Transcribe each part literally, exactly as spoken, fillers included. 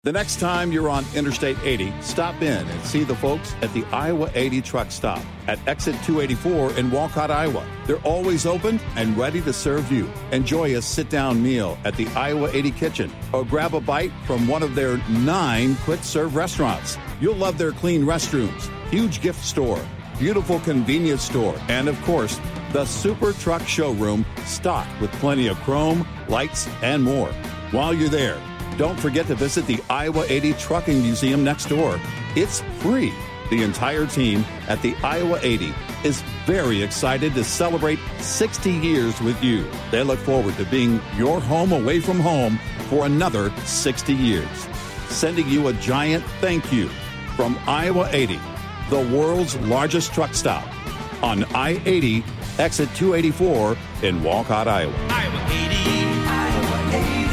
The next time you're on Interstate eighty, stop in and see the folks at the Iowa eighty truck stop at exit two eighty-four in Walcott, Iowa. They're always open and ready to serve you. Enjoy a sit-down meal at the Iowa eighty kitchen or grab a bite from one of their nine quick-serve restaurants. You'll love their clean restrooms, huge gift store, beautiful convenience store, and, of course, the Super Truck Showroom stocked with plenty of chrome, lights, and more. While you're there, don't forget to visit the Iowa eighty Trucking Museum next door. It's free. The entire team at the Iowa eighty is very excited to celebrate sixty years with you. They look forward to being your home away from home for another sixty years. Sending you a giant thank you from Iowa eighty, the world's largest truck stop on I eighty, exit two eighty-four in Walcott, Iowa. Iowa eighty. Iowa eighty.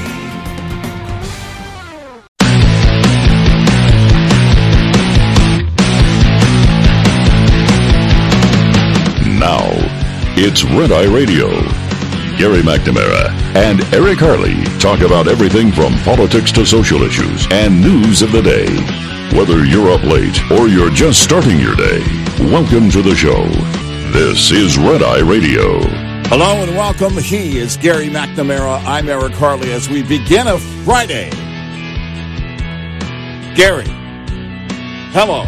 Now, it's Red Eye Radio. Gary McNamara and Eric Harley talk about everything from politics to social issues and news of the day. Whether you're up late or you're just starting your day, welcome to the show. This is Red Eye Radio. Hello and welcome. He is Gary McNamara. I'm Eric Harley as we begin a Friday. Gary, hello.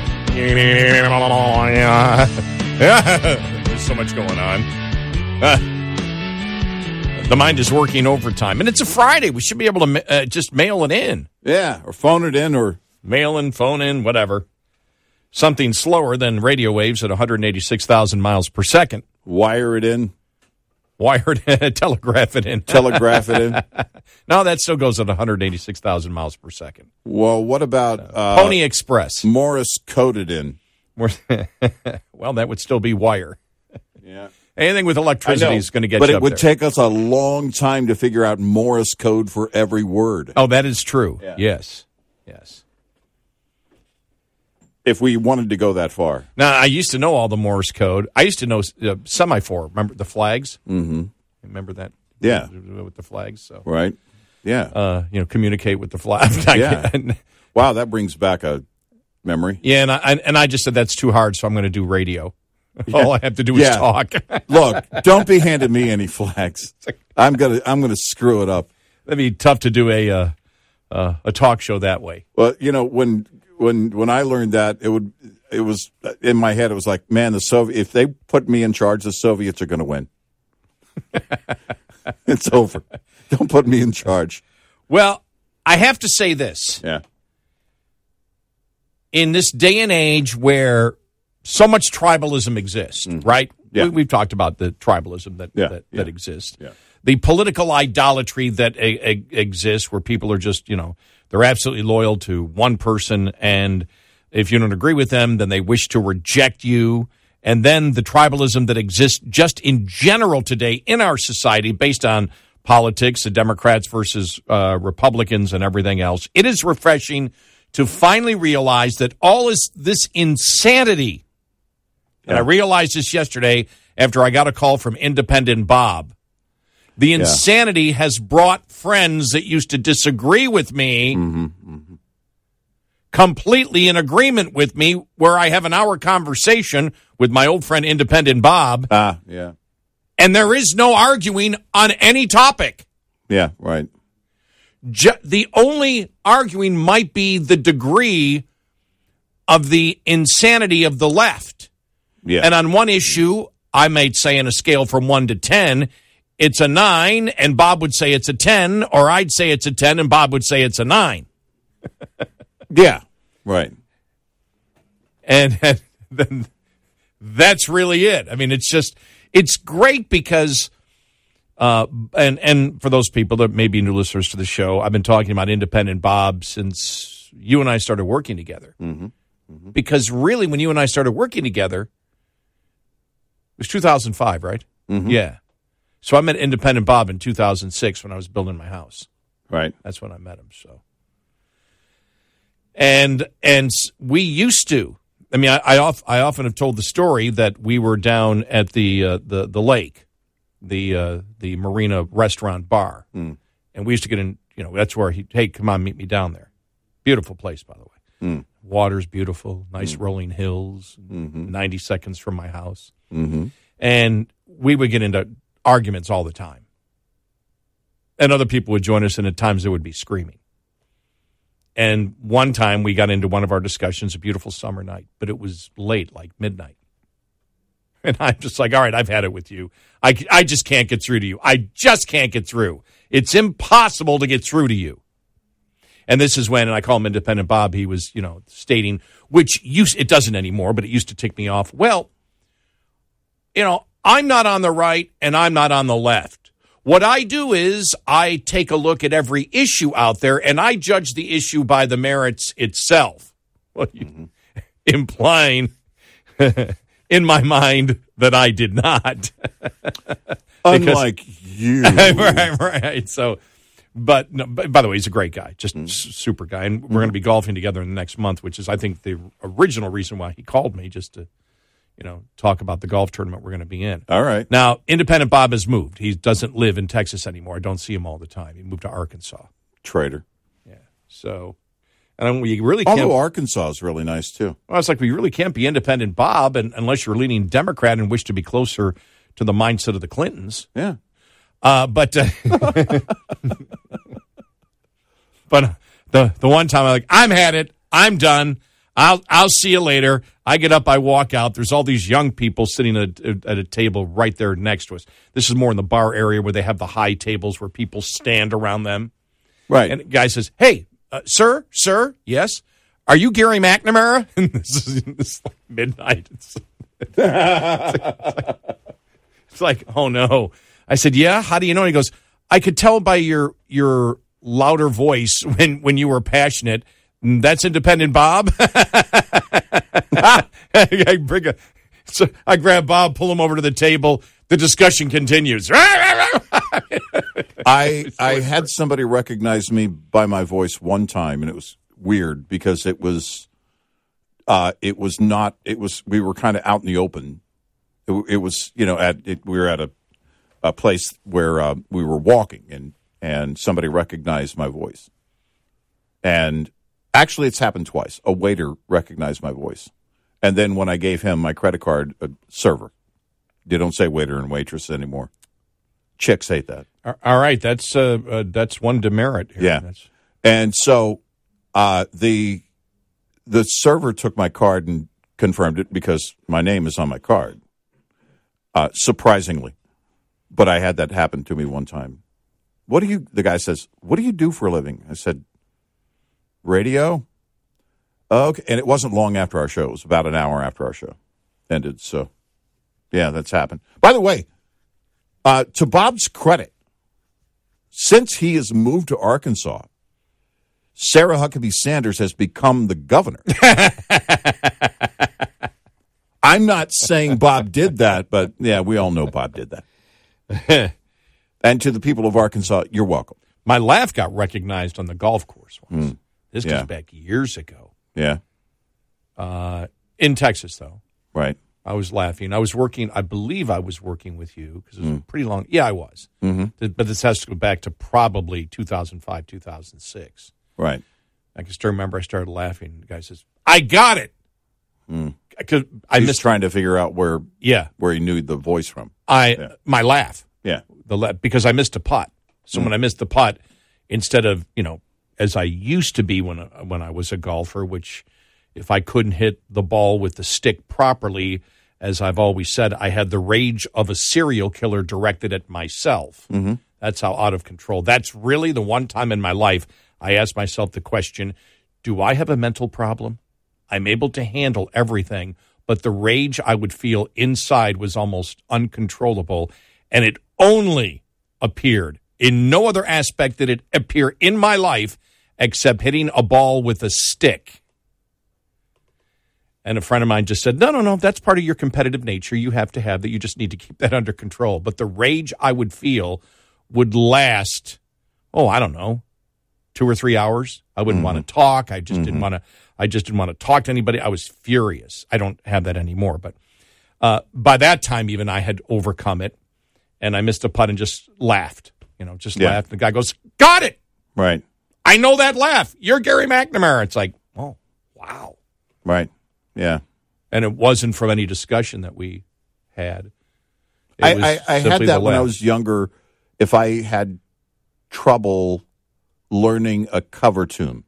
There's so much going on. Uh, the mind is working overtime. And it's a Friday. We should be able to uh, just mail it in. Yeah, or phone it in or... Mail in, phone in, whatever. Something slower than radio waves at one hundred eighty-six thousand miles per second. Wire it in. Wire it, telegraph it in. Telegraph it in. No, that still goes at one hundred eighty-six thousand miles per second. Well, what about... Uh, Pony Express. Morse coded in. Well, that would still be wire. Yeah. Anything with electricity is going to get but you it up would there. take us a long time to figure out Morse code for every word. Oh, that is true. Yeah. Yes. Yes. If we wanted to go that far. Now, I used to know all the Morse code. I used to know uh, semaphore. Remember the flags? Mm-hmm. Remember that? Yeah. With the flags. So. Right. Yeah. Uh, you know, communicate with the flag. Yeah. Wow, that brings back a memory. Yeah, and I, and I just said that's too hard, so I'm going to do radio. Yeah. All I have to do is yeah. talk. Look, don't be handing me any flags. I'm gonna I'm gonna screw it up. That'd be tough to do a uh, uh, a talk show that way. Well, you know, when when when I learned that, it would it was in my head. It was like, man, the Soviet. If they put me in charge, the Soviets are going to win. It's over. Don't put me in charge. Well, I have to say this. Yeah. In this day and age where so much tribalism exists, mm. right? Yeah. We, we've talked about the tribalism that yeah. that, yeah. that exists. Yeah. The political idolatry that a, a, exists where people are just, you know, they're absolutely loyal to one person, and if you don't agree with them, then they wish to reject you. And then the tribalism that exists just in general today in our society based on politics, the Democrats versus uh, Republicans and everything else. It is refreshing to finally realize that all is this insanity. And I realized this yesterday after I got a call from Independent Bob. The insanity yeah. has brought friends that used to disagree with me mm-hmm, mm-hmm. completely in agreement with me, where I have an hour conversation with my old friend Independent Bob. Ah, yeah. And there is no arguing on any topic. Yeah, right. Ju- the only arguing might be the degree of the insanity of the left. Yeah. And on one issue, I might say in a scale from one to ten, it's a nine, and Bob would say it's a ten, or I'd say it's a ten, and Bob would say it's a nine. Yeah, right. And, and then that's really it. I mean, it's just, it's great because, uh, and, and for those people that may be new listeners to the show, I've been talking about Independent Bob since you and I started working together. Mm-hmm. Mm-hmm. Because really, when you and I started working together, it was two thousand five, right? Mm-hmm. Yeah. So I met Independent Bob in two thousand six when I was building my house. Right. That's when I met him. So, and and we used to. I mean, I I, off, I often have told the story that we were down at the uh, the the lake, the uh, the Marina Restaurant Bar, mm. and we used to get in. You know, that's where he. Hey, come on, meet me down there. Beautiful place, by the way. Mm. Water's beautiful, nice Mm. rolling hills, Mm-hmm. ninety seconds from my house. Mm-hmm. And we would get into arguments all the time. And other people would join us, and at times there would be screaming. And one time we got into one of our discussions, a beautiful summer night, but it was late, like midnight. And I'm just like, all right, I've had it with you. I, I just can't get through to you. I just can't get through. It's impossible to get through to you. And this is when, and I call him Independent Bob, he was, you know, stating, which used, it doesn't anymore, but it used to tick me off. Well, you know, I'm not on the right and I'm not on the left. What I do is I take a look at every issue out there and I judge the issue by the merits itself. Well, you, mm-hmm. implying in my mind that I did not. Unlike you. right, right. So, but, no, but by the way, he's a great guy, just mm-hmm. s- super guy. And we're mm-hmm. going to be golfing together in the next month, which is, I think, the original reason why he called me, just to, you know, talk about the golf tournament we're going to be in. All right. Now, Independent Bob has moved. He doesn't live in Texas anymore. I don't see him all the time. He moved to Arkansas. Traitor. Yeah. So, and we really can't. Although Arkansas is really nice, too. Well, it's like we really can't be Independent Bob and, unless you're leaning Democrat and wish to be closer to the mindset of the Clintons. Yeah. Uh, but uh, but the the one time I'm like, I'm had it. I'm done. I'll I'll see you later. I get up, I walk out. There's all these young people sitting at, at a table right there next to us. This is more in the bar area where they have the high tables where people stand around them. Right. And the guy says, hey, uh, sir, sir, yes? Are you Gary McNamara? And this is, this is like midnight. It's, it's, like, it's like, oh, no. I said, yeah, how do you know? And he goes, I could tell by your your louder voice when, when you were passionate. That's Independent Bob. I bring a, so I grab Bob, pull him over to the table. The discussion continues. I I had somebody recognize me by my voice one time, and it was weird because it was uh, it was not it was we were kind of out in the open. It, it was you know at it, we were at a a place where uh, we were walking, and and somebody recognized my voice, and. Actually, it's happened twice. A waiter recognized my voice. And then when I gave him my credit card, a server. They don't say waiter and waitress anymore. Chicks hate that. All right. That's uh, uh, that's one demerit here. Yeah. That's... And so uh, the the server took my card and confirmed it because my name is on my card, uh, surprisingly. But I had that happen to me one time. What do you, the guy says, what do you do for a living? I said, radio? Okay. And it wasn't long after our show. It was about an hour after our show ended. So, yeah, that's happened. By the way, uh, to Bob's credit, since he has moved to Arkansas, Sarah Huckabee Sanders has become the governor. I'm not saying Bob did that, but, yeah, we all know Bob did that. And to the people of Arkansas, you're welcome. My laugh got recognized on the golf course once. Mm. This yeah. goes back years ago. Yeah. Uh, in Texas, though. Right. I was laughing. I was working, I believe I was working with you because it was mm. a pretty long. Yeah, I was. Mm-hmm. But this has to go back to probably two thousand five, two thousand six. Right. I can still remember I started laughing. The guy says, I got it. Mm. Cause I He's missed trying to figure out where yeah. where he knew the voice from. I yeah. My laugh. Yeah. The la- Because I missed a putt. So mm. when I missed the putt, instead of, you know, as I used to be when when I was a golfer, which if I couldn't hit the ball with the stick properly, as I've always said, I had the rage of a serial killer directed at myself. Mm-hmm. That's how out of control. That's really the one time in my life I asked myself the question, do I have a mental problem? I'm able to handle everything, but the rage I would feel inside was almost uncontrollable, and it only appeared. In no other aspect did it appear in my life except hitting a ball with a stick. And a friend of mine just said, no, no, no, that's part of your competitive nature you have to have that. You just need to keep that under control. But the rage I would feel would last, oh, I don't know, two or three hours. I wouldn't mm-hmm. want to talk. I just mm-hmm. didn't want to. I just didn't want to talk to anybody. I was furious. I don't have that anymore. But uh, by that time, even I had overcome it, and I missed a putt and just laughed. You know, just yeah. laughed. The guy goes, got it. Right. I know that laugh. You're Gary McNamara. It's like, oh, wow. Right. Yeah. And it wasn't from any discussion that we had. It I, was I, I simply had the that when I laugh. was younger. If I had trouble learning a cover tune,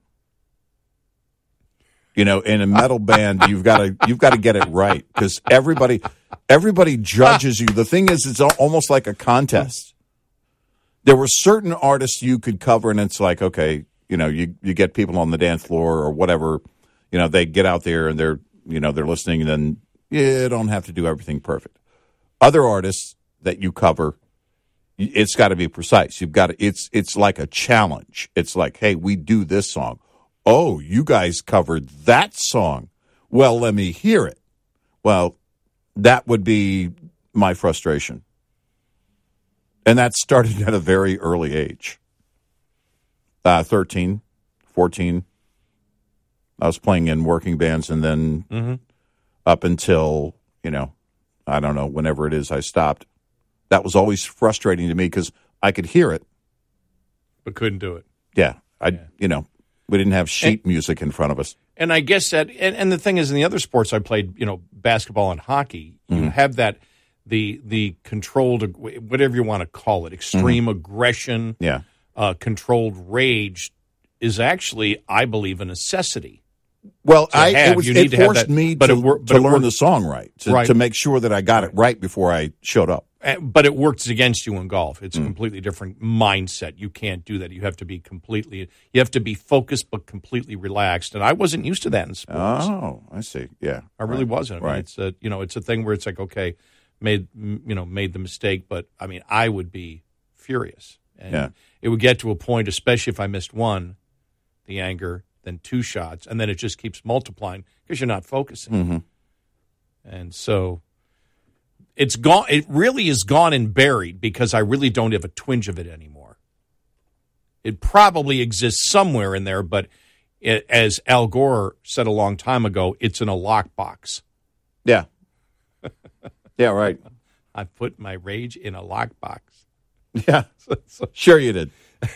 you know, in a metal band, you've got to you've got to get it right because everybody everybody judges you. The thing is, it's al- almost like a contest. There were certain artists you could cover, and it's like, okay, you know, you you get people on the dance floor or whatever, you know, they get out there and they're you know they're listening, and then you don't have to do everything perfect. Other artists that you cover, it's got to be precise. You've got to, it's it's like a challenge. It's like, hey, we do this song. Oh, you guys covered that song. Well, let me hear it. Well, that would be my frustration. And that started at a very early age. Uh, thirteen, fourteen. I was playing in working bands, and then mm-hmm. up until, you know, I don't know, whenever it is I stopped. That was always frustrating to me because I could hear it. But couldn't do it. Yeah. I, yeah. You know, we didn't have sheet and, music in front of us. And I guess that, and, and the thing is, in the other sports I played, you know, basketball and hockey, you Mm-hmm. have that, the the controlled, whatever you want to call it, extreme Mm-hmm. aggression, Yeah. uh, controlled rage is actually, I believe, a necessity. Well, to I have. it, was, You need it to have forced that, me but to, it wor- but to it learn worked- the song right to, Right. to make sure that I got it right before I showed up. Uh, But it works against you in golf. It's Mm. a completely different mindset. You can't do that. You have to be completely, you have to be focused but completely relaxed. And I wasn't used to that in sports. Oh, I see. Yeah. I really right. wasn't. I mean, Right. it's a, you know, it's a thing where it's like, okay, made, m- you know, made the mistake. But I mean, I would be furious. And Yeah. it would get to a point, especially if I missed one, the anger, then two shots, and then it just keeps multiplying because you're not focusing. Mm-hmm. And so it's gone. It really is gone and buried because I really don't have a twinge of it anymore. It probably exists somewhere in there, but it, as Al Gore said a long time ago, it's in a lockbox. Yeah. Yeah, right. I put my rage in a lockbox. Yeah. So, so, Sure you did.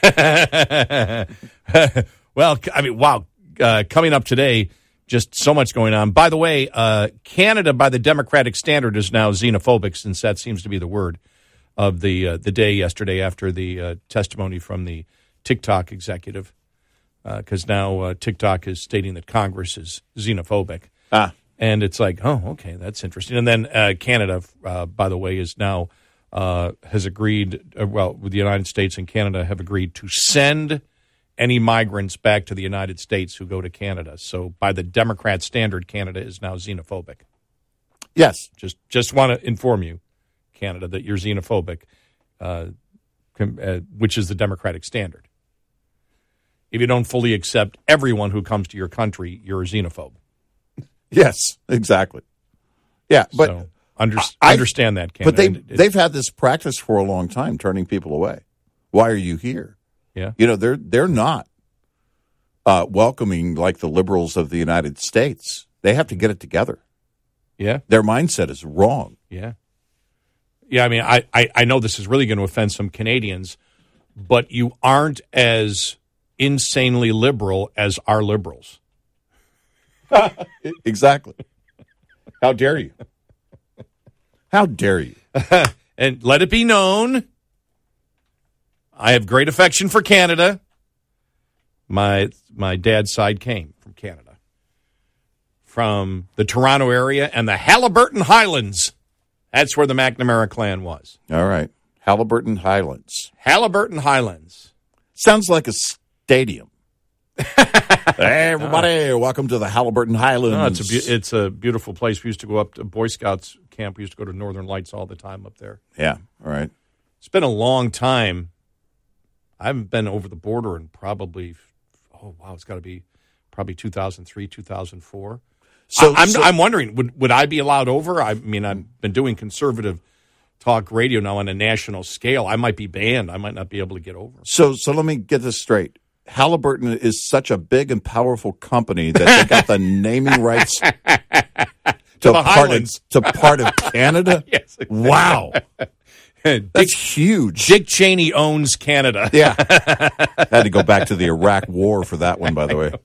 well, I mean, wow. Uh, coming up today, just so much going on. By the way, uh, Canada, by the Democratic standard, is now xenophobic, since that seems to be the word of the uh, the day yesterday after the uh, testimony from the TikTok executive, because uh, now uh, TikTok is stating that Congress is xenophobic. Ah. And it's like, oh, okay, that's interesting. And then uh, Canada, uh, by the way, is now uh, has agreed, uh, well, the United States and Canada have agreed to send any migrants back to the United States who go to Canada. So by the Democrat standard, Canada is now xenophobic. Yes. Just just want to inform you, Canada, that you're xenophobic, uh, com- uh, which is the Democratic standard. If you don't fully accept everyone who comes to your country, you're a xenophobe. Yes, exactly. Yeah, but so under, I, understand that, Canada. But they And it- they've had this practice for a long time, turning people away. Why are you here? Yeah. You know, they're they're not uh, welcoming like the liberals of the United States. They have to get it together. Yeah. Their mindset is wrong. Yeah. Yeah, I mean, I, I, I know this is really going to offend some Canadians, but you aren't as insanely liberal as our liberals. Exactly. How dare you? How dare you? And let it be known, I have great affection for Canada. My my dad's side came from Canada, from the Toronto area and the Haliburton Highlands. That's where the McNamara clan was. All right. Haliburton Highlands. Haliburton Highlands. Sounds like a stadium. Hey, everybody, welcome to the Haliburton Highlands. No, it's a be- it's a beautiful place. We used to go up to Boy Scouts camp. We used to go to Northern Lights all the time up there. Yeah, all right. It's been a long time. I haven't been over the border in probably, oh, wow, it's got to be probably two thousand three, two thousand four. So, I, I'm, so- I'm wondering, would, would I be allowed over? I mean, I've been doing conservative talk radio now on a national scale. I might be banned. I might not be able to get over. So, so let me get this straight. Halliburton is such a big and powerful company that they got the naming rights to, the part of, Highlands. to part of Canada. Yes, exactly. Wow. Dick, That's huge. Dick Cheney owns Canada. Yeah. Had to go back to the Iraq War for that one, by the way.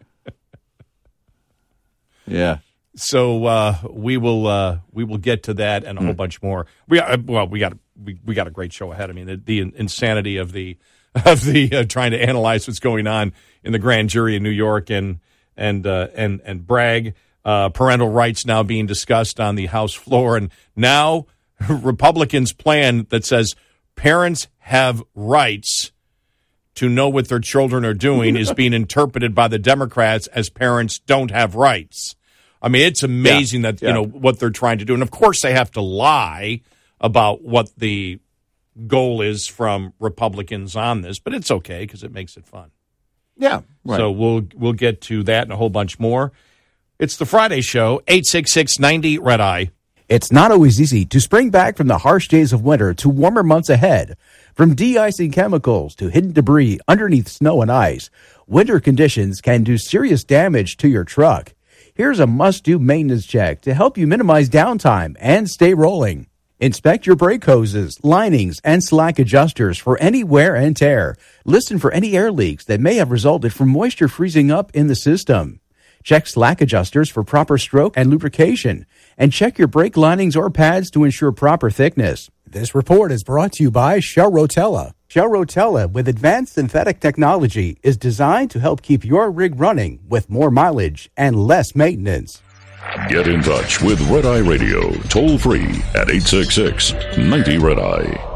Yeah. So uh, we will uh, we will get to that and a whole Mm. bunch more. We uh, well we got we, we got a great show ahead. I mean the, the insanity of the of the uh, trying to analyze what's going on in the grand jury in New York and and uh, and and Bragg. Uh, parental rights now being discussed on the House floor, and now Republicans' plan that says parents have rights to know what their children are doing is being interpreted by the Democrats as parents don't have rights. I mean, it's amazing Yeah, that, yeah. you know, what they're trying to do. And, of course, they have to lie about what the goal is from Republicans on this, but it's okay because it makes it fun. Yeah. Right. So we'll we'll get to that and a whole bunch more. It's the Friday show, eight six six, ninety, Red Eye. It's not always easy to spring back from the harsh days of winter to warmer months ahead. From de-icing chemicals to hidden debris underneath snow and ice, winter conditions can do serious damage to your truck. Here's a must-do maintenance check to help you minimize downtime and stay rolling. Inspect your brake hoses, linings, and slack adjusters for any wear and tear. Listen for any air leaks that may have resulted from moisture freezing up in the system. Check slack adjusters for proper stroke and lubrication, and check your brake linings or pads to ensure proper thickness. This report is brought to you by Shell Rotella. Shell Rotella, with advanced synthetic technology, is designed to help keep your rig running with more mileage and less maintenance. Get in touch with Red Eye Radio, toll free at eight six six, ninety, Red Eye.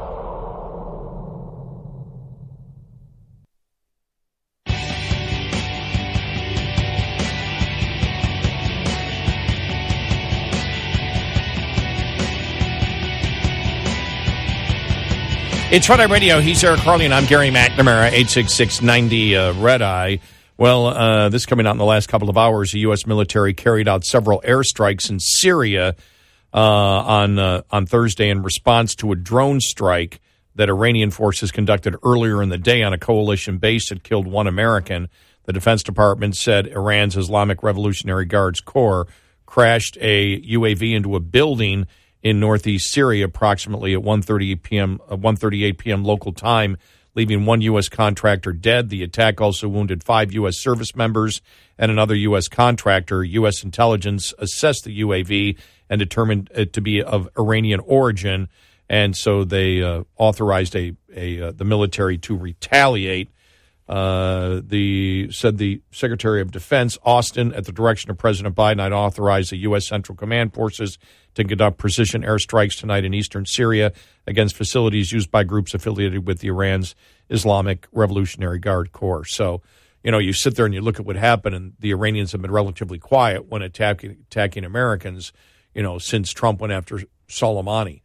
It's Red Eye Radio. He's Eric Harley, and I'm Gary McNamara, eight six six, ninety, uh, Red Eye. Well, uh, this coming out in the last couple of hours, the U S military carried out several airstrikes in Syria uh, on uh, on Thursday in response to a drone strike that Iranian forces conducted earlier in the day on a coalition base that killed one American. The Defense Department said Iran's Islamic Revolutionary Guards Corps crashed a U A V into a building in northeast Syria approximately at one thirty-eight p.m. Uh, one thirty-eight p.m. local time, leaving one U S contractor dead. The attack also wounded five U S service members and another U S contractor. U S intelligence assessed the U A V and determined it to be of Iranian origin, and so they uh, authorized a, a uh, the military to retaliate. Uh, the said the Secretary of Defense, Austin, at the direction of President Biden, had authorized the U S. Central Command forces to conduct precision airstrikes tonight in eastern Syria against facilities used by groups affiliated with Iran's Islamic Revolutionary Guard Corps. So, you know, you sit there and you look at what happened, and the Iranians have been relatively quiet when attacking attacking Americans, you know, since Trump went after Soleimani.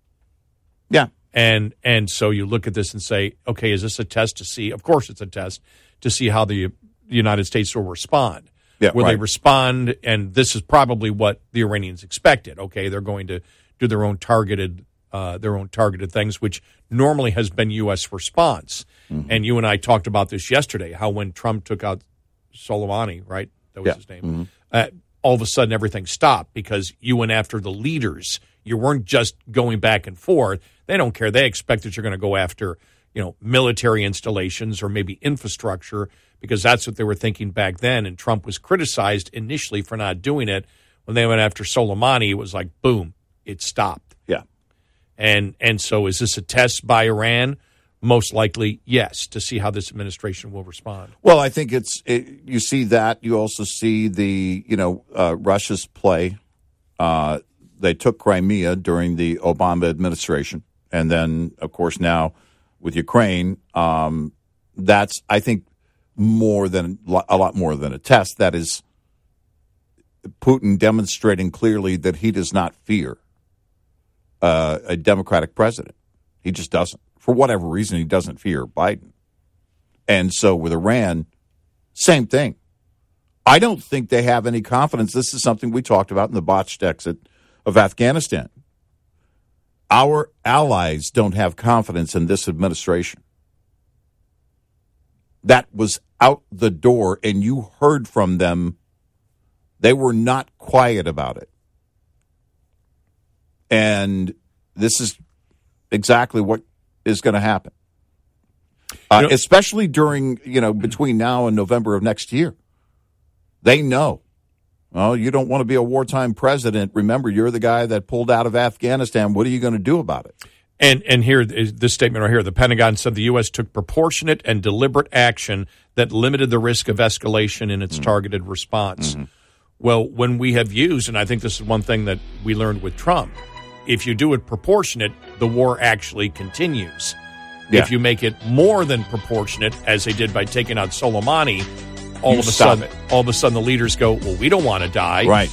Yeah. And and so you look at this and say, okay, is this a test to see? Of course it's a test to see how the United States will respond. Yeah, will right. they respond? And this is probably what the Iranians expected. Okay, they're going to do their own targeted uh, their own targeted things, which normally has been U S response. Mm-hmm. And you and I talked about this yesterday, how when Trump took out Soleimani, right? That was yeah. his name. Mm-hmm. Uh, all of a sudden everything stopped because you went after the leaders. You weren't just going back and forth. They don't care. They expect that you're going to go after, you know, military installations or maybe infrastructure, because that's what they were thinking back then. And Trump was criticized initially for not doing it. When they went after Soleimani, it was like, boom, it stopped. Yeah. And and so is this a test by Iran? Most likely, yes, to see how this administration will respond. Well, I think it's it, you see that. You also see the, you know, uh, Russia's play. Uh, they took Crimea during the Obama administration. And then, of course, now with Ukraine, um, that's, I think, more than a lot more than a test. That is Putin demonstrating clearly that he does not fear uh, a Democratic president. He just doesn't. For whatever reason, he doesn't fear Biden. And so with Iran, same thing. I don't think they have any confidence. This is something we talked about in the botched exit of Afghanistan. Our allies don't have confidence in this administration. That was out the door, and you heard from them. They were not quiet about it. And this is exactly what is going to happen, uh, you know, especially during, you know, between now and November of next year. They know. Well, you don't want to be a wartime president. Remember, you're the guy that pulled out of Afghanistan. What are you going to do about it? And and here is this statement right here. The Pentagon said the U S took proportionate and deliberate action that limited the risk of escalation in its mm. targeted response. Mm-hmm. Well, when we have used, and I think this is one thing that we learned with Trump, if you do it proportionate, the war actually continues. Yeah. If you make it more than proportionate, as they did by taking out Soleimani, all you of a stop sudden, it. all of a sudden, the leaders go, "Well, we don't want to die." Right.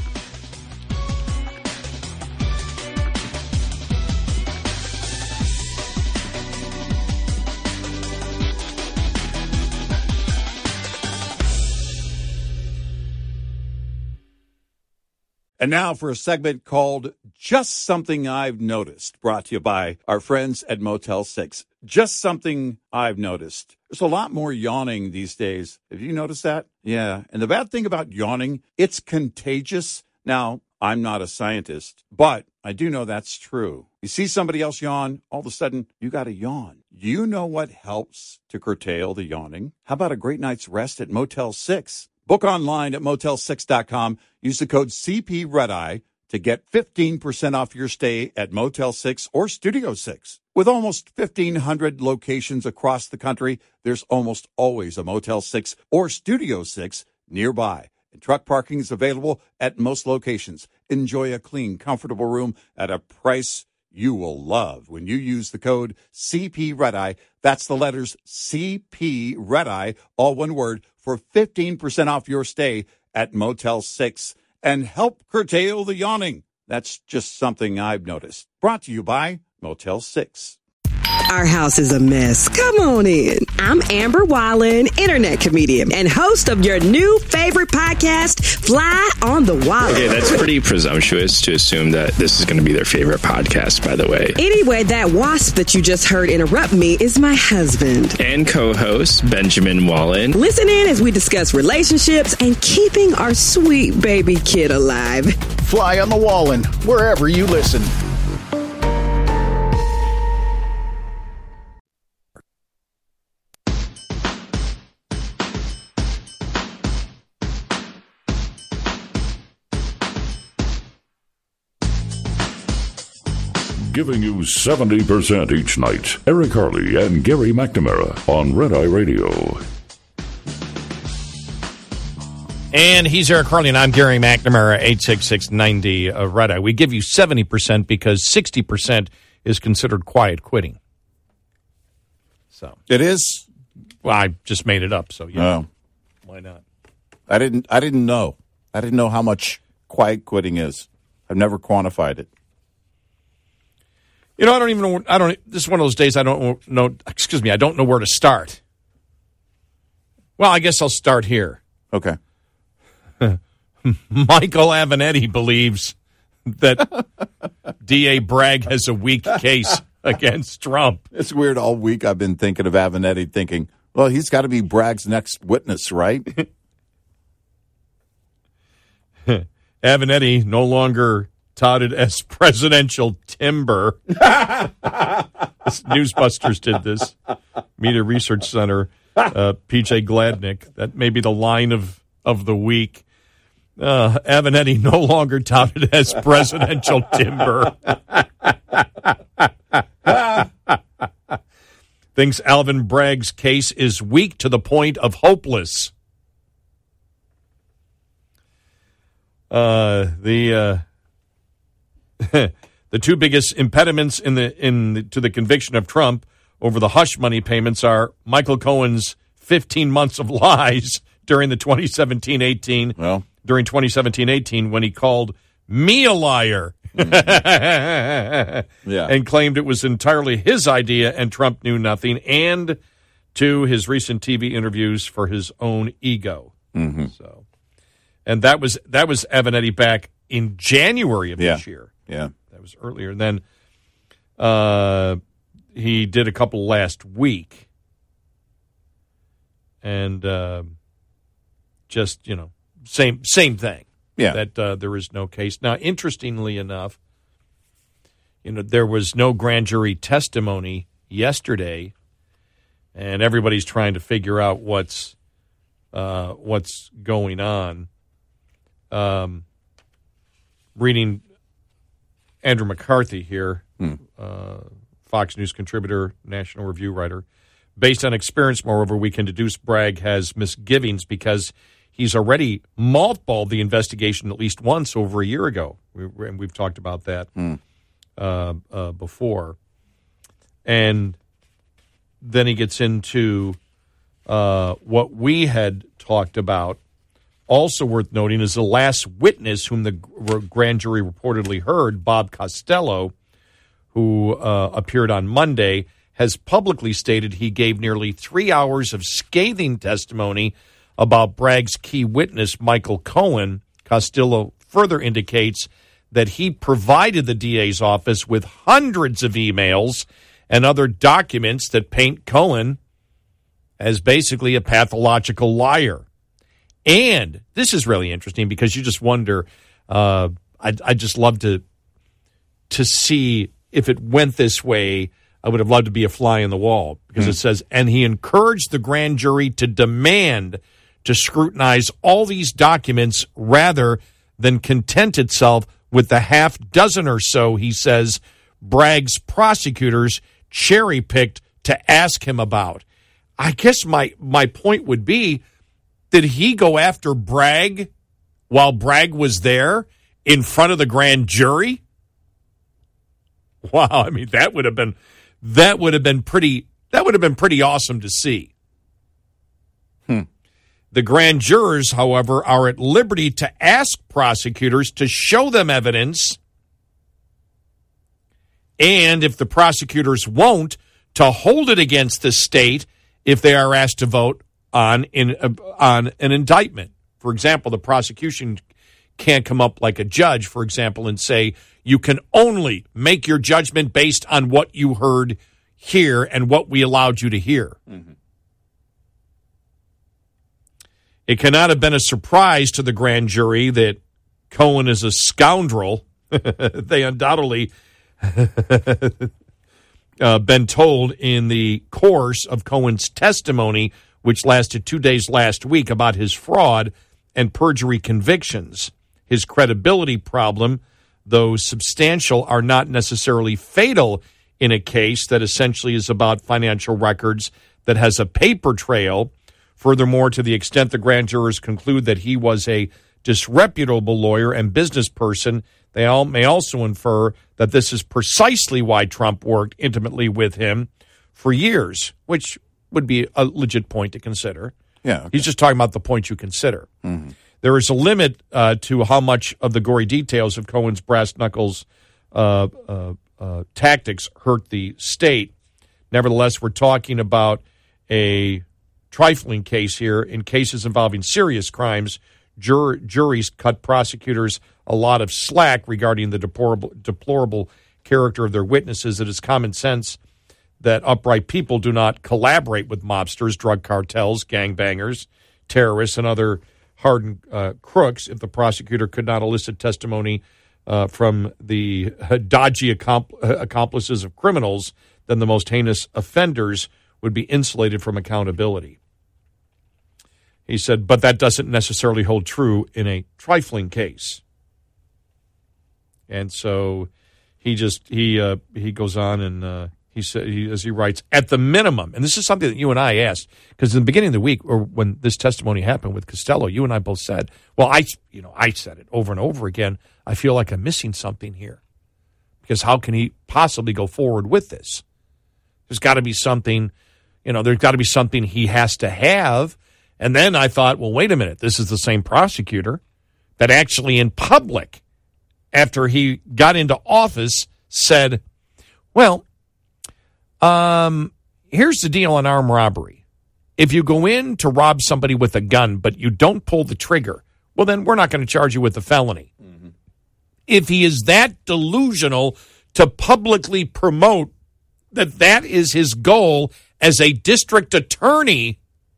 And now for a segment called Just Something I've Noticed, brought to you by our friends at Motel six. Just something I've noticed. There's a lot more yawning these days. Have you noticed that? Yeah. And the bad thing about yawning, it's contagious. Now, I'm not a scientist, but I do know that's true. You see somebody else yawn, all of a sudden, you got to yawn. You know what helps to curtail the yawning? How about a great night's rest at Motel six? Book online at motel six dot com. Use the code C P Red Eye to get fifteen percent off your stay at Motel six or Studio six. With almost fifteen hundred locations across the country, there's almost always a Motel six or Studio six nearby. And truck parking is available at most locations. Enjoy a clean, comfortable room at a price you will love when you use the code C P Red Eye. That's the letters C P Red Eye, all one word, for fifteen percent off your stay at Motel six and help curtail the yawning. That's just something I've noticed. Brought to you by Motel six. Our house is a mess. Come on in. I'm Amber Wallen, internet comedian and host of your new favorite podcast, Fly on the Wallen. Okay, that's pretty presumptuous to assume that this is going to be their favorite podcast, by the way. Anyway, that wasp that you just heard interrupt me is my husband. And co-host, Benjamin Wallen. Listen in as we discuss relationships and keeping our sweet baby kid alive. Fly on the Wallen, wherever you listen. Giving you seventy percent each night. Eric Harley and Gary McNamara on Red Eye Radio. And he's Eric Harley, and I'm Gary McNamara, eight six six, ninety uh, Red Eye. We give you seventy percent because sixty percent is considered quiet quitting. So It is? Well, I just made it up, so yeah. No. Why not? I didn't I didn't know. I didn't know how much quiet quitting is. I've never quantified it. You know, I don't even know. I don't. This is one of those days I don't know. Excuse me. I don't know where to start. Well, I guess I'll start here. Okay. Michael Avenatti believes that D A Bragg has a weak case against Trump. It's weird. All week I've been thinking of Avenatti, thinking, well, he's got to be Bragg's next witness, right? Avenatti no longer touted as presidential timber. Newsbusters did this. Media Research Center, uh, P J Gladnick. That may be the line of, of the week. Uh, Avenatti no longer touted as presidential timber. Thinks Alvin Bragg's case is weak to the point of hopeless. Uh, the... Uh, The two biggest impediments in the in the, to the conviction of Trump over the hush money payments are Michael Cohen's fifteen months of lies during the twenty seventeen eighteen well. during twenty seventeen eighteen when he called me a liar mm-hmm. yeah. and claimed it was entirely his idea and Trump knew nothing, and to his recent T V interviews for his own ego. Mm-hmm. So, and that was that was Avenatti back in January of yeah. this year. Yeah. That was earlier. Then uh, he did a couple last week. And uh, just, you know, same same thing. Yeah. That uh, there is no case. Now, interestingly enough, you know, there was no grand jury testimony yesterday, and everybody's trying to figure out what's uh, what's going on. Um, reading Andrew McCarthy here, hmm. uh, Fox News contributor, National Review writer. Based on experience, moreover, we can deduce Bragg has misgivings because he's already mothballed the investigation at least once over a year ago. We, and we've talked about that hmm. uh, uh, before. And then he gets into uh, what we had talked about. Also worth noting is the last witness whom the grand jury reportedly heard, Bob Costello, who uh, appeared on Monday, has publicly stated he gave nearly three hours of scathing testimony about Bragg's key witness, Michael Cohen. Costello further indicates that he provided the D A's office with hundreds of emails and other documents that paint Cohen as basically a pathological liar. And this is really interesting because you just wonder, uh, I'd, I'd just love to to see if it went this way. I would have loved to be a fly in the wall because mm. it says, and he encouraged the grand jury to demand to scrutinize all these documents rather than content itself with the half dozen or so, he says, Bragg's prosecutors cherry-picked to ask him about. I guess my, my point would be, did he go after Bragg while Bragg was there in front of the grand jury? Wow, I mean that would have been that would have been pretty that would have been pretty awesome to see. Hmm. The grand jurors, however, are at liberty to ask prosecutors to show them evidence, and if the prosecutors won't, to hold it against the state if they are asked to vote on in uh, on an indictment. For example, the prosecution can't come up like a judge, for example, and say, you can only make your judgment based on what you heard here and what we allowed you to hear. Mm-hmm. It cannot have been a surprise to the grand jury that Cohen is a scoundrel. They undoubtedly uh, been told in the course of Cohen's testimony, which lasted two days last week, about his fraud and perjury convictions. His credibility problem, though substantial, are not necessarily fatal in a case that essentially is about financial records that has a paper trail. Furthermore, to the extent the grand jurors conclude that he was a disreputable lawyer and business person, they all may also infer that this is precisely why Trump worked intimately with him for years, which would be a legit point to consider. Yeah, okay. He's just talking about the point you consider. Mm-hmm. There is a limit uh, to how much of the gory details of Cohen's brass knuckles uh, uh, uh, tactics hurt the state. Nevertheless, we're talking about a trifling case here. In cases involving serious crimes, jur- juries cut prosecutors a lot of slack regarding the deplorable, deplorable character of their witnesses. It is common sense that upright people do not collaborate with mobsters, drug cartels, gangbangers, terrorists, and other hardened uh, crooks if the prosecutor could not elicit testimony uh, from the uh, dodgy accomp- accomplices of criminals, then the most heinous offenders would be insulated from accountability. He said, but that doesn't necessarily hold true in a trifling case. And so he just, he uh, he goes on and uh, he said, he, as he writes, at the minimum, and this is something that you and I asked, because in the beginning of the week, or when this testimony happened with Costello, you and I both said, well, I, you know, I said it over and over again, I feel like I'm missing something here. Because how can he possibly go forward with this? There's got to be something, you know, there's got to be something he has to have. And then I thought, well, wait a minute, this is the same prosecutor that actually in public, after he got into office, said, well, um, here's the deal on armed robbery. If you go in to rob somebody with a gun, but you don't pull the trigger, well, then we're not going to charge you with a felony. Mm-hmm. If he is that delusional to publicly promote that that is his goal as a district attorney,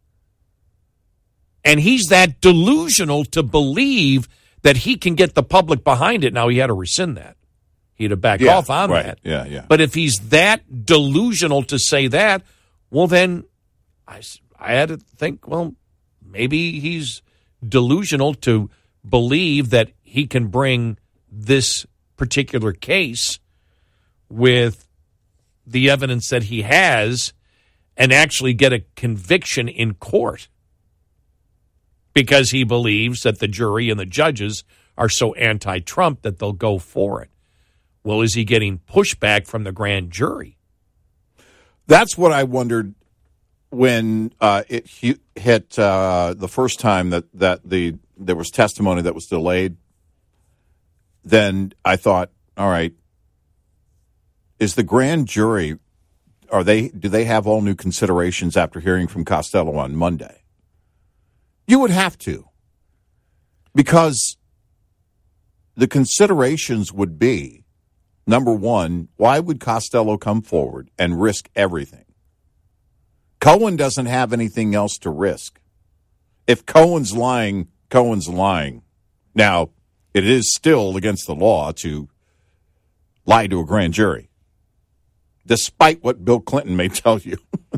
and he's that delusional to believe that he can get the public behind it. Now, he had to rescind that. He you to back Yeah, off on right. that. Yeah, yeah. But if he's that delusional to say that, well, then I, s- I had to think, well, maybe he's delusional to believe that he can bring this particular case with the evidence that he has and actually get a conviction in court because he believes that the jury and the judges are so anti-Trump that they'll go for it. Well, is he getting pushback from the grand jury? That's what I wondered when uh, it hu- hit uh, the first time that, that the there was testimony that was delayed. Then I thought, all right, is the grand jury, are they do they have all new considerations after hearing from Costello on Monday? You would have to, because the considerations would be, number one, why would Costello come forward and risk everything? Cohen doesn't have anything else to risk. If Cohen's lying, Cohen's lying. Now, it is still against the law to lie to a grand jury, despite what Bill Clinton may tell you.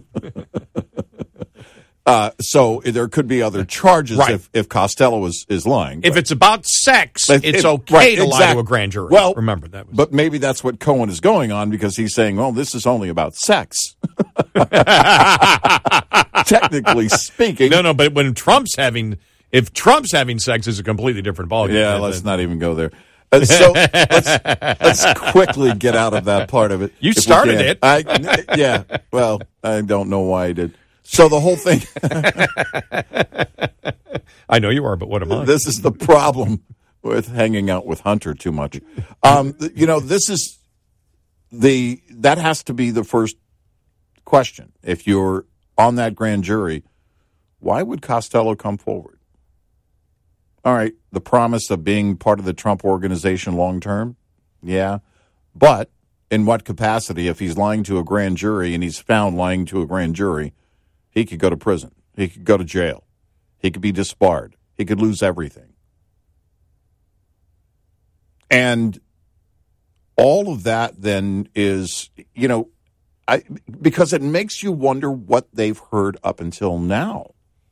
uh, so there could be other charges Right. if, if Costello is, is lying. If but- it's about sex, But it's it- okay right, to lie exact- to a grand jury. Well, remember that. Was, But maybe that's what Cohen is going on, because he's saying, well, this is only about sex. Technically speaking. no, no, but when Trump's having, if Trump's having sex, is a completely different ballgame. Yeah, than- let's not even go there. Uh, so let's, let's quickly get out of that part of it. You if we started can. it. I, yeah, well, I don't know why I did. So the whole thing, I know you are, but what am I? this is the problem with hanging out with Hunter too much. Um, you know, this is the, that has to be the first question. If you're on that grand jury, why would Costello come forward? All right, the promise of being part of the Trump organization long term, yeah. But in what capacity? If he's lying to a grand jury and he's found lying to a grand jury, he could go to prison. He could go to jail. He could be disbarred. He could lose everything. And all of that then is, you know, I, because it makes you wonder what they've heard up until now.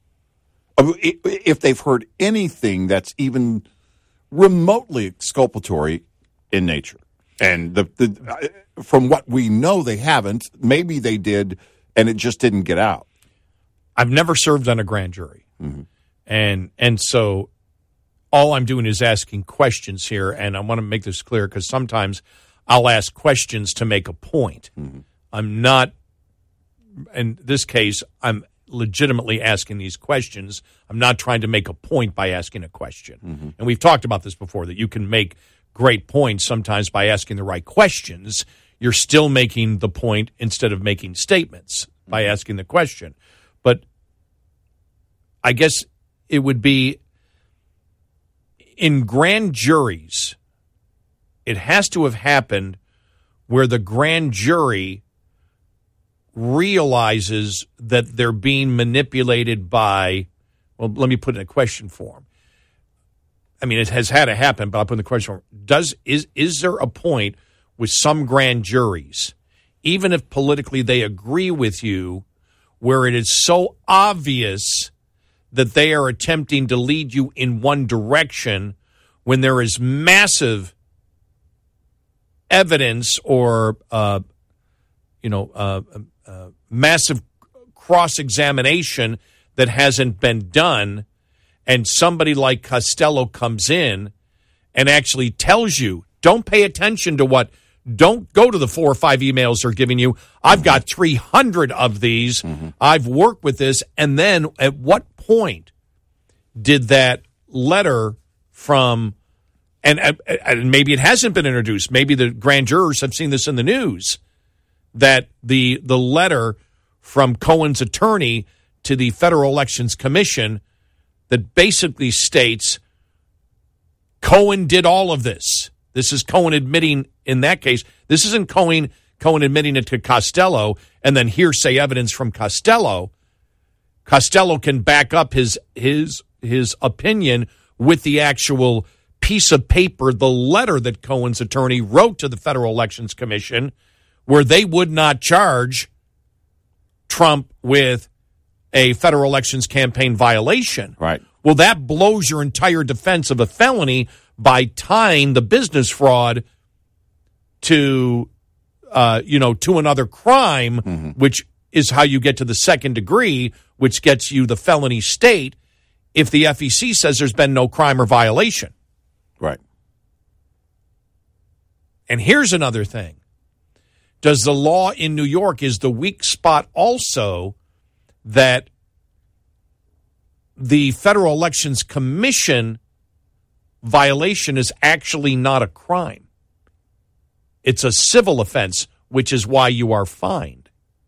If they've heard anything that's even remotely exculpatory in nature. And the, the from what we know, they haven't. Maybe they did, and it just didn't get out. I've never served on a grand jury. Mm-hmm. And and so all I'm doing is asking questions here, and I want to make this clear because sometimes I'll ask questions to make a point. Mm-hmm. I'm not, in this case, I'm legitimately asking these questions. I'm not trying to make a point by asking a question. Mm-hmm. And we've talked about this before, that you can make great points sometimes by asking the right questions. You're still making the point instead of making statements by asking the question. But I guess it would be in grand juries, it has to have happened where the grand jury realizes that they're being manipulated by, well, let me put it in a question form. I mean, it has had to happen, but I'll put in the question form. Does, is, is there a point with some grand juries, even if politically they agree with you, where it is so obvious that they are attempting to lead you in one direction when there is massive evidence or, uh, you know, uh, uh, massive cross-examination that hasn't been done, and somebody like Costello comes in and actually tells you, don't pay attention to what, don't go to the four or five emails they're giving you. I've got three hundred of these. Mm-hmm. I've worked with this. And then at what point did that letter from, and, and maybe it hasn't been introduced, maybe the grand jurors have seen this in the news, that the the letter from Cohen's attorney to the Federal Elections Commission that basically states Cohen did all of this. This is Cohen admitting in that case. This isn't Cohen, Cohen admitting it to Costello and then hearsay evidence from Costello. Costello can back up his his his opinion with the actual piece of paper, the letter that Cohen's attorney wrote to the Federal Elections Commission, where they would not charge Trump with a federal elections campaign violation. Right. Well, that blows your entire defense of a felony by tying the business fraud to, uh, you know, to another crime, mm-hmm. which is how you get to the second degree, which gets you the felony state if the F E C says there's been no crime or violation. Right. And here's another thing. Does the law in New York, is the weak spot also that the Federal Elections Commission violation is actually not a crime? It's a civil offense, which is why you are fined.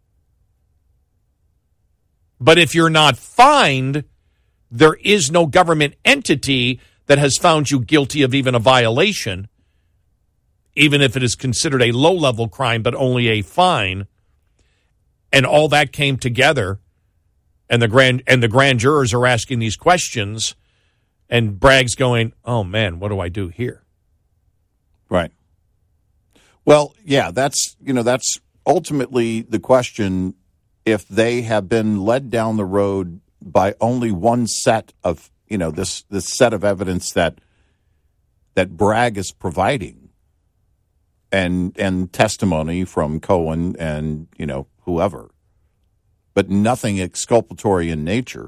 But if you're not fined, there is no government entity that has found you guilty of even a violation, even if it is considered a low-level crime, but only a fine. And all that came together, and the grand and the grand jurors are asking these questions, and Bragg's going, oh, man, what do I do here? Right. Well, yeah, that's, you know, that's ultimately the question. If they have been led down the road by only one set of, you know, this this set of evidence that that Bragg is providing, and and testimony from Cohen and, you know, whoever, but nothing exculpatory in nature,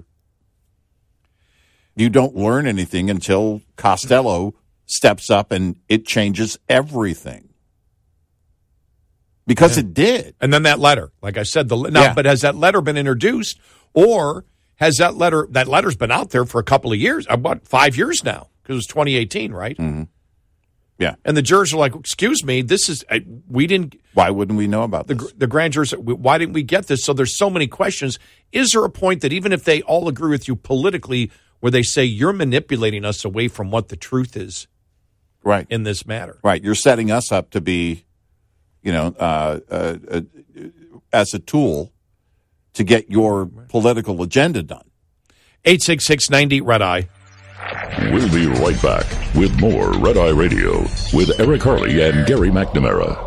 you don't learn anything until Costello steps up and it changes everything. Because yeah. it did. And then that letter, like I said, the now, yeah. but has that letter been introduced, or has that letter, that letter's been out there for a couple of years, about five years now, because it was twenty eighteen, right? Mm-hmm. Yeah. And the jurors are like, excuse me, this is, we didn't. Why wouldn't we know about the, this? The grand jurors, why didn't we get this? So there's so many questions. Is there a point that even if they all agree with you politically, where they say you're manipulating us away from what the truth is right. in this matter? Right. You're setting us up to be, you know, uh, uh, uh, as a tool to get your political agenda done. eight six six, ninety, Red Eye. We'll be right back with more Red Eye Radio with Eric Harley and Gary McNamara.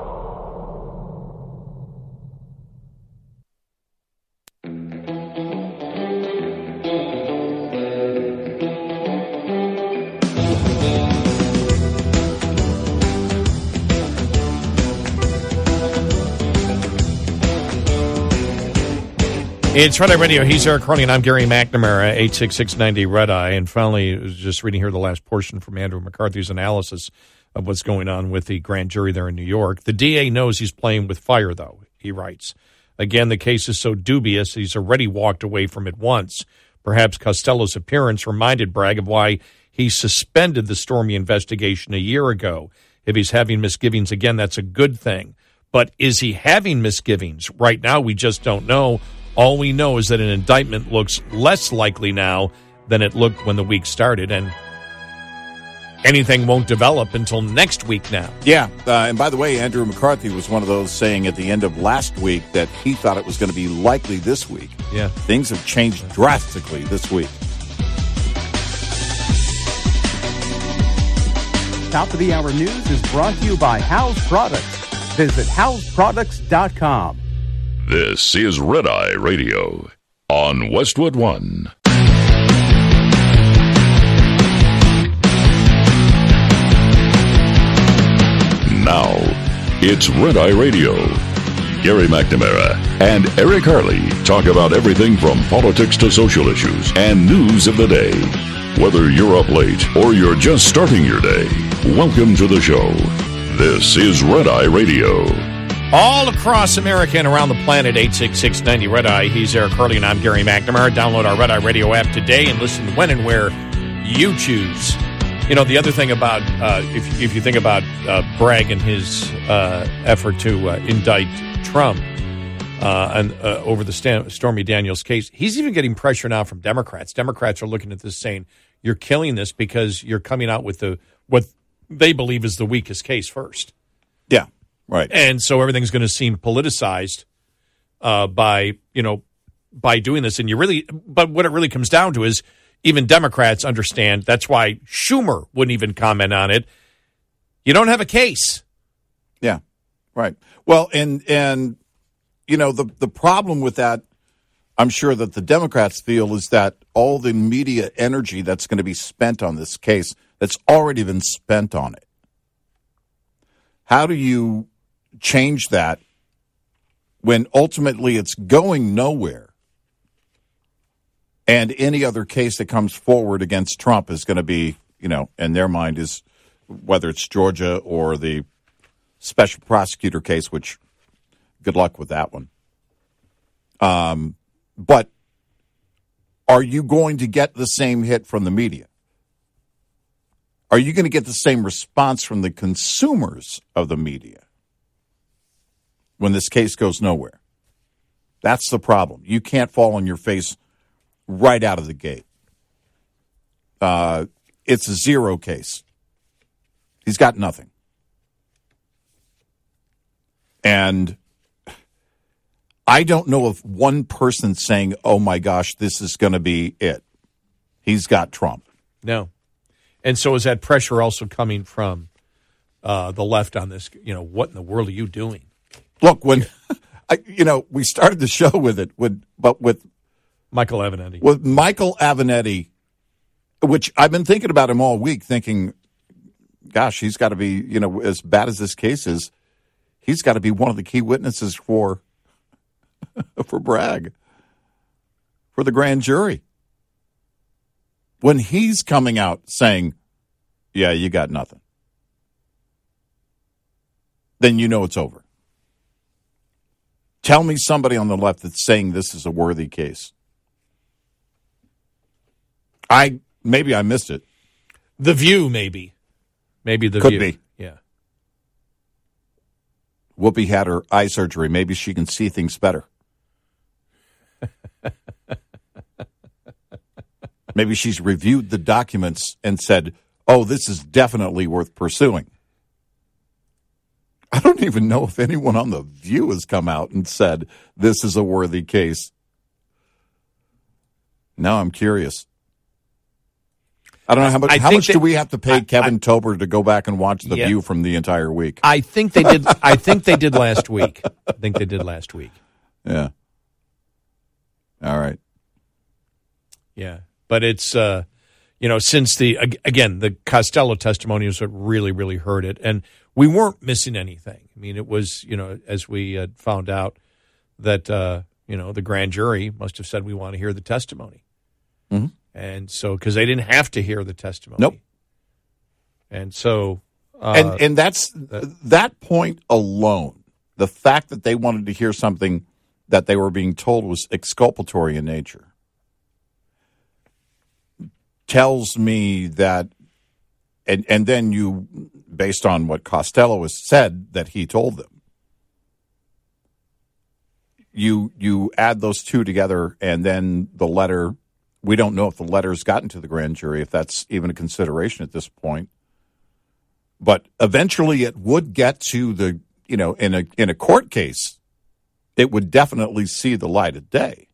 It's Red Eye Radio. He's Eric Harley, and I'm Gary McNamara, eight six six, ninety, Red Eye. And finally, I was just reading here the last portion from Andrew McCarthy's analysis of what's going on with the grand jury there in New York. The D A knows he's playing with fire, though, he writes. Again, the case is so dubious, he's already walked away from it once. Perhaps Costello's appearance reminded Bragg of why he suspended the Stormy investigation a year ago. If he's having misgivings again, that's a good thing. But is he having misgivings? Right now, we just don't know. All we know is that an indictment looks less likely now than it looked when the week started, and anything won't develop until next week now. Yeah, uh, and by the way, Andrew McCarthy was one of those saying at the end of last week that he thought it was going to be likely this week. Yeah. Things have changed drastically this week. Top of the Hour News is brought to you by House Products. Visit house products dot com. This is Red Eye Radio on Westwood One. Now, it's Red Eye Radio. Gary McNamara and Eric Harley talk about everything from politics to social issues and news of the day. Whether you're up late or you're just starting your day, welcome to the show. This is Red Eye Radio. All across America and around the planet, eight six six, ninety, Red Eye. He's Eric Harley, and I'm Gary McNamara. Download our Red Eye Radio app today and listen when and where you choose. You know, the other thing about, uh, if, if you think about uh, Bragg and his uh, effort to uh, indict Trump uh, and uh, over the Stan- Stormy Daniels case, he's even getting pressure now from Democrats. Democrats are looking at this saying, you're killing this because you're coming out with the what they believe is the weakest case first. Yeah. Right. And so everything's going to seem politicized uh, by, you know, by doing this. And you really, but what it really comes down to is even Democrats understand. That's why Schumer wouldn't even comment on it. You don't have a case. Yeah, right. Well, and, and you know, the, the problem with that, I'm sure that the Democrats feel, is that all the media energy that's going to be spent on this case, that's already been spent on it. How do you change that when ultimately it's going nowhere, and any other case that comes forward against Trump is going to be, you know, in their mind, is whether it's Georgia or the special prosecutor case, which good luck with that one. Um, but are you going to get the same hit from the media? Are you going to get the same response from the consumers of the media when this case goes nowhere? That's the problem. You can't fall on your face right out of the gate. Uh, it's a zero case. He's got nothing. And I don't know of one person saying, oh, my gosh, this is going to be it. He's got Trump. No. And so is that pressure also coming from uh, the left on this? You know, what in the world are you doing? Look, when, I, you know, we started the show with it, with, but with Michael Avenatti. With Michael Avenatti, which I've been thinking about him all week, thinking, gosh, he's got to be, you know, as bad as this case is, he's got to be one of the key witnesses for, for Bragg, for the grand jury. When he's coming out saying, yeah, you got nothing, then you know it's over. Tell me somebody on the left that's saying this is a worthy case. I maybe I missed it. The View, maybe. Maybe The Could View. be. Yeah. Whoopi had her eye surgery. Maybe she can see things better. Maybe she's reviewed the documents and said, oh, this is definitely worth pursuing. I don't even know if anyone on The View has come out and said this is a worthy case. Now I'm curious. I don't know how much. How much that, do we have to pay I, Kevin I, Tober to go back and watch The yeah. View from the entire week? I think they did. I think they did last week. I think they did last week. Yeah. All right. Yeah, but it's uh, you know, since the again the Costello testimony was what really really hurt it, and we weren't missing anything. I mean, it was, you know, as we had found out that uh, you know, the grand jury must have said we want to hear the testimony. Mm-hmm. And so, because they didn't have to hear the testimony. Nope. And so, uh, and and that's that, that point alone, the fact that they wanted to hear something that they were being told was exculpatory in nature, tells me that, and and then you, based on what Costello has said that he told them, you you add those two together, and then the letter. We don't know if the letter's gotten to the grand jury, if that's even a consideration at this point. But eventually it would get to the, you know, in a in a court case, it would definitely see the light of day.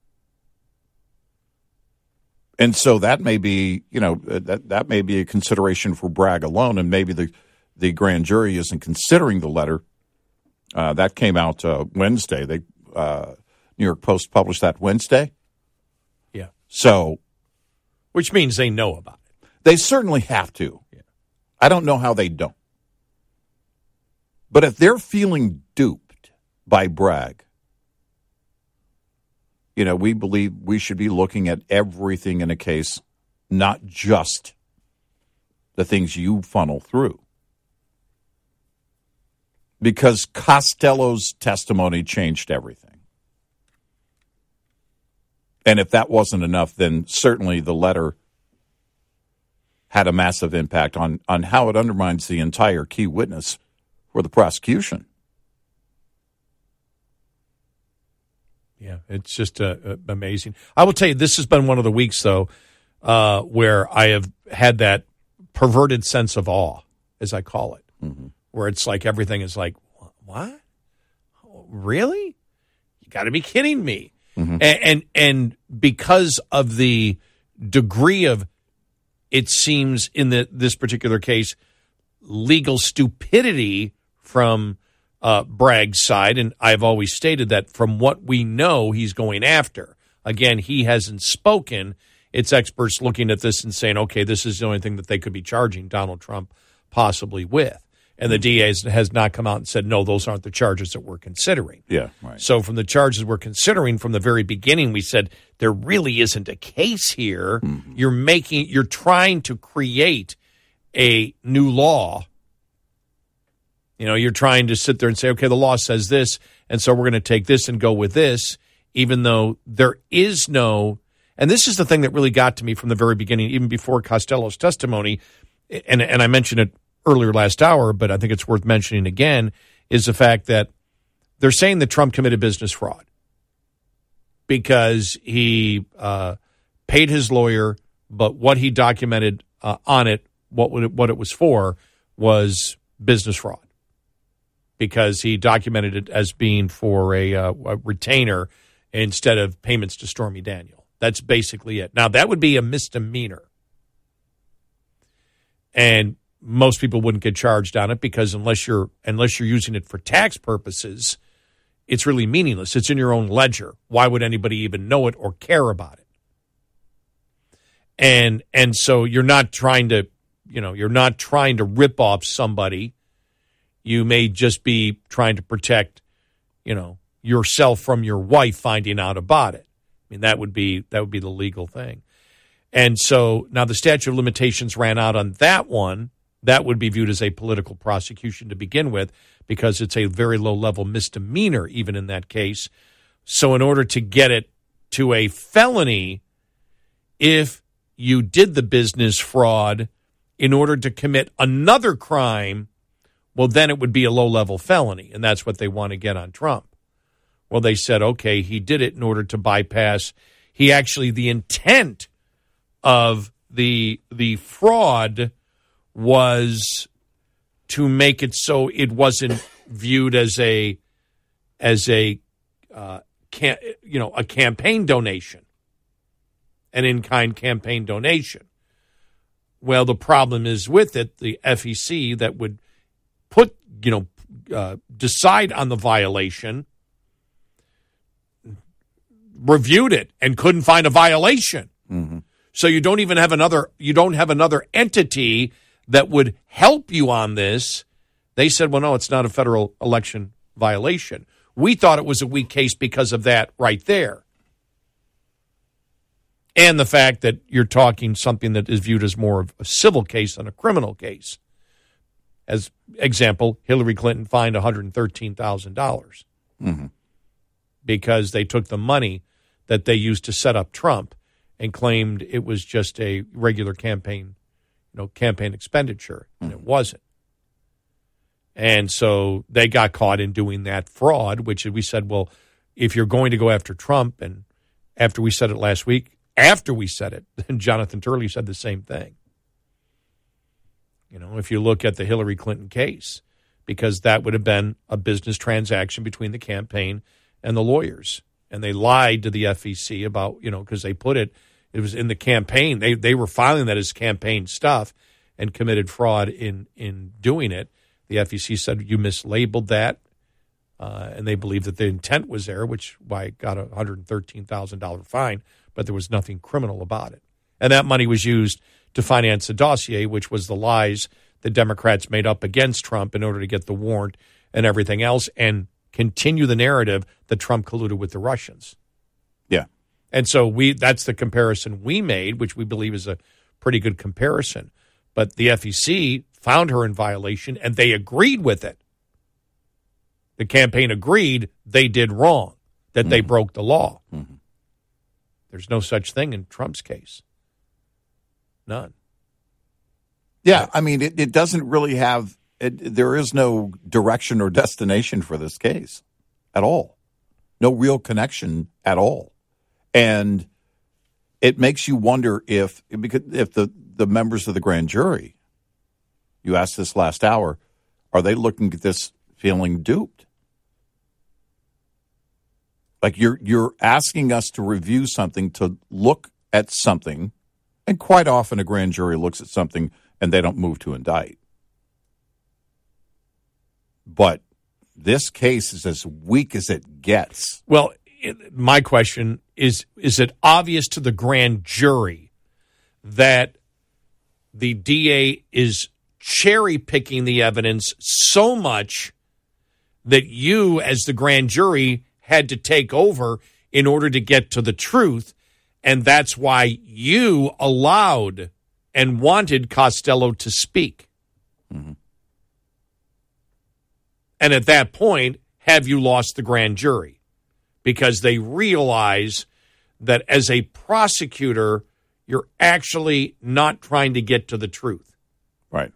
And so that may be, you know, that, that may be a consideration for Bragg alone, and maybe the, the grand jury isn't considering the letter. Uh, that came out uh, Wednesday. They uh, New York Post published that Wednesday. So, which means they know about it. They certainly have to. Yeah. I don't know how they don't. But if they're feeling duped by Bragg, you know, we believe we should be looking at everything in a case, not just the things you funnel through. Because Costello's testimony changed everything. And if that wasn't enough, then certainly the letter had a massive impact on, on how it undermines the entire key witness for the prosecution. Yeah, it's just uh, uh, amazing. I will tell you, this has been one of the weeks, though, uh, where I have had that perverted sense of awe, as I call it, mm-hmm. where it's like everything is like, what? Really? You got to be kidding me. Mm-hmm. And, and and because of the degree of, it seems in the, this particular case, legal stupidity from uh, Bragg's side. And I've always stated that from what we know, he's going after. Again, he hasn't spoken. It's experts looking at this and saying, okay, this is the only thing that they could be charging Donald Trump possibly with. And the D A has not come out and said, no, those aren't the charges that we're considering. Yeah, right. So from the charges we're considering from the very beginning, we said there really isn't a case here. Mm-hmm. You're making, you're trying to create a new law. You know, you're trying to sit there and say, okay, the law says this, and so we're going to take this and go with this, even though there is no, and this is the thing that really got to me from the very beginning, even before Costello's testimony, and, and I mentioned it earlier last hour, but I think it's worth mentioning again, is the fact that they're saying that Trump committed business fraud because he uh, paid his lawyer, but what he documented uh, on it, what would it, what it was for, was business fraud because he documented it as being for a, uh, a retainer instead of payments to Stormy Daniel. That's basically it. Now, that would be a misdemeanor. And most people wouldn't get charged on it because unless you're unless you're using it for tax purposes, it's really meaningless. It's in your own ledger. Why would anybody even know it or care about it? And and so you're not trying to, you know, you're not trying to rip off somebody. You may just be trying to protect, you know, yourself from your wife finding out about it. I mean, that would be that would be the legal thing. And so now the statute of limitations ran out on that one. That would be viewed as a political prosecution to begin with because it's a very low-level misdemeanor even in that case. So in order to get it to a felony, if you did the business fraud in order to commit another crime, well, then it would be a low-level felony, and that's what they want to get on Trump. Well, they said, okay, he did it in order to bypass. He actually, the intent of the the fraud was to make it so it wasn't viewed as a as a uh, can, you know a campaign donation, an in-kind campaign donation. Well, the problem is with it, the F E C that would put you know uh, decide on the violation reviewed it and couldn't find a violation. Mm-hmm. So you don't even have another you don't have another entity that would help you on this. They said, well, no, it's not a federal election violation. We thought it was a weak case because of that right there. And the fact that you're talking something that is viewed as more of a civil case than a criminal case. As example, Hillary Clinton fined one hundred thirteen thousand dollars mm-hmm. because they took the money that they used to set up Trump and claimed it was just a regular campaign you know, campaign expenditure, and it wasn't. And so they got caught in doing that fraud, which we said, well, if you're going to go after Trump, and after we said it last week, after we said it, and Jonathan Turley said the same thing. You know, if you look at the Hillary Clinton case, because that would have been a business transaction between the campaign and the lawyers. And they lied to the F E C about, you know, because they put it, it was in the campaign. They they were filing that as campaign stuff and committed fraud in, in doing it. The F E C said you mislabeled that, uh, and they believed that the intent was there, which why it got a one hundred thirteen thousand dollars fine, but there was nothing criminal about it. And that money was used to finance the dossier, which was the lies the Democrats made up against Trump in order to get the warrant and everything else and continue the narrative that Trump colluded with the Russians. Yeah. And so we that's the comparison we made, which we believe is a pretty good comparison. But the F E C found her in violation, and they agreed with it. The campaign agreed they did wrong, that mm-hmm. they broke the law. Mm-hmm. There's no such thing in Trump's case. None. Yeah, I mean, it, it doesn't really have it, – there is no direction or destination for this case at all. No real connection at all. And it makes you wonder if because if the, the members of the grand jury, you asked this last hour, are they looking at this feeling duped? Like you're you're asking us to review something, to look at something And quite often a grand jury looks at something and they don't move to indict. But this case is as weak as it gets. Well, it, my question is, is it obvious to the grand jury that the D A is cherry-picking the evidence so much that you, as the grand jury, had to take over in order to get to the truth, and that's why you allowed and wanted Costello to speak? Mm-hmm. And at that point, have you lost the grand jury? Because they realize that as a prosecutor, you're actually not trying to get to the truth. Right.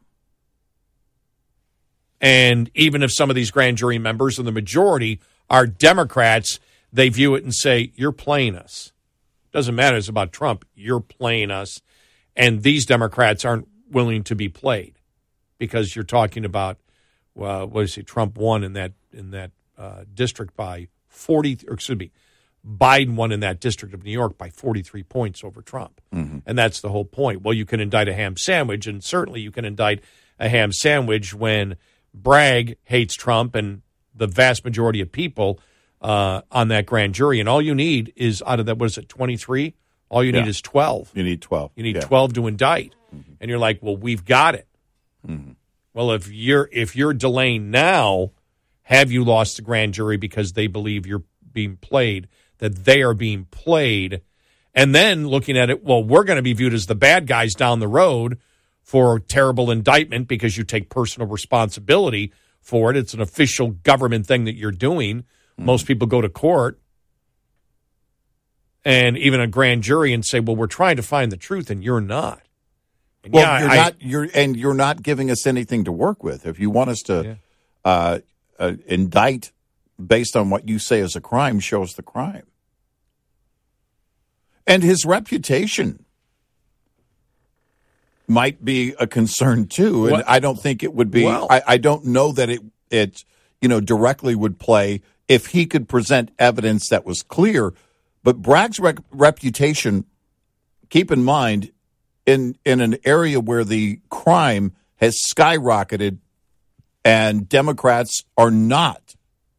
And even if some of these grand jury members, and the majority, are Democrats, they view it and say, you're playing us. Doesn't matter, it's about Trump. You're playing us. And these Democrats aren't willing to be played because you're talking about, uh, what is it, Trump won in that in that uh, district by forty, or excuse me, Biden won in that district of New York by forty-three points over Trump. Mm-hmm. And that's the whole point. Well, you can indict a ham sandwich, and certainly you can indict a ham sandwich when Bragg hates Trump and the vast majority of people uh, on that grand jury. And all you need is, out of that, what is it, twenty-three? All you yeah. need is twelve. You need twelve. You need yeah. twelve to indict. Mm-hmm. And you're like, well, we've got it. Mm-hmm. Well, if you're if you're delaying now, have you lost the grand jury because they believe you're being played, that they are being played? And then looking at it, well, we're going to be viewed as the bad guys down the road for terrible indictment because you take personal responsibility for it. It's an official government thing that you're doing. Mm-hmm. Most people go to court and even a grand jury and say, well, we're trying to find the truth, and you're not. And Well, yeah, you're I, not. You're and you're not giving us anything to work with. If you want us to Yeah. uh, uh, indict based on what you say is a crime, show us the crime. And his reputation might be a concern too. And What? I don't think it would be. Well- I, I don't know that it it you know directly would play if he could present evidence that was clear. But Bragg's rec- reputation, keep in mind, in in an area where the crime has skyrocketed and Democrats are not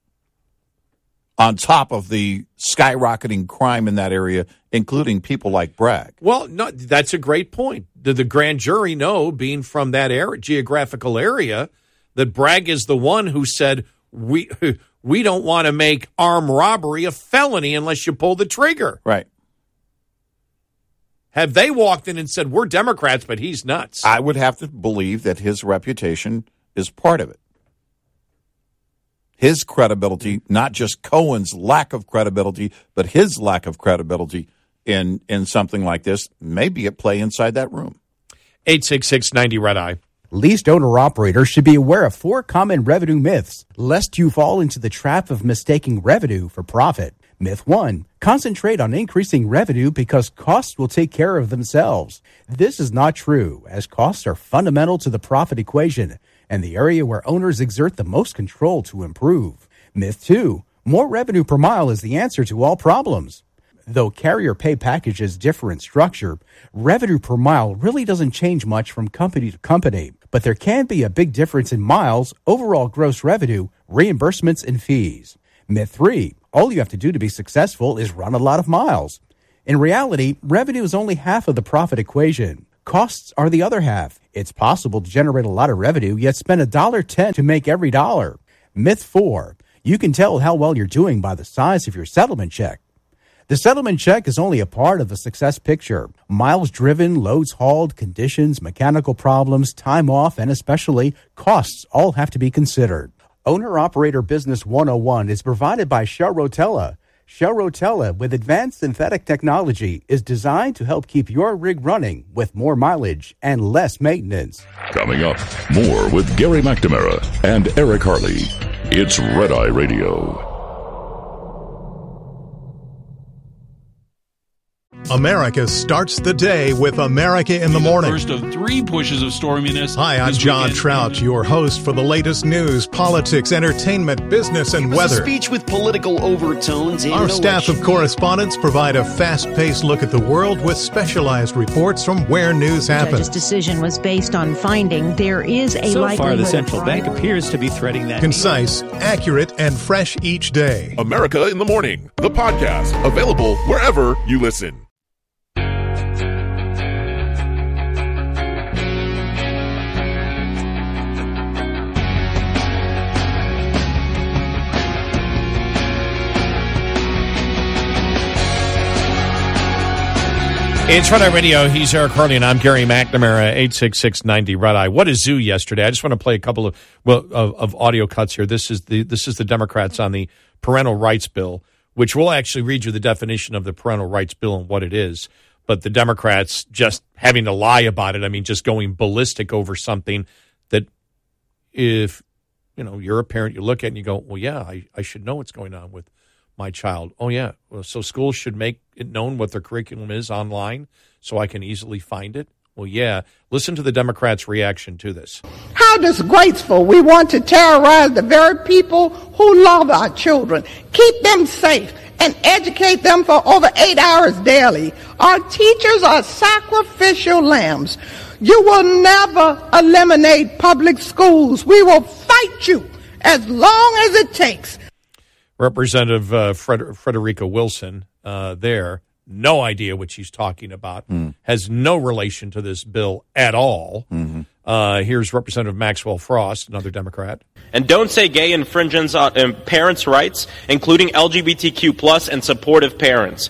on top of the skyrocketing crime in that area, including people like Bragg. Well, no, that's a great point. Did the grand jury know, being from that area, geographical area, that Bragg is the one who said, we we don't want to make armed robbery a felony unless you pull the trigger? Right. Have they walked in and said, we're Democrats, but he's nuts? I would have to believe that his reputation is part of it. His credibility, not just Cohen's lack of credibility, but his lack of credibility in, in something like this may be at play inside that room. eight six six ninety Red Eye. Leased owner-operators should be aware of four common revenue myths, lest you fall into the trap of mistaking revenue for profit. Myth one, concentrate on increasing revenue because costs will take care of themselves. This is not true, as costs are fundamental to the profit equation and the area where owners exert the most control to improve. Myth two, more revenue per mile is the answer to all problems. Though carrier pay packages differ in structure, revenue per mile really doesn't change much from company to company, but there can be a big difference in miles, overall gross revenue, reimbursements, and fees. Myth three, all you have to do to be successful is run a lot of miles. In reality, revenue is only half of the profit equation. Costs are the other half. It's possible to generate a lot of revenue, yet spend a dollar ten to make every dollar. Myth four, you can tell how well you're doing by the size of your settlement check. The settlement check is only a part of the success picture. Miles driven, loads hauled, conditions, mechanical problems, time off, and especially costs all have to be considered. Owner-Operator Business one oh one is provided by Shell Rotella. Shell Rotella, with advanced synthetic technology, is designed to help keep your rig running with more mileage and less maintenance. Coming up, more with Gary McNamara and Eric Harley. It's Red Eye Radio. America starts the day with America in the Morning. First of three pushes of storminess. Hi, I'm John weekend. Trout, your host for the latest news, politics, entertainment, business, and it was weather. A speech with political overtones. Our staff of correspondents provide a fast-paced look at the world with specialized reports from where news happens. The judge's decision was based on finding there is a so likelihood. So far, the central bank appears to be threading that. Concise, accurate, and fresh each day. America in the Morning, the podcast, available wherever you listen. It's Red Eye Radio. He's Eric Harley, and I'm Gary McNamara, eight six six ninety Red Eye. What a zoo yesterday. I just want to play a couple of well of, of audio cuts here. This is the this is the Democrats on the parental rights bill, which will actually read you the definition of the parental rights bill and what it is. But the Democrats just having to lie about it. I mean, just going ballistic over something that if, you know, you're a parent, you look at it and you go, well, yeah, I, I should know what's going on with my child. Oh, yeah. Well, so schools should make it known what their curriculum is online so I can easily find it. Well, yeah. Listen to the Democrats' reaction to this. How disgraceful. We want to terrorize the very people who love our children, keep them safe, and educate them for over eight hours daily. Our teachers are sacrificial lambs. You will never eliminate public schools. We will fight you as long as it takes. Representative uh, Fred- Frederica Wilson uh, there, no idea what she's talking about, mm. has no relation to this bill at all. Mm-hmm. Uh, here's Representative Maxwell Frost, another Democrat. And don't say gay infringes on uh, parents' rights, including L G B T Q plus and supportive parents.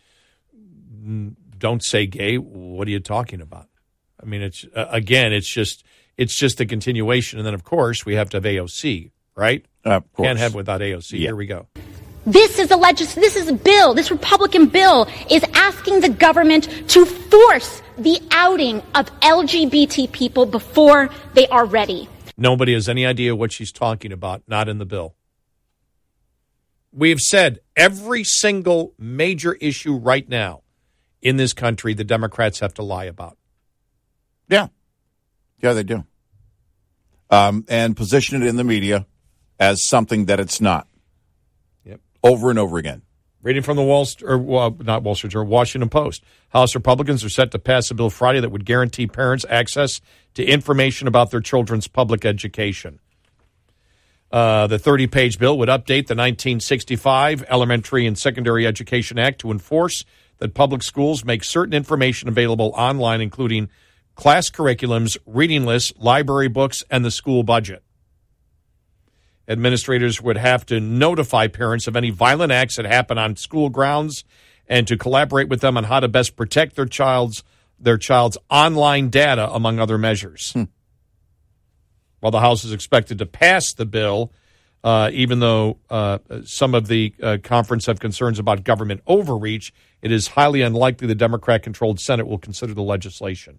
Don't say gay. What are you talking about? I mean, it's uh, again, it's just it's just a continuation. And then, of course, we have to have A O C, right? Uh, of course. Can't have without A O C. Yeah. Here we go. This is a legis- This is a bill. This Republican bill is asking the government to force the outing of L G B T people before they are ready. Nobody has any idea what she's talking about. Not in the bill. We have said every single major issue right now in this country, the Democrats have to lie about. Yeah. Yeah, they do. Um, and position it in the media as something that it's not. Yep. Over and over again. Reading from the Wall Street, or well, not Wall Street, or Washington Post. House Republicans are set to pass a bill Friday that would guarantee parents access to information about their children's public education. Uh, the thirty-page bill would update the nineteen sixty-five Elementary and Secondary Education Act to enforce that public schools make certain information available online, including class curriculums, reading lists, library books, and the school budget. Administrators would have to notify parents of any violent acts that happen on school grounds and to collaborate with them on how to best protect their child's their child's online data, among other measures. Hmm. While the House is expected to pass the bill, uh, even though uh, some of the uh, conference have concerns about government overreach, it is highly unlikely the Democrat-controlled Senate will consider the legislation.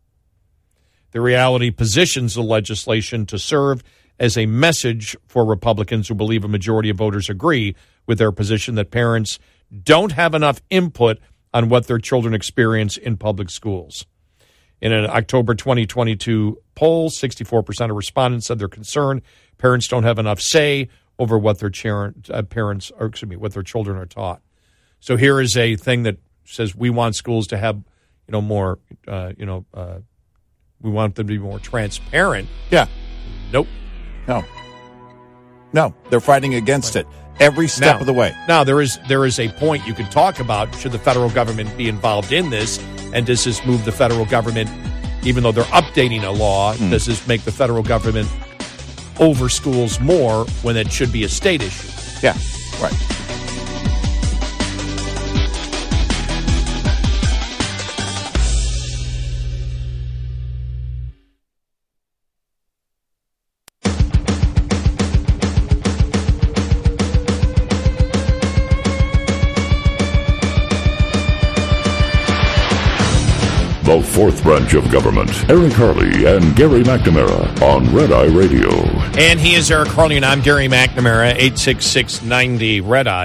The reality positions the legislation to serve as a message for Republicans who believe a majority of voters agree with their position that parents don't have enough input on what their children experience in public schools. In an October twenty twenty-two poll, sixty-four percent of respondents said they're concerned parents don't have enough say over what their char- uh, parents, or excuse me, what their children are taught. So here is a thing that says we want schools to have, you know, more, uh, you know, uh, we want them to be more transparent. Yeah. Nope. No. No, they're fighting against it every step now, of the way. Now, there is there is a point you can talk about. Should the federal government be involved in this? And does this move the federal government, even though they're updating a law, mm. does this make the federal government over schools more when it should be a state issue? Yeah, right. The fourth branch of government. Eric Harley and Gary McNamara on Red Eye Radio. And he is Eric Harley, and I'm Gary McNamara, eight six six ninety Red Eye.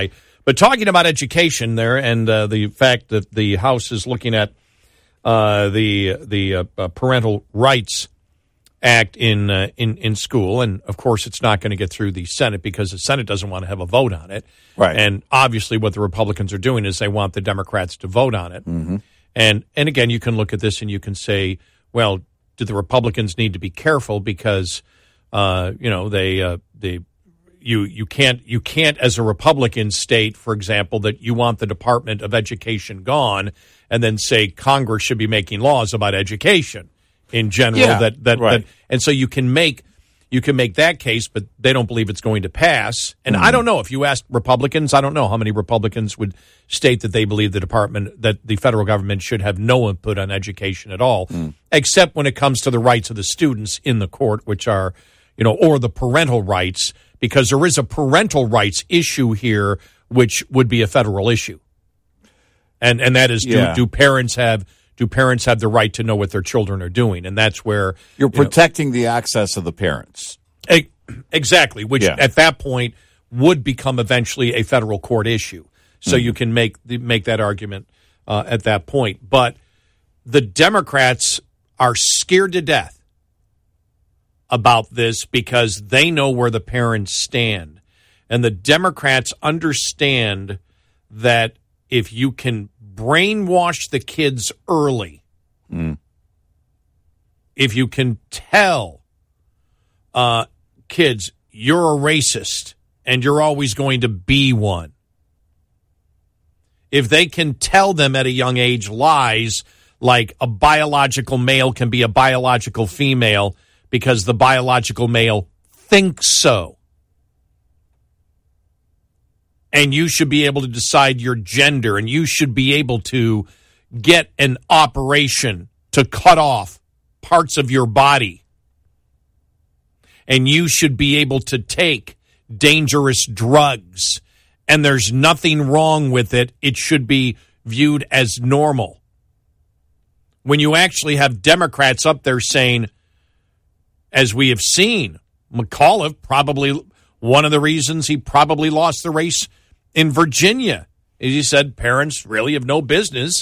But talking about education there and uh, the fact that the House is looking at uh, the the uh, uh, Parental Rights Act in, uh, in in school, and of course it's not going to get through the Senate because the Senate doesn't want to have a vote on it. Right. And obviously what the Republicans are doing is they want the Democrats to vote on it. Mm-hmm. And and again, you can look at this and you can say, well, do the Republicans need to be careful because uh, you know they uh, they you you can't you can't as a Republican state, for example, that you want the Department of Education gone, and then say Congress should be making laws about education in general. Yeah, that that, right. that and so you can make you can make that case, but they don't believe it's going to pass. And Mm. I don't know if you asked Republicans, I don't know how many Republicans would state that they believe the department that the federal government should have no input on education at all, Mm. except when it comes to the rights of the students in the court, which are, you know, or the parental rights, because there is a parental rights issue here, which would be a federal issue. And and that is, Yeah. do, do parents have do parents have the right to know what their children are doing? And that's where You're you know, protecting the access of the parents. E- Exactly, which Yeah. at that point would become eventually a federal court issue. So Mm-hmm. you can make the, make that argument uh, at that point. But the Democrats are scared to death about this because they know where the parents stand. And the Democrats understand that if you can brainwash the kids early, Mm. if you can tell uh, kids, you're a racist and you're always going to be one. If they can tell them at a young age lies like a biological male can be a biological female because the biological male thinks so, and you should be able to decide your gender, and you should be able to get an operation to cut off parts of your body, and you should be able to take dangerous drugs, and there's nothing wrong with it. It should be viewed as normal. When you actually have Democrats up there saying, as we have seen, McAuliffe, probably one of the reasons he probably lost the race in Virginia, is he said parents really have no business,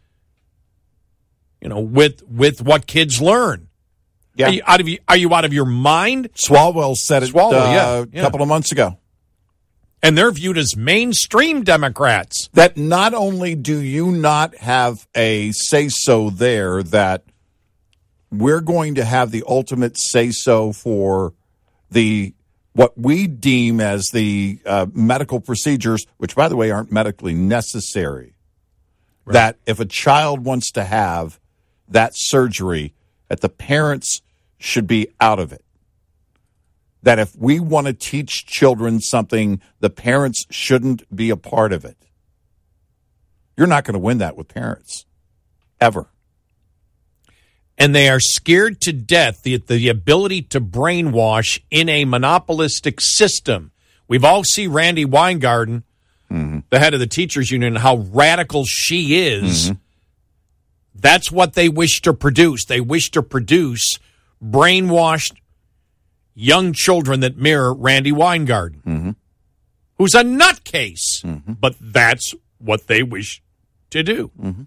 you know, with with what kids learn. Yeah. Are you out of, are you out of your mind? Swalwell said it Swalwell, uh, yeah, yeah. a couple of months ago. And they're viewed as mainstream Democrats. That not only do you not have a say-so there, that we're going to have the ultimate say-so for the what we deem as the uh, medical procedures, which, by the way, aren't medically necessary. Right. That if a child wants to have that surgery, that the parents should be out of it. That if we want to teach children something, the parents shouldn't be a part of it. You're not going to win that with parents, ever. And they are scared to death, the, the ability to brainwash in a monopolistic system. We've all seen Randy Weingarten, mm-hmm. the head of the teachers union, how radical she is. Mm-hmm. That's what they wish to produce. They wish to produce brainwashed young children that mirror Randy Weingarten, mm-hmm. who's a nutcase. Mm-hmm. But that's what they wish to do. Mm-hmm.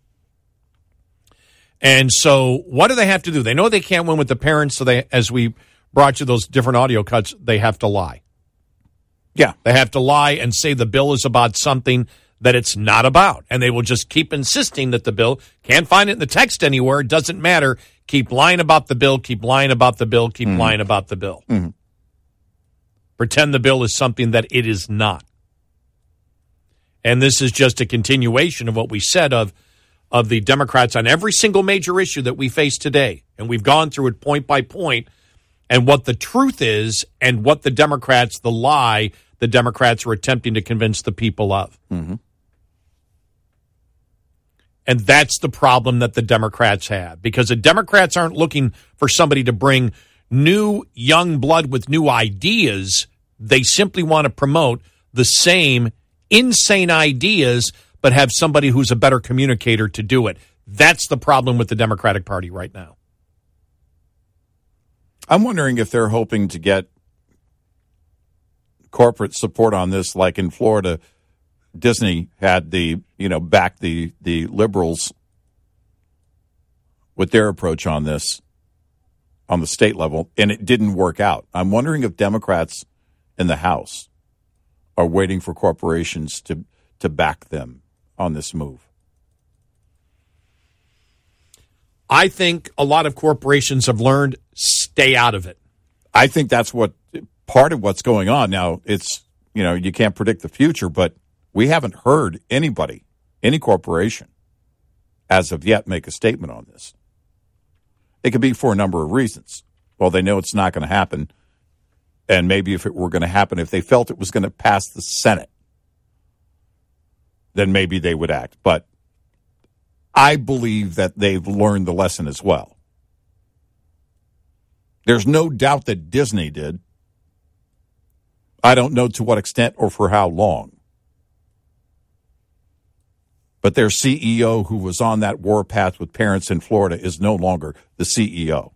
And so what do they have to do? They know they can't win with the parents, so they, as we brought you those different audio cuts, they have to lie. Yeah. They have to lie and say the bill is about something that it's not about. And they will just keep insisting that the bill, can't find it in the text anywhere, it doesn't matter. Keep lying about the bill, keep lying about the bill, keep mm-hmm. lying about the bill. Mm-hmm. Pretend the bill is something that it is not. And this is just a continuation of what we said of of the Democrats on every single major issue that we face today. And we've gone through it point by point, and what the truth is and what the Democrats, the lie, the Democrats are attempting to convince the people of. Mm-hmm. And that's the problem that the Democrats have, because the Democrats aren't looking for somebody to bring new young blood with new ideas. They simply want to promote the same insane ideas, but have somebody who's a better communicator to do it. That's the problem with the Democratic Party right now. I'm wondering if they're hoping to get corporate support on this, like in Florida, Disney had the, you know, backed the, the liberals with their approach on this on the state level, and it didn't work out. I'm wondering if Democrats in the House are waiting for corporations to, to back them on this move. I think a lot of corporations have learned stay out of it. I think that's what part of what's going on. Now, it's, you know, you can't predict the future, but we haven't heard anybody, any corporation, as of yet, make a statement on this. It could be for a number of reasons. Well, they know it's not going to happen, and maybe if it were going to happen, if they felt it was going to pass the Senate, then maybe they would act. But I believe that they've learned the lesson as well. There's no doubt that Disney did. I don't know to what extent or for how long. But their C E O, who was on that warpath with parents in Florida, is no longer the C E O.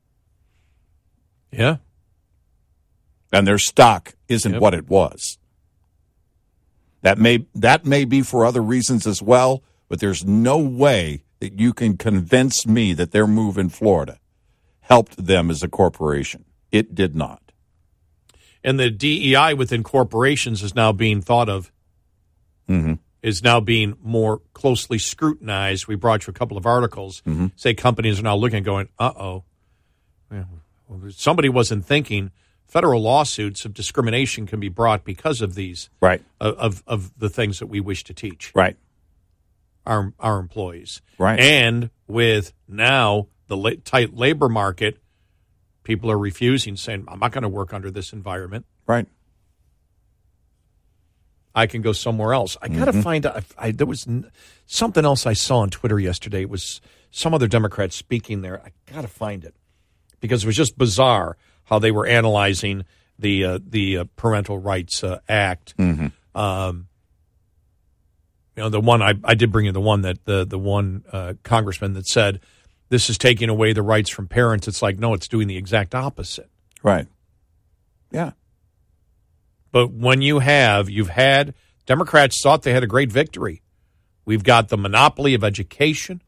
Yeah. And their stock isn't yep. what it was. That may that may be for other reasons as well, but there's no way that you can convince me that their move in Florida helped them as a corporation. It did not. And the D E I within corporations is now being thought of, mm-hmm. is now being more closely scrutinized. We brought you a couple of articles. Mm-hmm. Say companies are now looking and going, uh-oh. Somebody wasn't thinking federal lawsuits of discrimination can be brought because of these, right? Of, of, of the things that we wish to teach. Right. Our, our employees. Right. And with now the la- tight labor market, people are refusing, saying, I'm not going to work under this environment. Right. I can go somewhere else. I got to mm-hmm. find out. I, there was n- something else I saw on Twitter yesterday. It was some other Democrat speaking there. I got to find it because it was just bizarre how they were analyzing the uh, the uh, Parental Rights uh, Act. Mm-hmm. Um, you know, the one I, I did bring you the one that the the one uh, congressman that said this is taking away the rights from parents. It's like, no, it's doing the exact opposite. Right. Yeah. But when you have, you've had, Democrats thought they had a great victory. We've got the monopoly of education.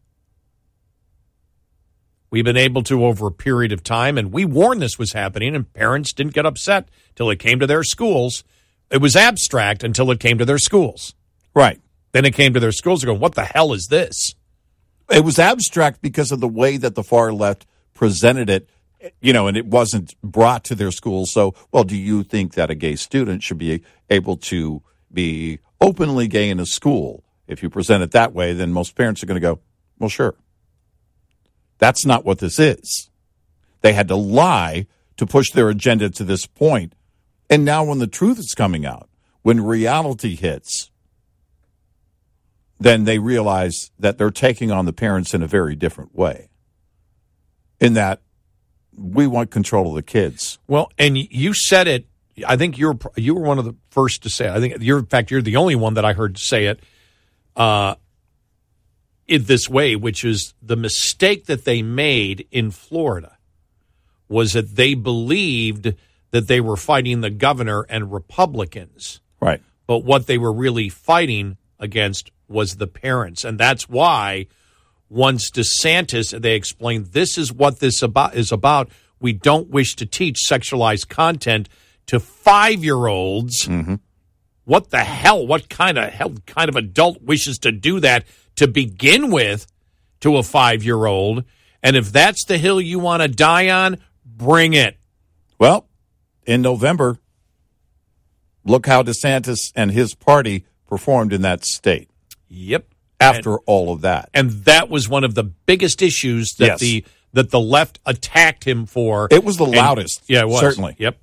We've been able to, over a period of time, and we warned this was happening, and parents didn't get upset till it came to their schools. It was abstract until it came to their schools. Right. Then it came to their schools and go, what the hell is this? It was abstract because of the way that the far left presented it. You know, and it wasn't brought to their schools. So, well, do you think that a gay student should be able to be openly gay in a school? If you present it that way, then most parents are going to go, well, sure. That's not what this is. They had to lie to push their agenda to this point. And now when the truth is coming out, when reality hits, then they realize that they're taking on the parents in a very different way. In that, we want control of the kids. Well, and you said it. I think you're you were one of the first to say it. I think you're, in fact, you're the only one that I heard say it uh, in this way, which is the mistake that they made in Florida was that they believed that they were fighting the governor and Republicans. Right. But what they were really fighting against was the parents. And that's why once DeSantis, they explained, this is what this about is about. We don't wish to teach sexualized content to five-year-olds. Mm-hmm. What the hell? What kind of hell kind of adult wishes to do that to begin with to a five-year-old? And if that's the hill you want to die on, bring it. Well, in November, look how DeSantis and his party performed in that state. Yep. After and, all of that. And that was one of the biggest issues that yes. the that the left attacked him for. It was the and, loudest. Yeah, it was. Certainly. Yep.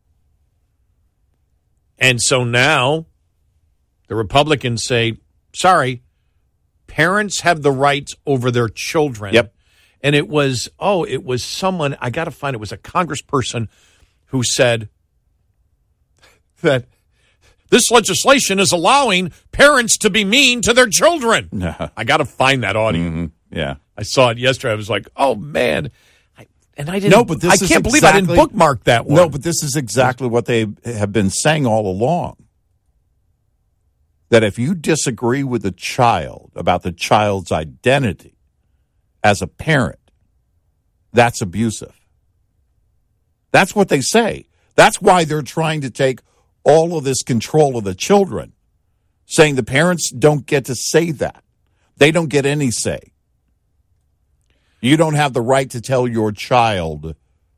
And so now the Republicans say, sorry, parents have the rights over their children. Yep. And it was, oh, it was someone, I got to find, it was a congressperson who said that this legislation is allowing parents to be mean to their children. I got to find that audio. Mm-hmm. Yeah. I saw it yesterday. I was like, oh, man. I, and I didn't. No, but this I is can't believe exactly, I didn't bookmark that one. No, but this is exactly what they have been saying all along. that if you disagree with the child about the child's identity as a parent, that's abusive. That's what they say. That's why they're trying to take all of this control of the children, saying the parents don't get to say that. They don't get any say. You don't have the right to tell your child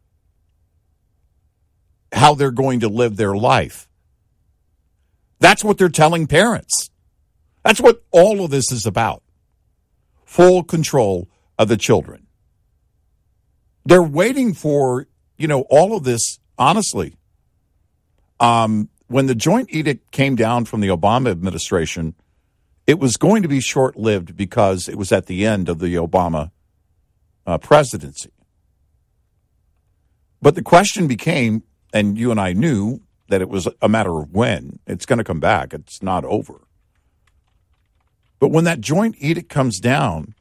how they're going to live their life. That's what they're telling parents. That's what all of this is about. Full control of the children. They're waiting for, you know, all of this, honestly. Um, when the joint edict came down from the Obama administration, it was going to be short-lived because it was at the end of the Obama uh, presidency. But the question became, and you and I knew that it was a matter of when. It's going to come back. It's not over. But when that joint edict comes down,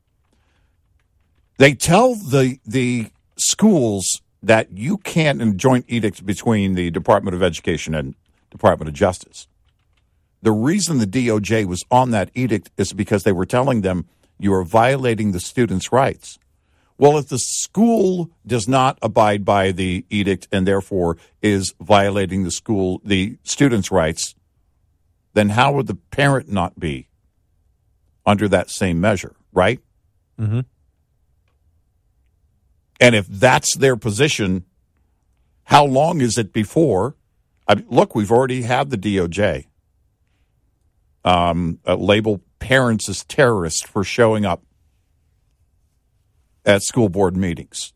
they tell the the schools that you can't, in joint edicts between the Department of Education and Department of Justice. The reason the D O J was on that edict is because they were telling them you are violating the students' rights. Well, if the school does not abide by the edict and therefore is violating the school, the students' rights, then how would the parent not be under that same measure, right? Mm-hmm. And if that's their position, how long is it before? I mean, look, we've already had the D O J um, uh, label parents as terrorists for showing up at school board meetings.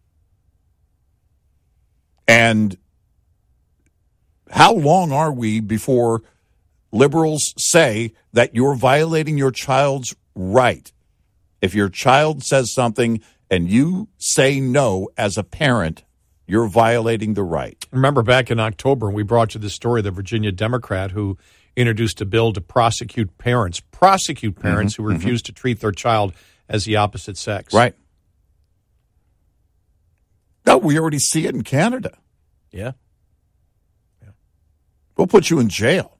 And how long are we before liberals say that you're violating your child's right? If your child says something and you say no as a parent, you're violating the right. Remember back in October, we brought you the story of the Virginia Democrat who introduced a bill to prosecute parents, prosecute parents Mm-hmm, who refuse mm-hmm. to treat their child as the opposite sex. Right. No, we already see it in Canada. Yeah. yeah. We'll put you in jail.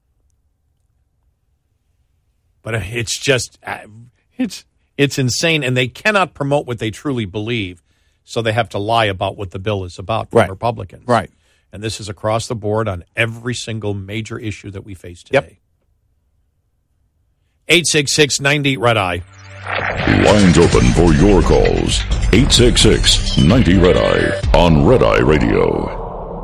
But it's just, it's it's insane, and they cannot promote what they truly believe, so they have to lie about what the bill is about from right. Republicans. Right. And this is across the board on every single major issue that we face today. Yep. eight six six, nine zero, Red Eye. Lines open for your calls. eight six six, nine zero, Red Eye on Red Eye Radio.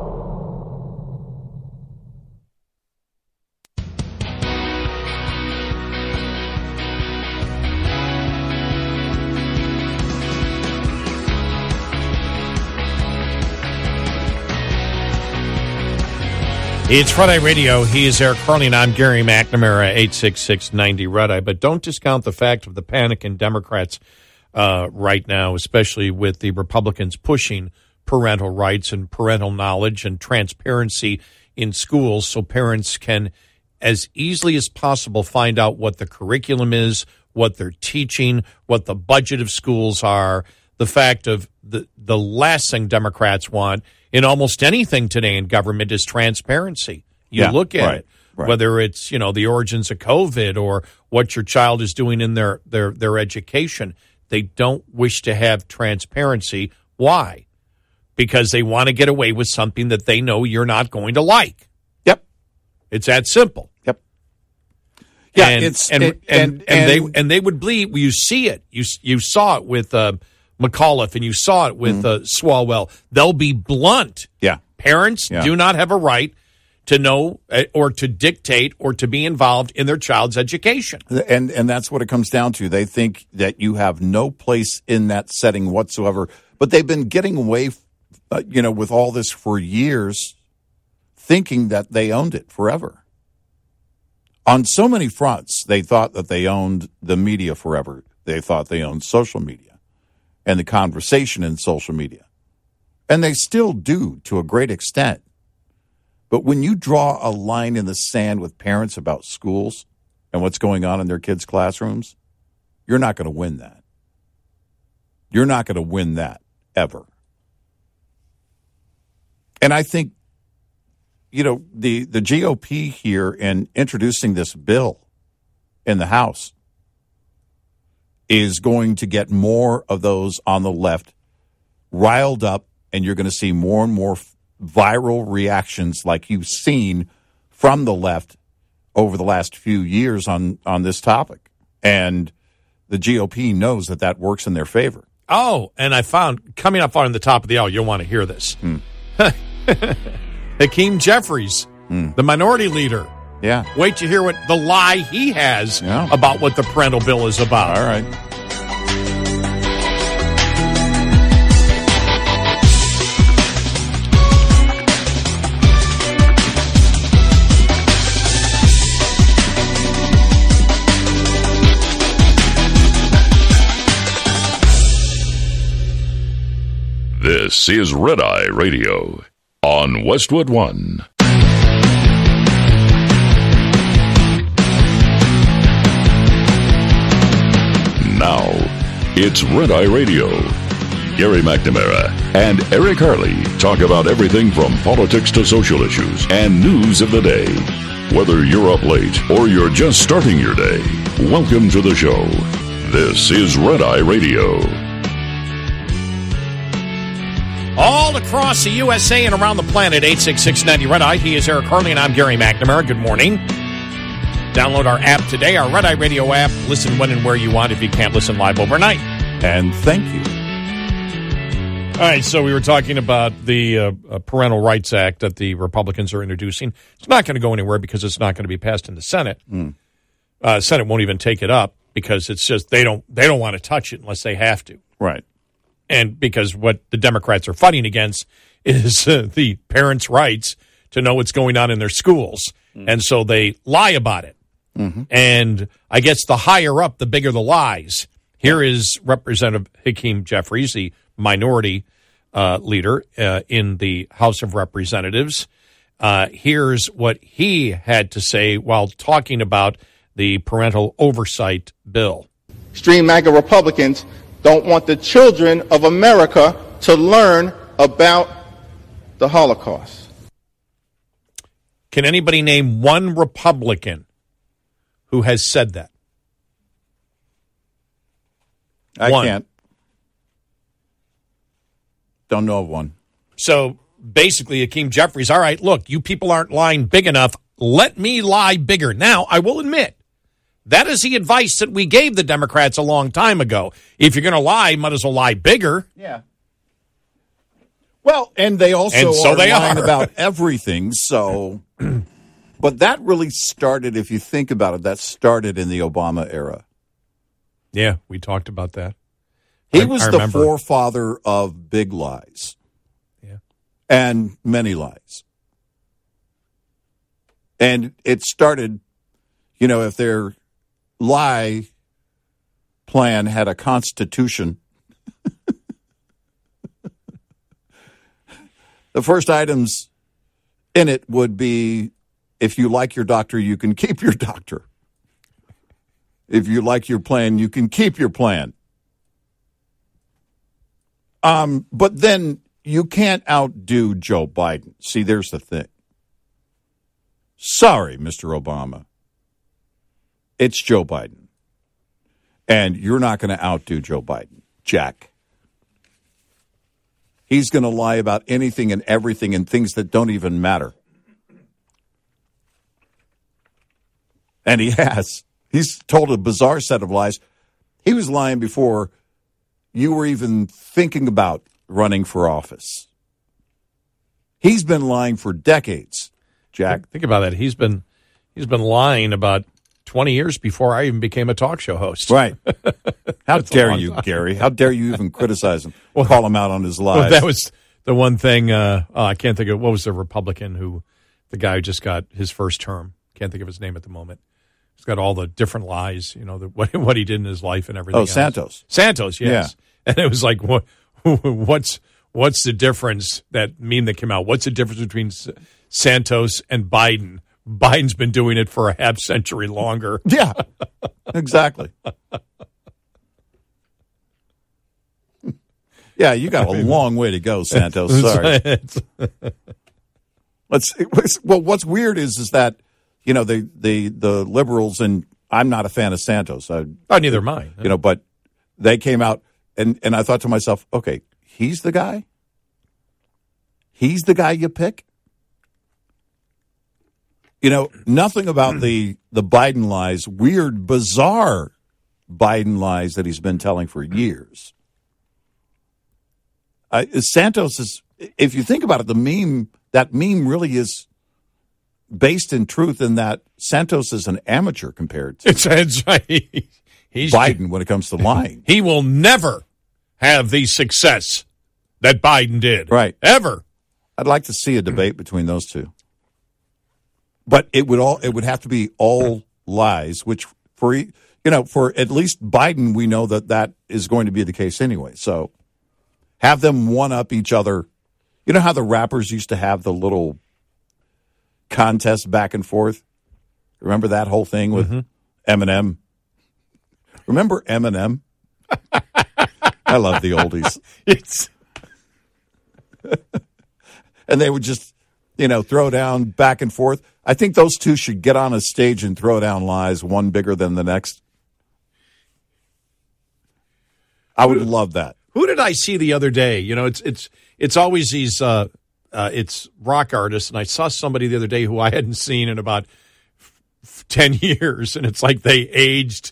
It's Red Eye Radio. He is Eric Carly, and I'm Gary McNamara, eight six six, nine zero, Red Eye. But don't discount the fact of the panic in Democrats uh, right now, especially with the Republicans pushing parental rights and parental knowledge and transparency in schools so parents can, as easily as possible, find out what the curriculum is, what they're teaching, what the budget of schools are. The fact of the, the last thing Democrats want in almost anything today in government is transparency. You yeah, look at right, it, right. whether it's, you know, the origins of COVID or what your child is doing in their, their, their education. They don't wish to have transparency. Why? Because they want to get away with something that they know you're not going to like. Yep. It's that simple. Yep. Yeah, and, it's and, it, and, and, and, and they and they would believe. You see it. You you saw it with uh, McAuliffe, and you saw it with uh, Swalwell. They'll be blunt. Yeah. Parents yeah. do not have a right to know uh, or to dictate or to be involved in their child's education. And and that's what it comes down to. They think that you have no place in that setting whatsoever. But they've been getting away, uh, you know, with all this for years, thinking that they owned it forever. On so many fronts, they thought that they owned the media forever. They thought they owned social media and the conversation in social media. And they still do to a great extent. But when you draw a line in the sand with parents about schools and what's going on in their kids' classrooms, you're not going to win that. You're not going to win that ever. And I think you know, the, the G O P here in introducing this bill in the House is going to get more of those on the left riled up, and you're going to see more and more viral reactions like you've seen from the left over the last few years on, on this topic. And the G O P knows that that works in their favor. Oh, and I found, coming up on the top of the hour, you'll want to hear this. Hmm. Hakeem Jeffries, hmm. the minority leader. Yeah. Wait to hear what the lie he has yeah. about what the parental bill is about. All right. This is Red Eye Radio on Westwood One. Now, it's Red Eye Radio. Gary McNamara and Eric Harley talk about everything from politics to social issues and news of the day. Whether you're up late or you're just starting your day, welcome to the show. This is Red Eye Radio. All across the U S A and around the planet, eight six six, ninety Red Eye. He is Eric Harley, and I'm Gary McNamara. Good morning. Download our app today, our Red Eye Radio app. Listen when and where you want if you can't listen live overnight. And thank you. All right, so we were talking about the uh, uh, Parental Rights Act that the Republicans are introducing. It's not going to go anywhere because it's not going to be passed in the Senate. Mm. Uh, Senate won't even take it up because it's just they don't they don't want to touch it unless they have to. Right. And because what the Democrats are fighting against is uh, the parents' rights to know what's going on in their schools. Mm. And so they lie about it. Mm-hmm. And I guess the higher up, the bigger the lies. Here is Representative Hakeem Jeffries, the minority uh, leader uh, in the House of Representatives. Uh, here's what he had to say while talking about the parental oversight bill. Extreme MAGA Republicans don't want the children of America to learn about the Holocaust. Can anybody name one Republican who has said that? I one. can't. Don't know of one. So basically, Hakeem Jeffries, all right, look, you people aren't lying big enough. Let me lie bigger. Now, I will admit, that is the advice that we gave the Democrats a long time ago. If you're going to lie, might as well lie bigger. Yeah. Well, and they also and so are they lying are. about everything. So, but that really started, if you think about it, that started in the Obama era. Yeah, we talked about that. He I, was I the remember. forefather of big lies. Yeah. And many lies. And it started, you know, if their lie plan had a constitution, the first items in it would be, if you like your doctor, you can keep your doctor. If you like your plan, you can keep your plan. Um, but then you can't outdo Joe Biden. See, there's the thing. Sorry, Mister Obama. It's Joe Biden. And you're not going to outdo Joe Biden, Jack. He's going to lie about anything and everything and things that don't even matter. And he has. He's told a bizarre set of lies. He was lying before you were even thinking about running for office. He's been lying for decades, Jack. Think about that. He's been he's been lying about twenty years before I even became a talk show host. Right. How That's a dare long you, time. Gary? How dare you even criticize him, Well, call him out on his lies? Well, that was the one thing, uh, oh, I can't think of, what was the Republican who, the guy who just got his first term? Can't think of his name at the moment. He's got all the different lies, you know, the, what what he did in his life and everything Oh, else. Santos. Santos, yes. Yeah. And it was like, what, what's what's the difference, that meme that came out, what's the difference between S- Santos and Biden? Biden's been doing it for a half century longer. Yeah, exactly. Yeah, you got a long way to go, Santos. Sorry. Let's well. What's weird is is that you know the the the liberals, and I'm not a fan of Santos. I, oh, neither am I. You know, but they came out, and and I thought to myself, okay, he's the guy. He's the guy you pick. You know, nothing about the the Biden lies, weird, bizarre Biden lies that he's been telling for years. Uh, Santos is, if you think about it, the meme, that meme really is based in truth in that Santos is an amateur compared to it's, it's right. He's, Biden when it comes to lying. He will never have the success that Biden did. Right. Ever. I'd like to see a debate between those two. But it would all it would have to be all lies, which for you know, for at least Biden, we know that that is going to be the case anyway. So have them one up each other. You know how the rappers used to have the little contest back and forth? Remember that whole thing with mm-hmm. Eminem? Remember Eminem? I love the oldies. It's and they would just, you know, throw down back and forth. I think those two should get on a stage and throw down lies, one bigger than the next. I would love that. Who did I see the other day? You know, it's it's it's always these uh, uh, it's rock artists, and I saw somebody the other day who I hadn't seen in about f- ten years, and it's like they aged.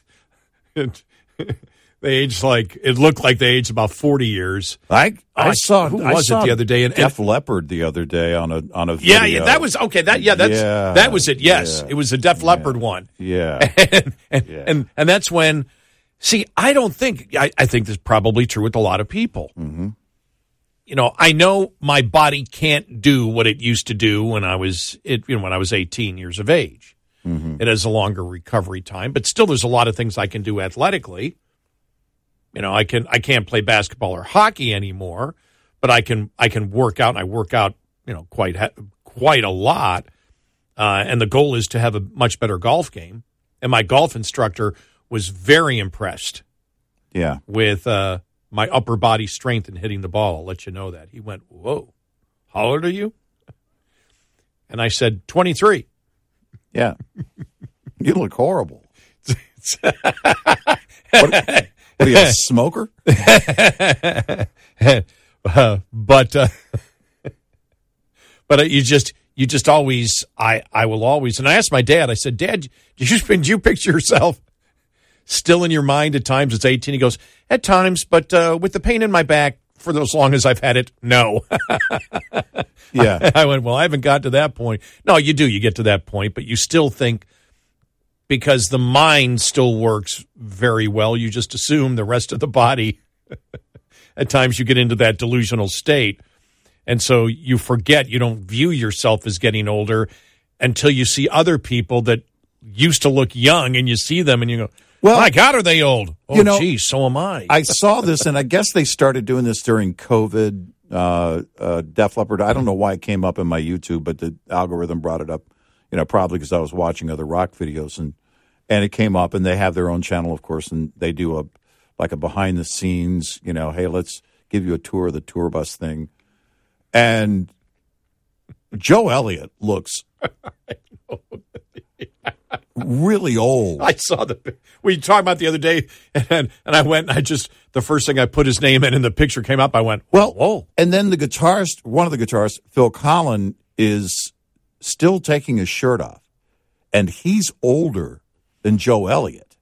They aged like it looked like they aged about forty years. I I oh, saw who I was saw it the other day? And, Def and, Leppard the other day on a on a video. Yeah, yeah, that was okay. That yeah, that's yeah, that was it. Yes, yeah, it was a Def yeah, Leppard one. Yeah, and and, yeah. and and that's when. See, I don't think I, I think this is probably true with a lot of people. Mm-hmm. You know, I know my body can't do what it used to do when I was it you know when I was eighteen years of age. Mm-hmm. It has a longer recovery time, but still, there's a lot of things I can do athletically. You know, I can I can't play basketball or hockey anymore, but I can I can work out, and I work out, you know, quite quite a lot. Uh, and the goal is to have a much better golf game. And my golf instructor was very impressed. Yeah, with uh, my upper body strength in hitting the ball. I'll let you know that. He went, "Whoa, how old are you?" And I said, twenty-three. Yeah, you look horrible. what, What are you, a smoker? uh, but uh, but uh, you just you just always I I will always and I asked my dad. I said, Dad, did you did you picture yourself still in your mind at times? It's eighteen. He goes, at times, but uh, with the pain in my back for as long as I've had it, no. Yeah, I, I went. Well, I haven't got to that point. No, you do. You get to that point, but you still think. Because the mind still works very well. You just assume the rest of the body. At times you get into that delusional state. And so you forget, you don't view yourself as getting older until you see other people that used to look young and you see them and you go, well, my God, are they old? Oh, you know, geez, so am I. I saw this, and I guess they started doing this during COVID, uh, uh, Def Leppard. I don't know why it came up in my YouTube, but the algorithm brought it up. You know, probably because I was watching other rock videos, and and it came up, and they have their own channel, of course, and they do a like a behind the scenes, you know, hey, let's give you a tour of the tour bus thing. And Joe Elliott looks really old. I saw the we talked about the other day, and and I went and I just the first thing I put his name in, and the picture came up. I went, well, whoa! And then the guitarist, one of the guitarists, Phil Collin, is still taking his shirt off, and he's older than Joe Elliott.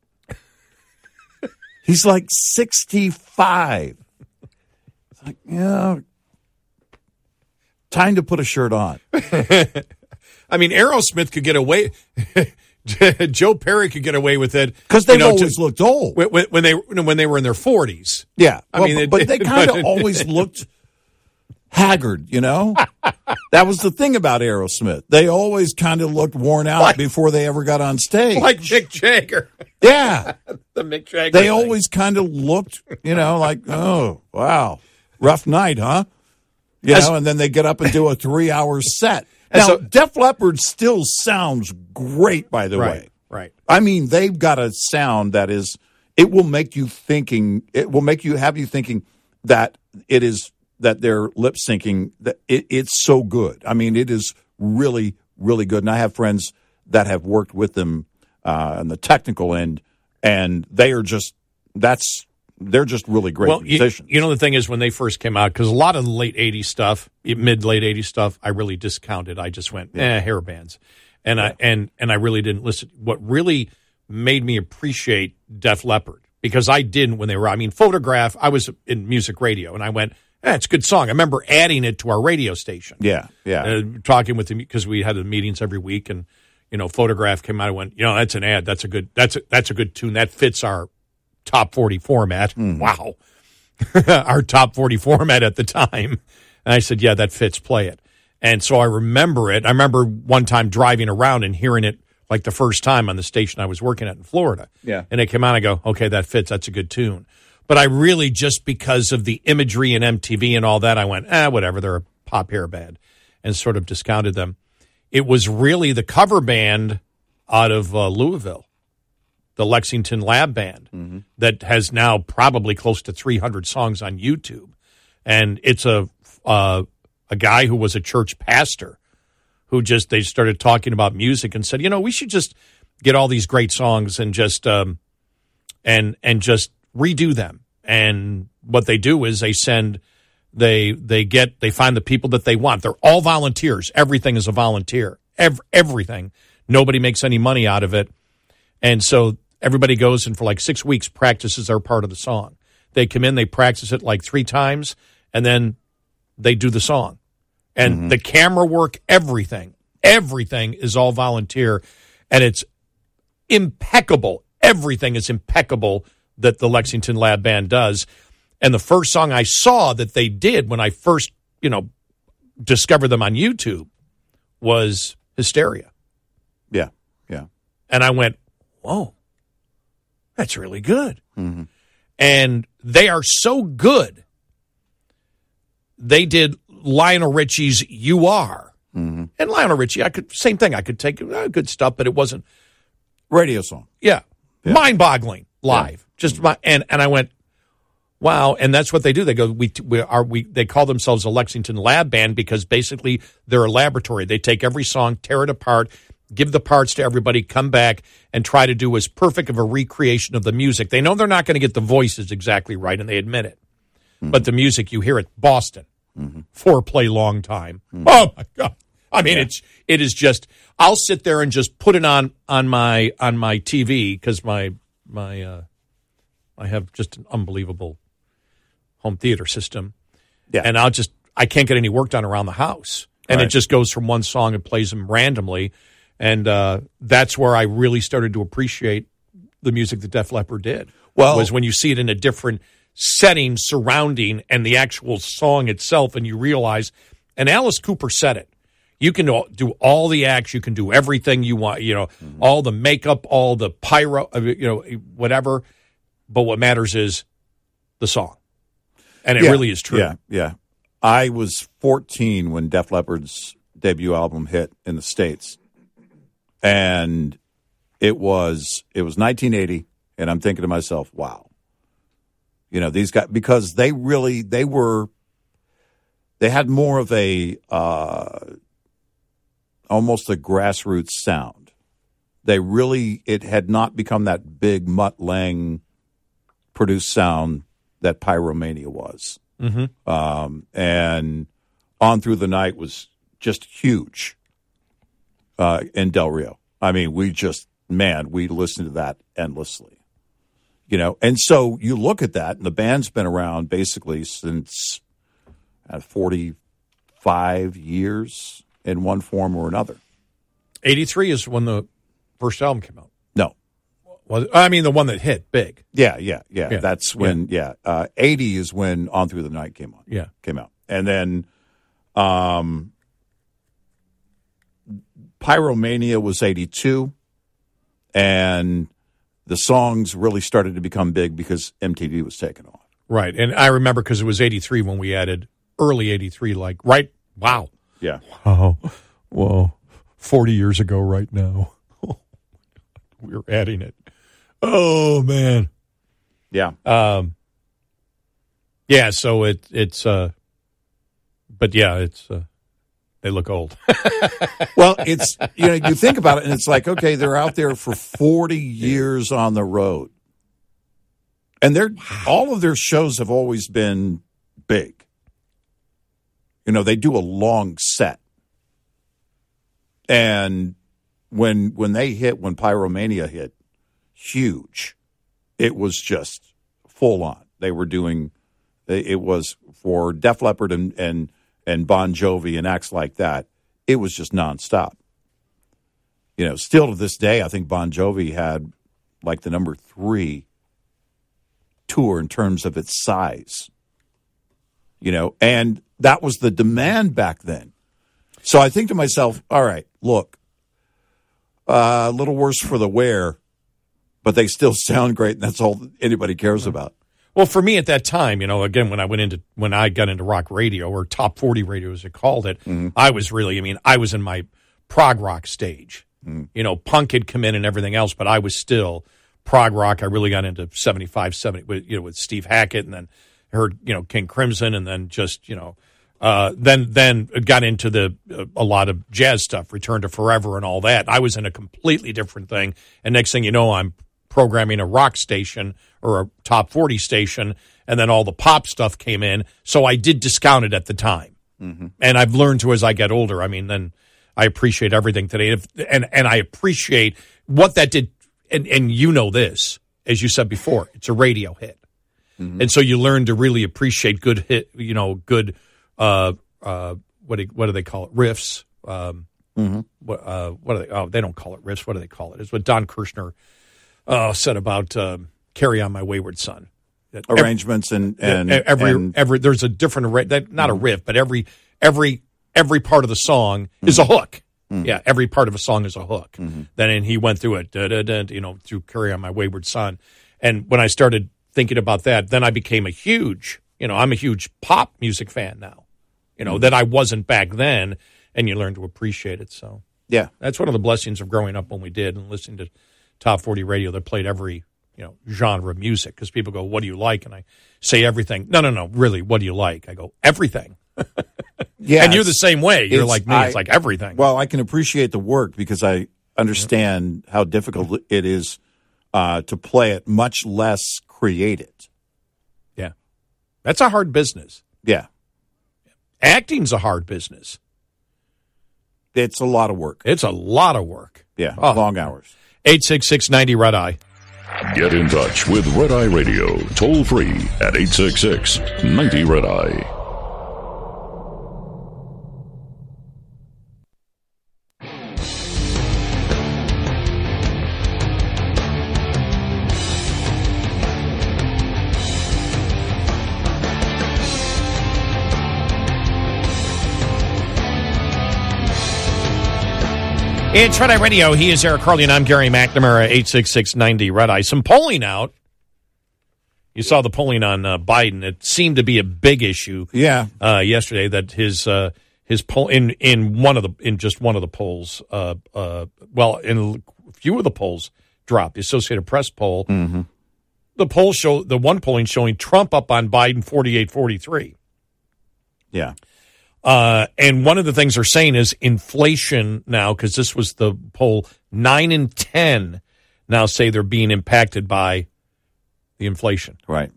He's like sixty-five. It's like, yeah, time to put a shirt on. I mean, Aerosmith could get away. Joe Perry could get away with it because they've you know, always to, looked old when, when they when they were in their forties. Yeah, I well, mean, but, it, but they kind of always looked haggard. You know, that was the thing about Aerosmith. They always kind of looked worn out like, before they ever got on stage, like Mick Jagger. Yeah, the Mick Jagger. They thing. always kind of looked, you know, like, oh wow, rough night, huh? You As, know, and then they get up and do a three-hour set. Now, so, Def Leppard still sounds great, by the right, way. Right. I mean, they've got a sound that is, it will make you thinking, it will make you, have you thinking that it is, that they're lip syncing, that it, it's so good. I mean, it is really, really good. And I have friends that have worked with them uh, on the technical end, and they are just that's they're just really great well, musicians. You, you know, the thing is, when they first came out, because a lot of the late eighties stuff, mid late eighties stuff, I really discounted. I just went, eh, hair bands, and yeah. I and and I really didn't listen. What really made me appreciate Def Leppard, because I didn't when they were. I mean, Photograph. I was in music radio, and I went, eh, it's a good song. I remember adding it to our radio station. Yeah, yeah. Uh, talking with them because we had the meetings every week, and you know, Photograph came out and went, you know, that's an ad. That's a good. That's a, that's a good tune. That fits our top forty format. Mm. Wow. Our top forty format at the time. And I said, yeah, that fits. Play it. And so I remember it. I remember one time driving around and hearing it like the first time on the station I was working at in Florida. Yeah. And it came out, I go, okay, that fits. That's a good tune. But I really, just because of the imagery and M T V and all that, I went, eh, whatever. They're a pop hair band, and sort of discounted them. It was really the cover band out of uh, Louisville, the Lexington Lab Band, mm-hmm. that has now probably close to three hundred songs on YouTube. And it's a uh, a guy who was a church pastor who just, they started talking about music and said, you know, we should just get all these great songs and just um, and and just redo them. And what they do is they send, they they get, they find the people that they want. They're all volunteers. Everything is a volunteer. Every, everything. Nobody makes any money out of it. And so everybody goes and for like six weeks practices their part of the song. They come in, they practice it like three times, and then they do the song. And mm-hmm. the camera work, everything, everything is all volunteer. And it's impeccable. Everything is impeccable that the Lexington Lab Band does. And the first song I saw that they did when I first, you know, discovered them on YouTube was Hysteria. Yeah, yeah. And I went, whoa, that's really good. Mm-hmm. And they are so good. They did Lionel Richie's You Are. Mm-hmm. And Lionel Richie, I could, same thing. I could take uh, good stuff, but it wasn't. Radio song. Yeah. yeah. Mind-boggling live. Yeah. Just my, and, and I went, wow. And that's what they do. They go, we, we are, we, they call themselves a Lexington Lab Band because basically they're a laboratory. They take every song, tear it apart, give the parts to everybody, come back and try to do as perfect of a recreation of the music. They know they're not going to get the voices exactly right, and they admit it. Mm-hmm. But the music, you hear it, Boston, mm-hmm. foreplay long time. Mm-hmm. Oh my God. I mean, yeah. it's, it is just, I'll sit there and just put it on, on my, on my T V because my, my, uh, I have just an unbelievable home theater system. Yeah. And I'll just, I can't get any work done around the house. And right. it just goes from one song and plays them randomly. And uh, that's where I really started to appreciate the music that Def Leppard did. Well, was when you see it in a different setting, surrounding, and the actual song itself, and you realize, and Alice Cooper said it, you can do all the acts, you can do everything you want, you know, mm-hmm. all the makeup, all the pyro, you know, whatever. But what matters is the song. And it yeah, really is true. Yeah, yeah. I was fourteen when Def Leppard's debut album hit in the States. And it was it was nineteen eighty, and I'm thinking to myself, wow. You know, these guys, because they really, they were, they had more of a, uh, almost a grassroots sound. They really, it had not become that big Mutt Lange produced sound that Pyromania was. Mm-hmm. Um, and On Through the Night was just huge uh, in Del Rio. I mean, we just, man, we listened to that endlessly. You know, and so you look at that, and the band's been around basically since uh, forty-five years in one form or another. eighty-three is when the first album came out. No. Well, I mean, the one that hit big. Yeah, yeah, yeah. yeah. That's when, yeah. yeah. Uh, eighty is when On Through the Night came on. Yeah. Came out. And then um, Pyromania was eighty-two. And the songs really started to become big because M T V was taking off. Right. And I remember because it was eighty-three when we added early eighty-three, like, right? Wow. Yeah. Wow. Whoa. forty years ago right now. We were adding it. Oh, man. Yeah. Um. Yeah, so it it's, uh, but yeah, it's, uh, They look old. Well, it's, you know, you think about it, and it's like, okay, they're out there for forty years on the road. And they're all of their shows have always been big. You know, they do a long set. And when when they hit, when Pyromania hit, huge. It was just full on. They were doing, it was for Def Leppard and, and, and Bon Jovi and acts like that. It was just nonstop. You know, still to this day, I think Bon Jovi had like the number three tour in terms of its size. You know, and that was the demand back then. So I think to myself, all right, look, uh, a little worse for the wear, but they still sound great, and that's all anybody cares about. Well, for me at that time, you know, again, when I went into, when I got into rock radio, or top forty radio as they called it, mm-hmm. I was really, I mean, I was in my prog rock stage. Mm-hmm. You know, punk had come in and everything else, but I was still prog rock. I really got into seventy-five, seventy, with, you know, with Steve Hackett, and then heard, you know, King Crimson, and then just, you know, uh, then, then got into the, uh, a lot of jazz stuff, Return to Forever and all that. I was in a completely different thing. And next thing you know, I'm programming a rock station or a top forty station, and then all the pop stuff came in. So I did discount it at the time. Mm-hmm. And I've learned to as I get older. I mean, then I appreciate everything today. And, and I appreciate what that did. And, and you know this, as you said before, it's a radio hit. Mm-hmm. And so you learn to really appreciate good hit, you know, good, uh, uh, what do, what do they call it? Riffs. Um, mm-hmm. what, uh, what do they, oh, they don't call it riffs. What do they call it? It's what Don Kirshner uh, said about um, Carry On My Wayward Son. Arrangements every, and, and every, and, every, there's a different, that, not mm-hmm. a riff, but every, every, every part of the song mm-hmm. is a hook. Mm-hmm. Yeah, every part of a song is a hook. Mm-hmm. Then and he went through it, da, da, da, you know, through Carry On My Wayward Son. And when I started thinking about that, then I became a huge, you know, I'm a huge pop music fan now, you know, mm-hmm. that I wasn't back then, and you learn to appreciate it. So, yeah, that's one of the blessings of growing up when we did and listening to top forty radio that played every, you know, genre of music, because people go, what do you like? And I say everything. No, no, no, really, what do you like? I go, everything. Yeah, and you're the same way. You're like me. I, it's like everything. Well, I can appreciate the work because I understand yeah. how difficult it is uh, to play it, much less create it. Yeah. That's a hard business. Yeah. Acting's a hard business. It's a lot of work. It's a lot of work. Yeah, oh. long hours. eight six six, ninety, Red Eye. Get in touch with Red Eye Radio, toll free at eight six six, ninety, Red Eye. It's Red Eye Radio. He is Eric Carly, and I'm Gary McNamara, eight six six, ninety, Red Eye. Some polling out. You saw the polling on uh, Biden. It seemed to be a big issue. Yeah. Uh, yesterday, that his uh, his poll in in one of the in just one of the polls. Uh, uh, well, in a few of the polls dropped. The Associated Press poll. Mm-hmm. The poll show the one polling showing Trump up on Biden forty-eight forty-three. Yeah. Uh, and one of the things they're saying is inflation now, because this was the poll, nine in ten now say they're being impacted by the inflation. Right.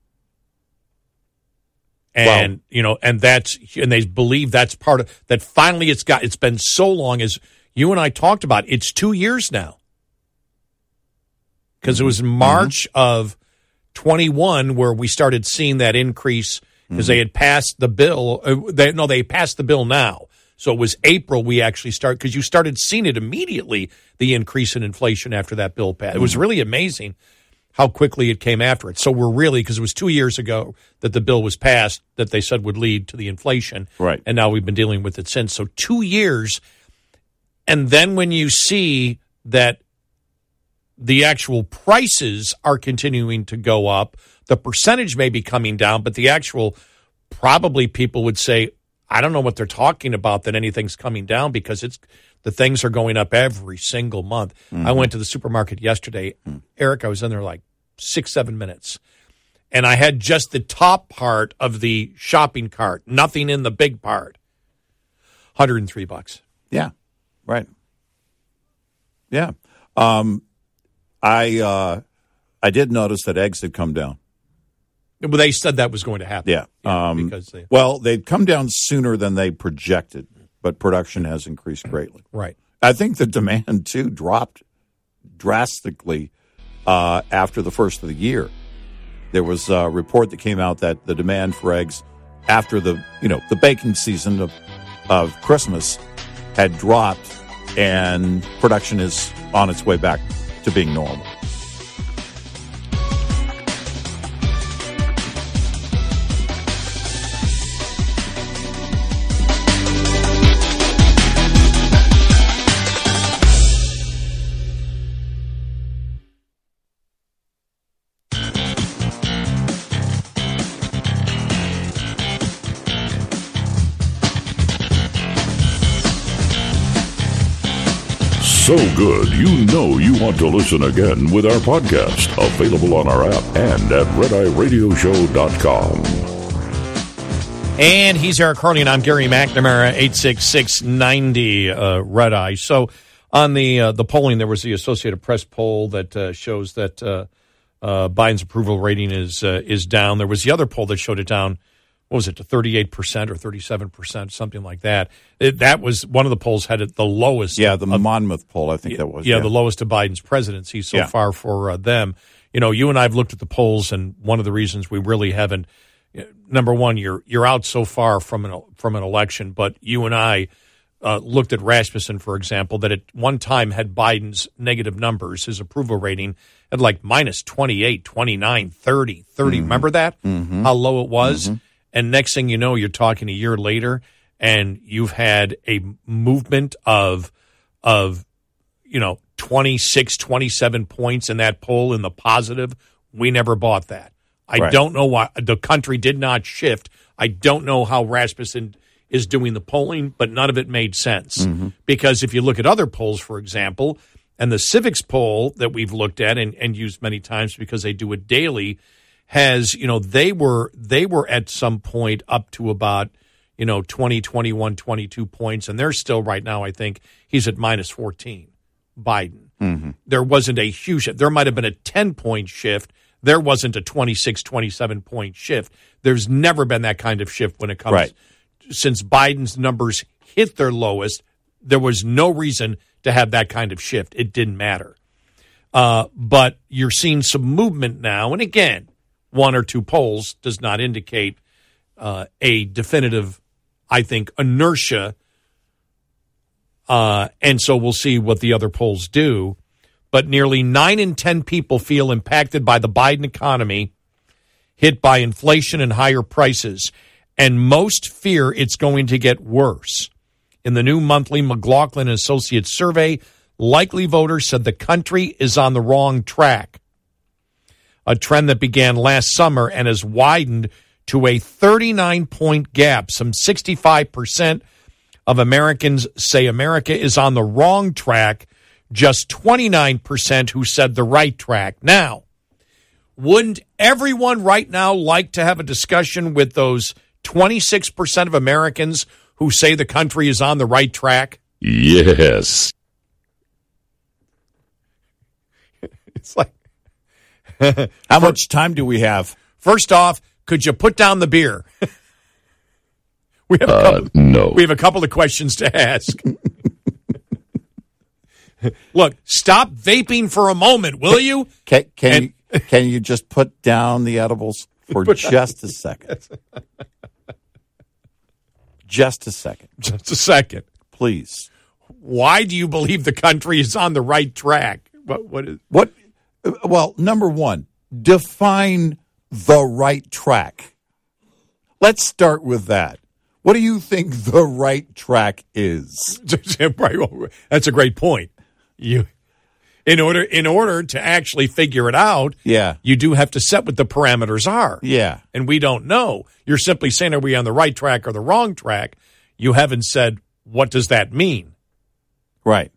And, well, you know, and that's, and they believe that's part of, that finally it's got, it's been so long, as you and I talked about, it's two years now. Because mm-hmm. it was in March mm-hmm. of twenty-one where we started seeing that increase. Because mm-hmm. they had passed the bill. Uh, they, no, they passed the bill now. So it was April we actually started, because you started seeing it immediately, the increase in inflation after that bill passed. Mm-hmm. It was really amazing how quickly it came after it. So we're really, because it was two years ago that the bill was passed that they said would lead to the inflation. Right. And now we've been dealing with it since. So two years. And then when you see that the actual prices are continuing to go up, the percentage may be coming down, but the actual, probably people would say, I don't know what they're talking about, that anything's coming down, because it's the things are going up every single month. Mm-hmm. I went to the supermarket yesterday. Mm-hmm. Eric, I was in there like six, seven minutes. And I had just the top part of the shopping cart, nothing in the big part. hundred three bucks. Yeah, right. Yeah. Um, I uh, I did notice that eggs had come down. Well, they said that was going to happen. Yeah. yeah um, because they, well, they'd come down sooner than they projected, but production has increased greatly. Right. I think the demand, too, dropped drastically uh, after the first of the year. There was a report that came out that the demand for eggs after the, you know, the baking season of, of Christmas had dropped, and production is on its way back to being normal. So good, you know you want to listen again with our podcast, available on our app and at red eye radio show dot com. And he's Eric Harley, and I'm Gary McNamara, eight six six, ninety, uh, Red Eye. So on the uh, the polling, there was the Associated Press poll that uh, shows that uh, uh, Biden's approval rating is uh, is down. There was the other poll that showed it down, what was it, to thirty-eight percent or thirty-seven percent, something like that. It, that was one of the polls had it the lowest. Yeah, the of, Monmouth poll, I think yeah, that was. Yeah, yeah, the lowest of Biden's presidency so yeah. far for uh, them. You know, you and I have looked at the polls, and one of the reasons we really haven't, number one, you're you're out so far from an from an election, but you and I uh, looked at Rasmussen, for example, that at one time had Biden's negative numbers, his approval rating at like minus twenty-eight, twenty-nine, thirty, thirty. Mm-hmm. Remember that? Mm-hmm. How low it was? Mm-hmm. And next thing you know, you're talking a year later, and you've had a movement of, of, you know, twenty-six, twenty-seven points in that poll in the positive. We never bought that. I right. don't know why. The country did not shift. I don't know how Rasmussen is doing the polling, but none of it made sense. Mm-hmm. Because if you look at other polls, for example, and the Civics poll that we've looked at and, and used many times because they do it daily, has, you know, they were they were at some point up to about, you know, twenty, twenty-one, twenty-two points, and they're still right now, I think, he's at minus fourteen, Biden. Mm-hmm. There wasn't a huge shift. There might have been a ten-point shift. There wasn't a twenty-six, twenty-seven-point shift. There's never been that kind of shift when it comes. Right. Since Biden's numbers hit their lowest, there was no reason to have that kind of shift. It didn't matter. Uh, but you're seeing some movement now, and again, one or two polls does not indicate uh, a definitive, I think, inertia. Uh, and so we'll see what the other polls do. But nearly nine in ten people feel impacted by the Biden economy, hit by inflation and higher prices. And most fear it's going to get worse. In the new monthly McLaughlin Associates survey, likely voters said the country is on the wrong track. A trend that began last summer and has widened to a thirty-nine point gap. Some sixty-five percent of Americans say America is on the wrong track, just twenty-nine percent who said the right track. Now, wouldn't everyone right now like to have a discussion with those twenty-six percent of Americans who say the country is on the right track? Yes. It's like, how much time do we have? First off, could you put down the beer? we have a uh, couple, no. We have a couple of questions to ask. Look, stop vaping for a moment, will you? Can, can and, you can you just put down the edibles for just a second? Just a second. Just a second. Please. Why do you believe the country is on the right track? What what is what well, number one, define the right track. Let's start with that. What do you think the right track is? That's a great point. You, in order in order to actually figure it out, yeah. you do have to set what the parameters are. Yeah. And we don't know. You're simply saying, are we on the right track or the wrong track? You haven't said, what does that mean? Right.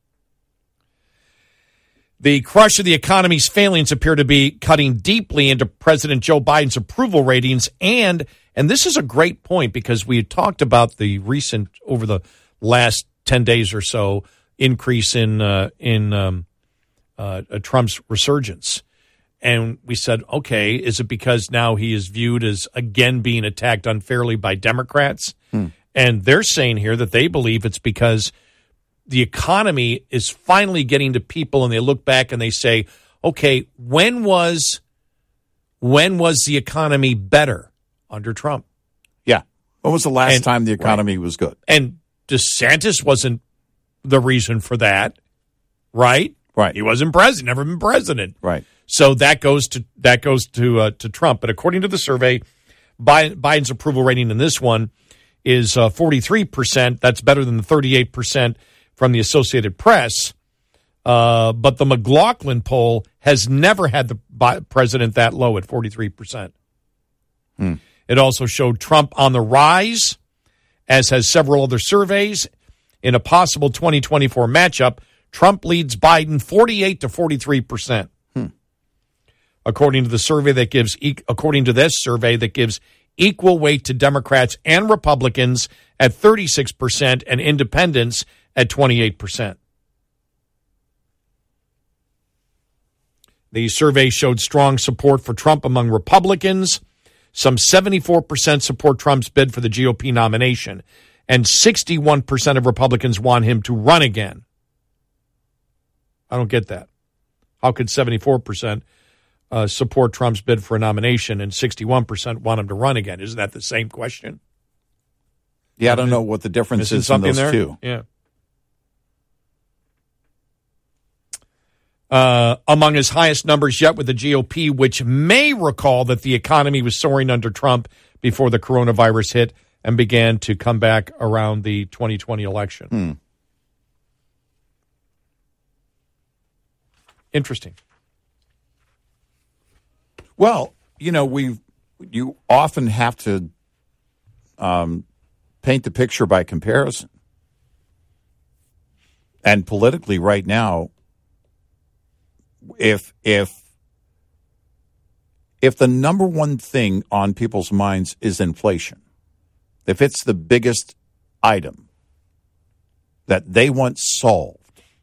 The crush of the economy's failings appear to be cutting deeply into President Joe Biden's approval ratings and And this is a great point because we had talked about the recent, over the last ten days or so, increase in uh, in um, uh, uh, Trump's resurgence. And we said, okay, is it because now he is viewed as, again, being attacked unfairly by Democrats? Hmm. And they're saying here that they believe it's because the economy is finally getting to people, and they look back and they say, okay, when was when was the economy better under Trump? Yeah. When was the last And- time the economy right. was good? And DeSantis wasn't the reason for that, right? Right. He wasn't president, never been president. Right. So that goes to that goes to uh, to Trump. But according to the survey, Biden, Biden's approval rating in this one is uh, forty-three percent. That's better than the thirty-eight percent from the Associated Press. Uh, but the McLaughlin poll has never had the bi- president that low at forty-three percent. Hmm. It also showed Trump on the rise, as has several other surveys. In a possible twenty twenty-four matchup, Trump leads Biden forty-eight to forty-three percent. Hmm. According to the survey that gives, e- according to this survey that gives equal weight to Democrats and Republicans at thirty-six percent and independents at twenty-eight percent. The survey showed strong support for Trump among Republicans. Some seventy-four percent support Trump's bid for the G O P nomination, and sixty-one percent of Republicans want him to run again. I don't get that. How could seventy-four percent uh, support Trump's bid for a nomination and sixty-one percent want him to run again? Isn't that the same question? Yeah, I don't know what the difference Missing is in something those there? two. Yeah. Uh, among his highest numbers yet with the G O P, which may recall that the economy was soaring under Trump before the coronavirus hit and began to come back around the twenty twenty election. Hmm. Interesting. Well, you know, we you often have to um, paint the picture by comparison. And politically right now, if if if the number one thing on people's minds is inflation, if it's the biggest item that they want solved,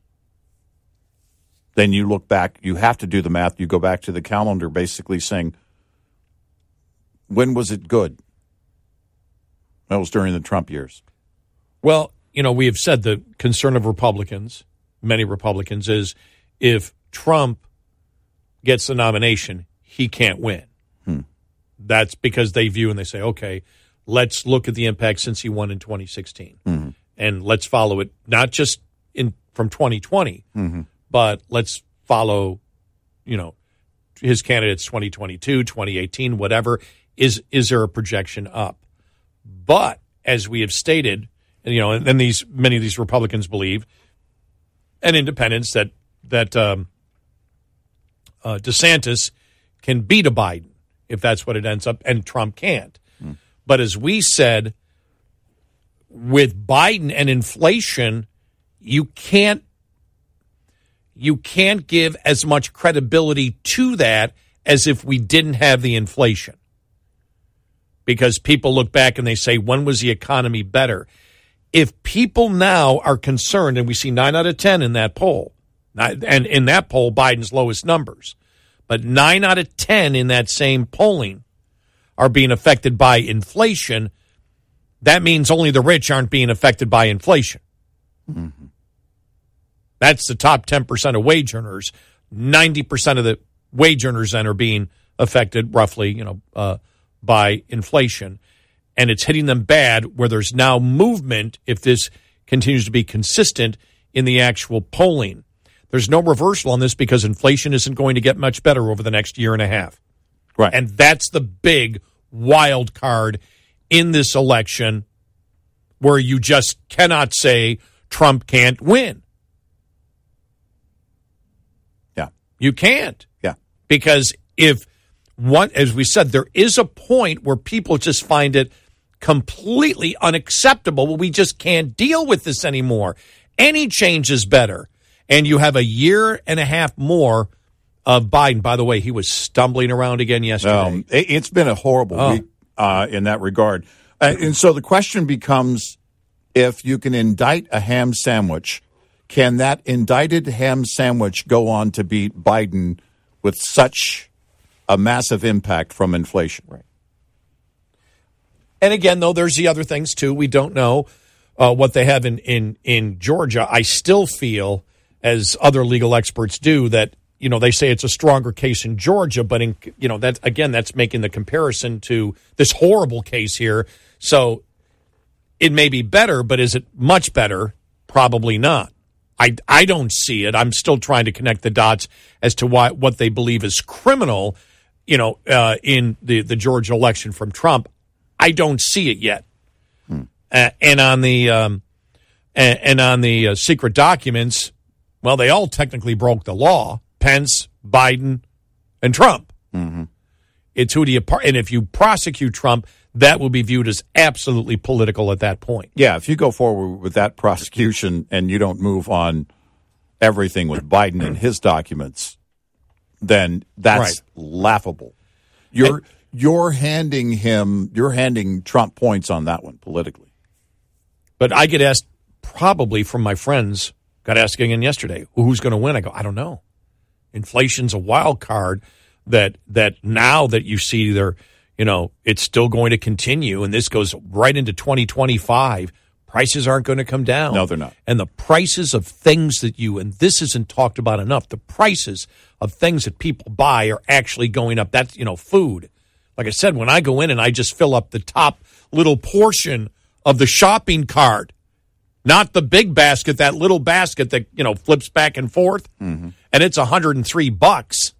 then you look back, you have to do the math, you go back to the calendar basically saying, when was it good? That was during the Trump years. Well, you know, we have said the concern of Republicans, many Republicans, is if Trump gets the nomination, he can't win. Hmm. That's because they view and they say, okay, let's look at the impact since he won in twenty sixteen. Mm-hmm. And let's follow it, not just in from twenty twenty, Mm-hmm. but let's follow, you know, his candidates twenty twenty-two, twenty eighteen, whatever. Is is there a projection up? But as we have stated, you know, and, and these many of these Republicans believe, and independents, that that um, uh, DeSantis can beat a Biden if that's what it ends up, and Trump can't. Mm. But as we said, with Biden and inflation, you can't you can't give as much credibility to that as if we didn't have the inflation. Because people look back and they say, when was the economy better? If people now are concerned, and we see nine out of ten in that poll, and in that poll, Biden's lowest numbers, but nine out of ten in that same polling are being affected by inflation, that means only the rich aren't being affected by inflation. Mm-hmm. That's the top ten percent of wage earners. ninety percent of the wage earners then are being affected roughly, you know, uh, by inflation. And it's hitting them bad where there's now movement, if this continues to be consistent, in the actual polling. There's no reversal on this because inflation isn't going to get much better over the next year and a half. Right. And that's the big wild card in this election where you just cannot say Trump can't win. Yeah. You can't. Yeah. Because if one, as we said, there is a point where people just find it completely unacceptable. Well, we just can't deal with this anymore. Any change is better. And you have a year and a half more of Biden. By the way, he was stumbling around again yesterday. Um, it, it's been a horrible Oh. week. uh, in that regard. Uh, and so the question becomes, if you can indict a ham sandwich, can that indicted ham sandwich go on to beat Biden with such a massive impact from inflation? Right. And again, though, there's the other things, too. We don't know uh, what they have in, in, in Georgia. I still feel, as other legal experts do, that, you know, they say it's a stronger case in Georgia, but, in, you know, that again, that's making the comparison to this horrible case here. So it may be better, but is it much better? Probably not. I, I don't see it. I'm still trying to connect the dots as to why what they believe is criminal, you know, uh, in the, the Georgia election from Trump. I don't see it yet. Hmm. Uh, and on the um, and, and on the uh, secret documents, well, they all technically broke the law. Pence, Biden, and Trump. Mm-hmm. It's who do you par- and if you prosecute Trump, that will be viewed as absolutely political at that point. Yeah, if you go forward with that prosecution and you don't move on everything with Biden and his documents, then that's Right. laughable. You're and, you're handing him you're handing Trump points on that one politically. But I get asked probably from my friends, got asked again yesterday, who's going to win? I go, I don't know. Inflation's a wild card that that now that you see they're, you know, it's still going to continue, and this goes right into twenty twenty-five. Prices aren't going to come down. No, they're not. And the prices of things that you, and this isn't talked about enough, the prices of things that people buy are actually going up. That's, you know, food. Like I said, when I go in and I just fill up the top little portion of the shopping cart, not the big basket, that little basket that, you know, flips back and forth, mm-hmm. and it's one hundred three bucks.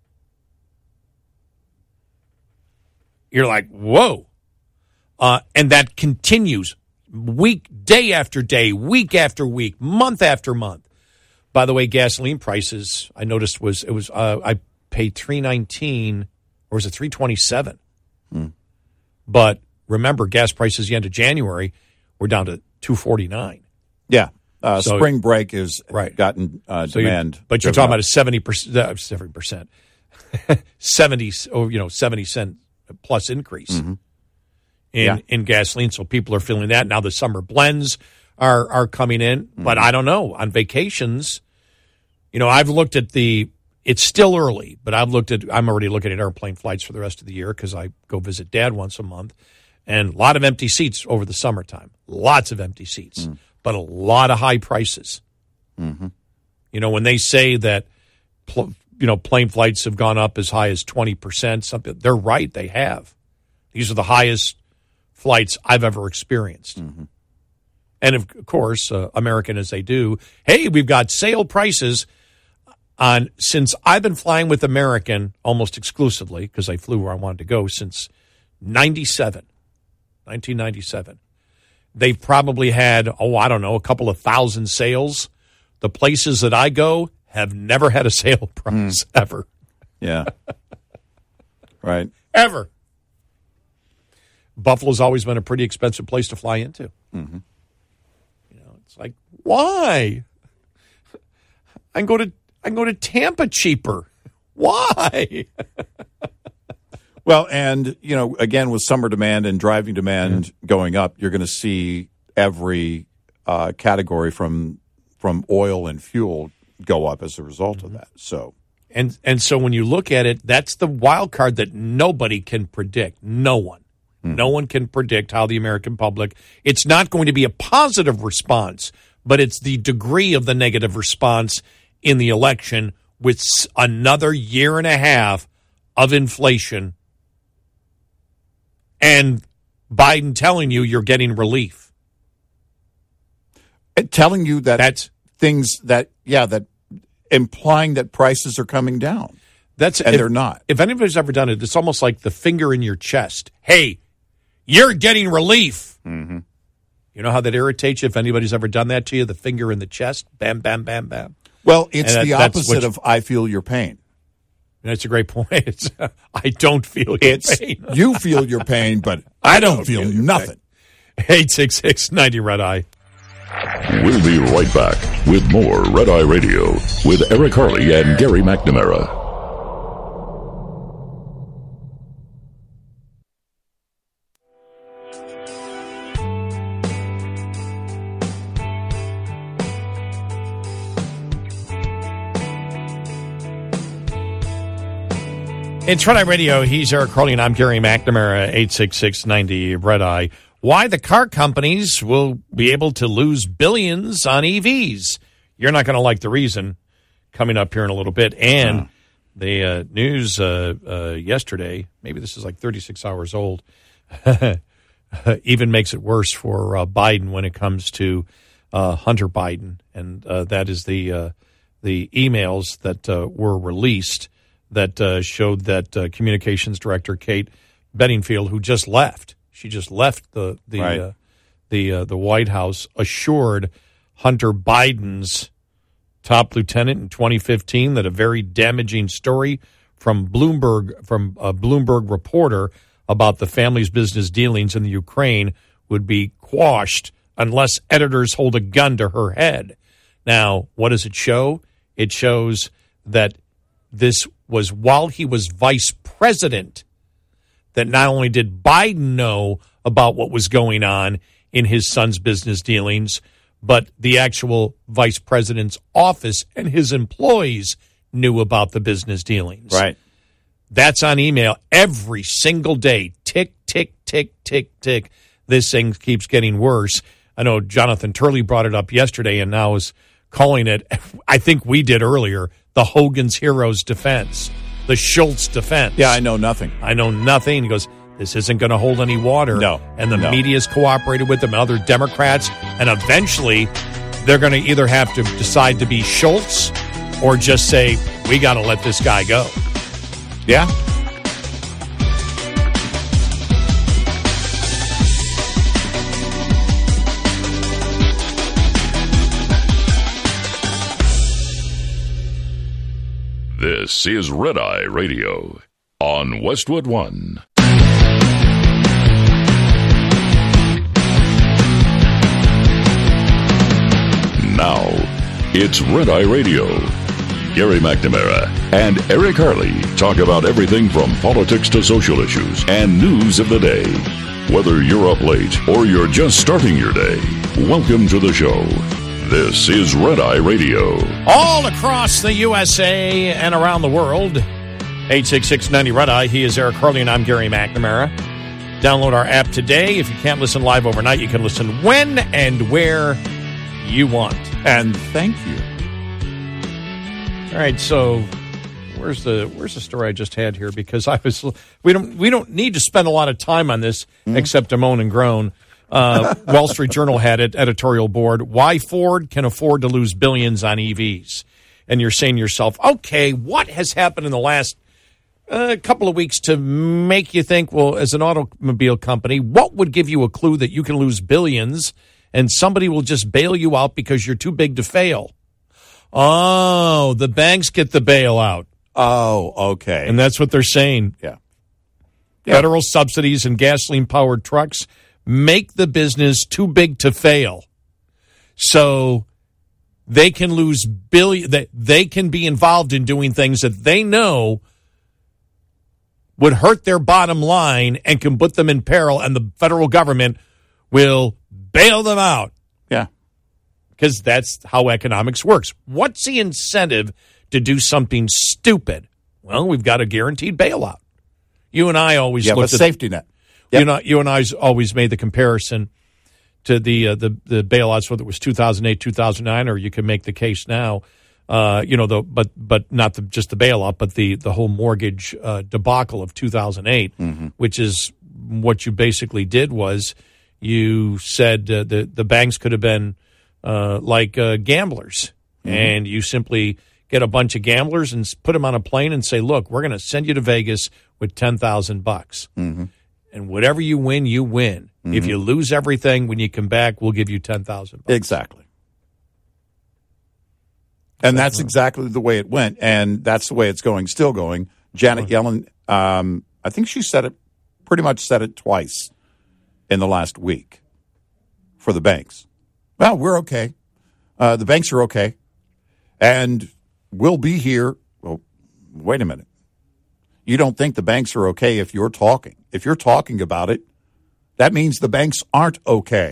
You're like, whoa. Uh, and that continues week, day after day, week after week, month after month. By the way, gasoline prices, I noticed was, it was, uh, I paid three nineteen, or was it three twenty-seven? Hmm. But remember, gas prices the end of January were down to two forty-nine. Yeah. Uh, so, spring break has right. gotten uh, so demand. You're, but you're talking about a seventy percent, uh, seventy percent, seventy, or, you know, seventy cent plus increase mm-hmm. in, yeah. in gasoline. So people are feeling that. Now the summer blends are, are coming in, mm-hmm. but I don't know. On vacations, you know, I've looked at the, it's still early, but I've looked at, I'm already looking at airplane flights for the rest of the year because I go visit Dad once a month, and a lot of empty seats over the summertime. Lots of empty seats, mm. but a lot of high prices. Mm-hmm. You know, when they say that, pl- you know, plane flights have gone up as high as twenty percent, something, they're right, they have. These are the highest flights I've ever experienced. Mm-hmm. And, of course, uh, American as they do, hey, we've got sale prices on, since I've been flying with American almost exclusively, because I flew where I wanted to go, since ninety-seven, nineteen ninety-seven. They've probably had, oh, I don't know, a couple of thousand sales. The places that I go have never had a sale price, mm. ever. Yeah. Right. Ever. Buffalo's always been a pretty expensive place to fly into. Mm-hmm. You know, it's like, why? I can go to I can go to Tampa cheaper. Why? Well, and, you know, again, with summer demand and driving demand mm-hmm. going up, you're going to see every uh, category from from oil and fuel go up as a result mm-hmm. of that. So, and and so when you look at it, that's the wild card that nobody can predict. No one. Mm-hmm. No one can predict how the American public, it's not going to be a positive response, but it's the degree of the negative response in the election with another year and a half of inflation and Biden telling you you're getting relief. And telling you that that's things that, yeah, that implying that prices are coming down. That's and if, they're not. If anybody's ever done it, it's almost like the finger in your chest. Hey, you're getting relief. Mm-hmm. You know how that irritates you if anybody's ever done that to you? The finger in the chest. Bam, bam, bam, bam. Well, it's and the that, opposite of I feel your pain. That's a great point. It's, I don't feel your it's, pain. You feel your pain, but I don't, don't feel, feel nothing. eight six six, ninety Red Eye. We'll be right back with more Red Eye Radio with Eric Harley and Gary McNamara. It's Red Eye Radio. He's Eric Carly, and I'm Gary McNamara, eight six six, ninety Red Eye. Why the car companies will be able to lose billions on E Vs. You're not going to like the reason, coming up here in a little bit. And oh. the uh, news uh, uh, yesterday, maybe this is like thirty-six hours old, even makes it worse for uh, Biden when it comes to uh, Hunter Biden. And uh, that is the, uh, the emails that uh, were released that uh, showed that uh, communications director Kate Bedingfield, who just left, she just left the the right. uh, the uh, the White House, assured Hunter Biden's top lieutenant in twenty fifteen that a very damaging story from Bloomberg from a Bloomberg reporter about the family's business dealings in the Ukraine would be quashed unless editors hold a gun to her head. Now, what does it show? It shows that this was while he was vice president, that not only did Biden know about what was going on in his son's business dealings, but the actual vice president's office and his employees knew about the business dealings. Right. That's on email every single day. Tick, tick, tick, tick, tick. This thing keeps getting worse. I know Jonathan Turley brought it up yesterday and now is calling it, I think we did earlier, the Hogan's Heroes defense, the Schultz defense. Yeah, I know nothing. I know nothing. He goes, this isn't going to hold any water. No. And the no. media's cooperated with them, and other Democrats, and eventually they're going to either have to decide to be Schultz or just say, we got to let this guy go. Yeah. This is Red Eye Radio on Westwood One. Now, it's Red Eye Radio. Gary McNamara and Eric Harley talk about everything from politics to social issues and news of the day. Whether you're up late or you're just starting your day, welcome to the show. This is Red Eye Radio. All across the U S A and around the world, eight six six, ninety Red Eye. He is Eric Harley, and I'm Gary McNamara. Download our app today. If you can't listen live overnight, you can listen when and where you want. And thank you. All right, so where's the where's the story I just had here? Because I was we don't we don't need to spend a lot of time on this mm-hmm. except to moan and groan. Uh, Wall Street Journal had it, editorial board, why Ford can afford to lose billions on E Vs. And you're saying to yourself, okay, what has happened in the last uh, couple of weeks to make you think, well, as an automobile company, what would give you a clue that you can lose billions and somebody will just bail you out because you're too big to fail? Oh, the banks get the bailout. Oh, okay. And that's what they're saying. Yeah. yeah. Federal subsidies and gasoline-powered trucks make the business too big to fail. So they can lose billion. They, they can be involved in doing things that they know would hurt their bottom line and can put them in peril, and the federal government will bail them out. Yeah. Because that's how economics works. What's the incentive to do something stupid? Well, we've got a guaranteed bailout. You and I always yeah, looked a at safety net. Yep. You know, you and I always made the comparison to the uh, the the bailouts, whether it was two thousand eight, two thousand nine, or you can make the case now. Uh, you know, the but but not the, just the bailout, but the the whole mortgage uh, debacle of two thousand eight, mm-hmm. which is what you basically did was you said uh, the the banks could have been uh, like uh, gamblers, mm-hmm. and you simply get a bunch of gamblers and put them on a plane and say, look, we're going to send you to Vegas with ten thousand bucks. Mm-hmm. And whatever you win, you win. Mm-hmm. If you lose everything, when you come back, we'll give you ten thousand dollars. Exactly. And that's exactly the way it went, and that's the way it's going, still going. Janet Yellen, um, I think she said it, pretty much said it twice in the last week for the banks. Well, we're okay. Uh, the banks are okay. And we'll be here. Well, wait a minute. You don't think the banks are okay if you're talking. If you're talking about it, that means the banks aren't okay.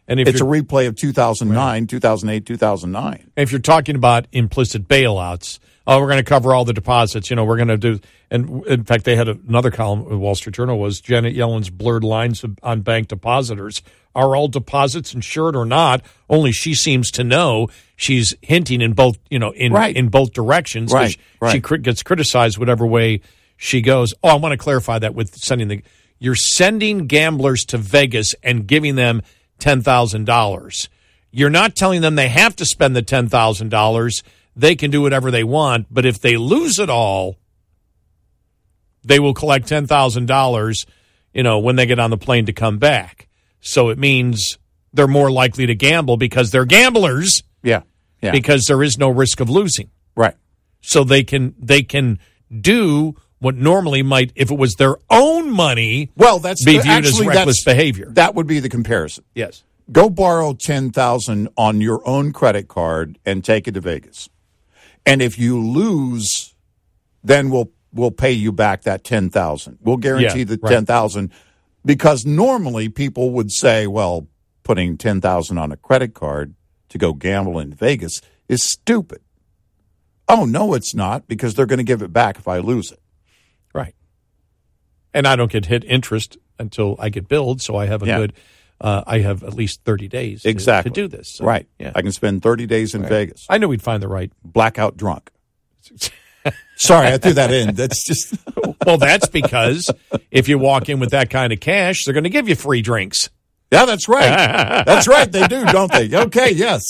And if it's a you're- replay of two thousand nine, two thousand eight, two thousand nine. If you're talking about implicit bailouts, oh, we're going to cover all the deposits. You know, we're going to do. And in fact, they had another column in the Wall Street Journal was Janet Yellen's blurred lines on bank depositors. Are all deposits insured or not? Only she seems to know. She's hinting in both, you know, in Right. in both directions. Right, She, right. she cri- gets criticized whatever way she goes. Oh, I want to clarify that with sending the. You're sending gamblers to Vegas and giving them ten thousand dollars. You're not telling them they have to spend the ten thousand dollars. They can do whatever they want, but if they lose it all, they will collect ten thousand dollars, you know, when they get on the plane to come back. So it means they're more likely to gamble because they're gamblers. Yeah. Yeah. Because there is no risk of losing. Right. So they can they can do what normally might, if it was their own money, Well, that's be viewed actually, as reckless that's- behavior. That would be the comparison. Yes. Go borrow ten thousand dollars on your own credit card and take it to Vegas. And if you lose, then we'll we'll pay you back that ten thousand dollars. We'll guarantee Yeah, the right. ten thousand dollars because normally people would say, well, putting ten thousand dollars on a credit card to go gamble in Vegas is stupid. Oh, no, it's not, because they're going to give it back if I lose it. Right. And I don't get hit interest until I get billed, so I have a Yeah. good, uh, I have at least thirty days to, Exactly. to do this. So, right. Yeah. I can spend thirty days in Right. Vegas. I knew we'd find the right. Blackout drunk. Sorry, I threw that in. That's just. Well, that's because if you walk in with that kind of cash, they're going to give you free drinks. Yeah, that's right. That's right. They do, don't they? Okay, yes.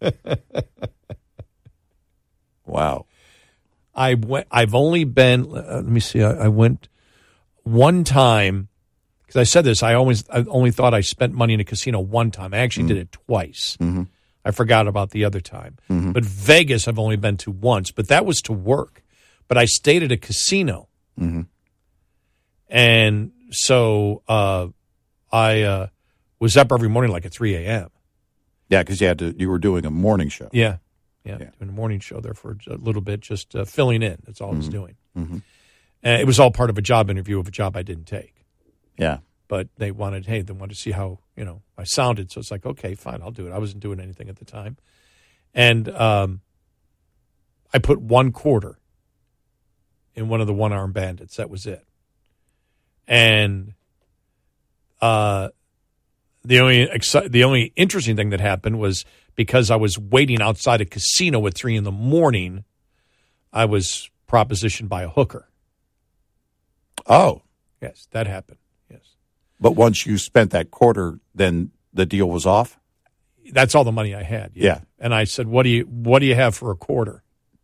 Wow. I went. I've only been. Uh, let me see. I, I went one time because I said this. I always. I only thought I spent money in a casino one time. I actually Mm-hmm. did it twice. Mm-hmm. I forgot about the other time. Mhm. But Vegas, I've only been to once. But that was to work. But I stayed at a casino, Mm-hmm. and so uh, I uh, was up every morning like at three a.m. Yeah, because you had to. You were doing a morning show. Yeah. Yeah, doing a morning show there for a little bit, just uh, filling in. That's all I was Mhm. doing. Mm-hmm. Uh, it was all part of a job interview of a job I didn't take. Yeah. But they wanted, hey, they wanted to see how, you know, I sounded. So it's like, okay, fine, I'll do it. I wasn't doing anything at the time. And um, I put one quarter in one of the one-armed bandits. That was it. And uh, the only exci- the only interesting thing that happened was because I was waiting outside a casino at three in the morning, I was propositioned by a hooker. Oh. Yes, that happened. Yes. But once you spent that quarter, then the deal was off? That's all the money I had. Yeah. And I said, "What do you what do you have for a quarter?"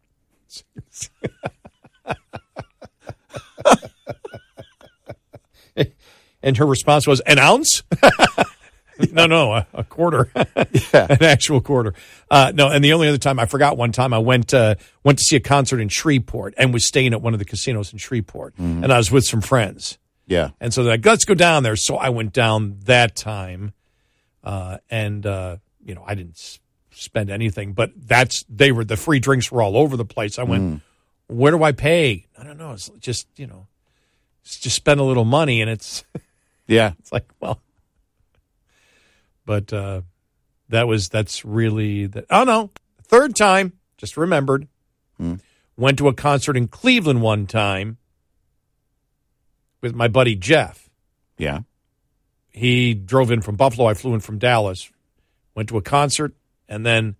And her response was, "An ounce?" No, no, a, a quarter, yeah. An actual quarter. Uh, no, and the only other time I forgot one time I went uh, went to see a concert in Shreveport and was staying at one of the casinos in Shreveport, Mhm. and I was with some friends. Yeah, and so they're like, let's go down there. So I went down that time, uh, and uh, you know I didn't s- spend anything, but that's they were the free drinks were all over the place. I went, Mm. where do I pay? I don't know. It's just you know, it's just spend a little money, and it's yeah, it's like well. But uh, that was that's really the oh no third time just remembered Hmm. went to a concert in Cleveland one time with my buddy Jeff. Yeah, he drove in from Buffalo. I flew in from Dallas. Went to a concert, and then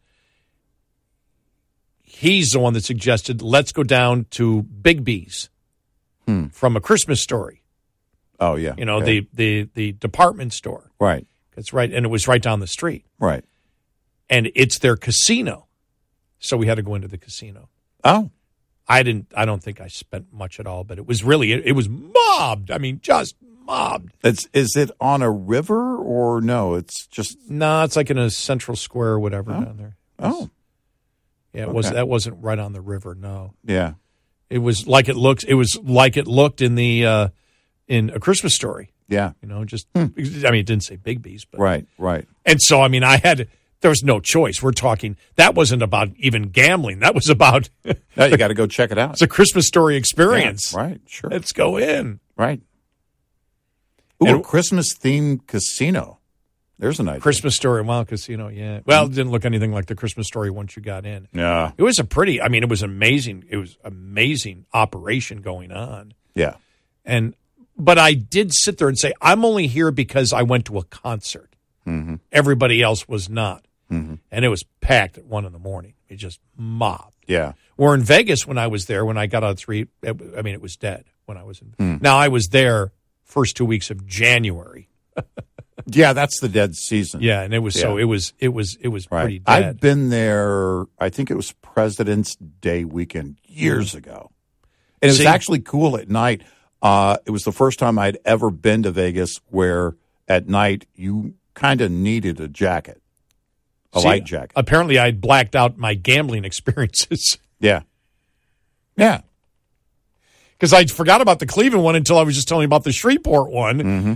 he's the one that suggested let's go down to Big B's Hmm. from A Christmas Story. Oh yeah, You know okay. the the the department store. right, That's right, and it was right down the street. right. And it's their casino. So we had to go into the casino. Oh, I didn't I don't think I spent much at all, but it was really it, it was mobbed. I mean, just mobbed. It's is it on a river or no? It's just No, it's like in a central square or whatever Oh. down there. oh Yeah, it was Okay. that wasn't right on the river, no. yeah. It was like it looks it was like it looked in the uh in A Christmas Story. Yeah. You know, just I mean it didn't say Big B's, but Right, right. and so I mean I had there was no choice. We're talking that wasn't about even gambling. That was about No, you got to go check it out. it's a Christmas Story experience. Yeah, right, sure. Let's go in. Right. Ooh, And- a Christmas themed casino. There's an idea. Christmas Story Wild Casino, yeah. Well, it didn't look anything like the Christmas Story once you got in. Yeah. It was a pretty, I mean, it was amazing. It was amazing operation going on. Yeah. And, but I did sit there and say, I'm only here because I went to a concert. Mm-hmm. Everybody else was not. Mm-hmm. And it was packed at one in the morning. It just mobbed. Yeah. Or in Vegas when I was there, when I got out of three, it, I mean, it was dead when I was in. Mm. Now, I was there first two weeks of January. Yeah, that's the dead season. Yeah, and it was yeah. so it was it was it was right. pretty dead. I've been there. I think it was President's Day weekend years ago, and it was See? actually cool at night. Uh, it was the first time I'd ever been to Vegas where at night you kind of needed a jacket, a See, light jacket. Apparently, I blacked out my gambling experiences. Yeah, yeah, because I forgot about the Cleveland one until I was just telling you about the Shreveport one. Mm-hmm.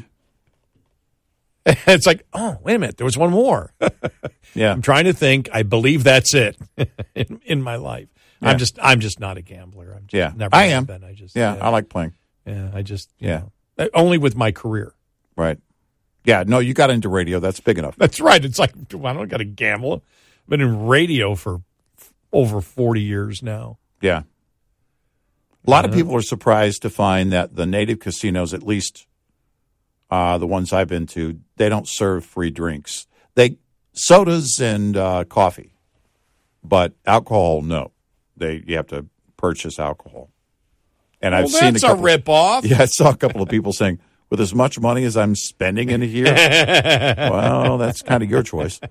It's like, oh, wait a minute, there was one more. Yeah, I'm trying to think. I believe that's it in, in my life. Yeah. I'm just, I'm just not a gambler. I'm just yeah, never I am. Been. I just, yeah, yeah, I like playing. Yeah, I just, yeah, know, only with my career. Right. Yeah, no, you got into radio. That's big enough. That's right. It's like, I don't got to gamble. I've been in radio for over forty years now. Yeah. A lot uh, of people are surprised to find that the native casinos, at least uh, the ones I've been to, they don't serve free drinks. They sodas and uh, coffee, but alcohol, no. They you have to purchase alcohol. And well, I've seen that's a, couple, a ripoff. Yeah, I saw a couple of people saying, with as much money as I'm spending in a year, well, that's kind of your choice.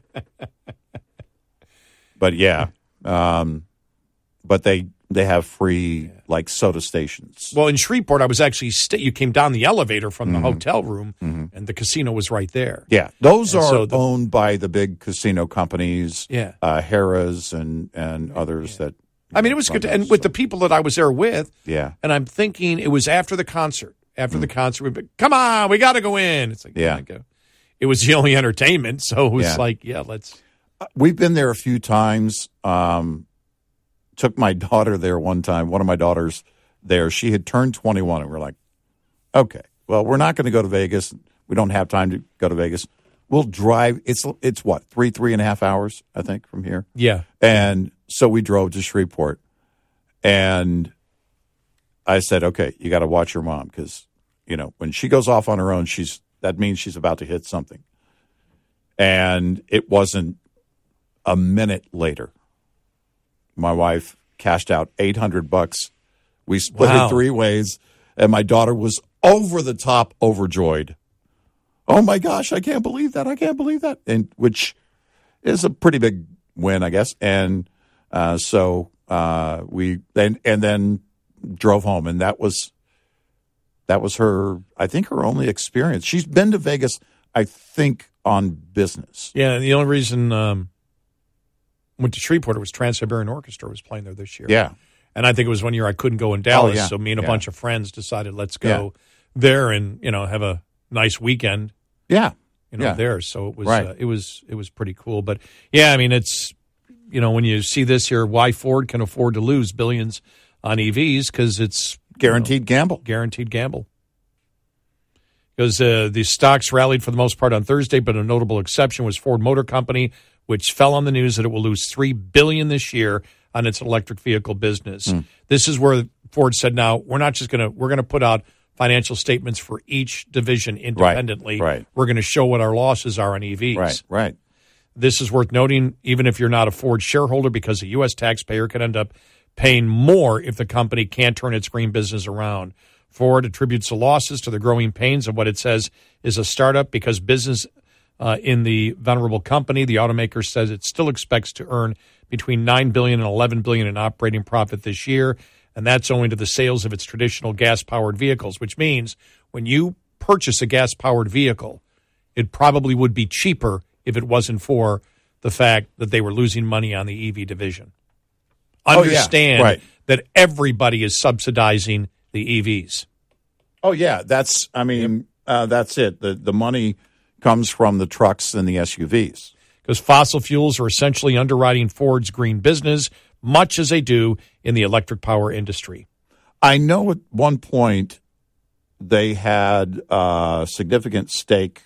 But yeah, um, but they they have free like soda stations. Well, in Shreveport, I was actually st- you came down the elevator from the Mm-hmm. hotel room, Mhm. and the casino was right there. Yeah, those And are so the- owned by the big casino companies. Yeah. uh, Harrah's and and others that. I mean, it was good, to, and with the people that I was there with, Yeah, and I'm thinking it was after the concert. After the concert, we'd be, come on, we got to go in. It's like, Mm. Yeah. yeah, go. It was the only entertainment, so it was Yeah. like, yeah, let's. we've been there a few times. Um, took my daughter there one time. One of my daughters there. She had turned twenty-one, and we're like, okay, well, we're not going to go to Vegas. We don't have time to go to Vegas. We'll drive. It's it's what three three and a half hours, I think, from here. Yeah, and so we drove to Shreveport, and I said, okay, you got to watch your mom because, you know, when she goes off on her own, she's that means she's about to hit something. And it wasn't a minute later. My wife cashed out eight hundred bucks. We split Wow. it three ways, and my daughter was over the top overjoyed. Oh my gosh, I can't believe that. I can't believe that. And which is a pretty big win, I guess. And uh, so uh, we and and then drove home, and that was that was her. I think her only experience. She's been to Vegas, I think, on business. yeah. And the only reason um, went to Shreveport it was Trans-Siberian Orchestra was playing there this year. Yeah, and I think it was one year I couldn't go in Dallas, yeah. so me and a Yeah. bunch of friends decided let's go there and you know have a nice weekend. Yeah, you know yeah. there. So it was Right. uh, it was it was pretty cool. But yeah, I mean it's you know when you see this here, why Ford can afford to lose billions on E Vs because it's guaranteed you know, gamble. Guaranteed gamble. Because uh, the stocks rallied for the most part on Thursday, but a notable exception was Ford Motor Company, which fell on the news that it will lose three billion dollars this year on its electric vehicle business. Mm. This is where Ford said, "Now we're not just going to we're going to put out financial statements for each division independently. right. We're going to show what our losses are on E Vs." Right, right. This is worth noting, even if you're not a Ford shareholder, because a U S taxpayer could end up paying more if the company can't turn its green business around. Ford attributes the losses to the growing pains of what it says is a startup because business uh, in the venerable company. The automaker says it still expects to earn between nine billion dollars and eleven billion dollars in operating profit this year, and that's owing to the sales of its traditional gas-powered vehicles, which means when you purchase a gas-powered vehicle, it probably would be cheaper if it wasn't for the fact that they were losing money on the E V division. Oh, yeah. Understand Right. that everybody is subsidizing the E Vs. Oh yeah, that's. I mean, uh, that's it. The the money comes from the trucks and the S U Vs. Because fossil fuels are essentially underwriting Ford's green business, much as they do in the electric power industry. I know at one point they had a significant stake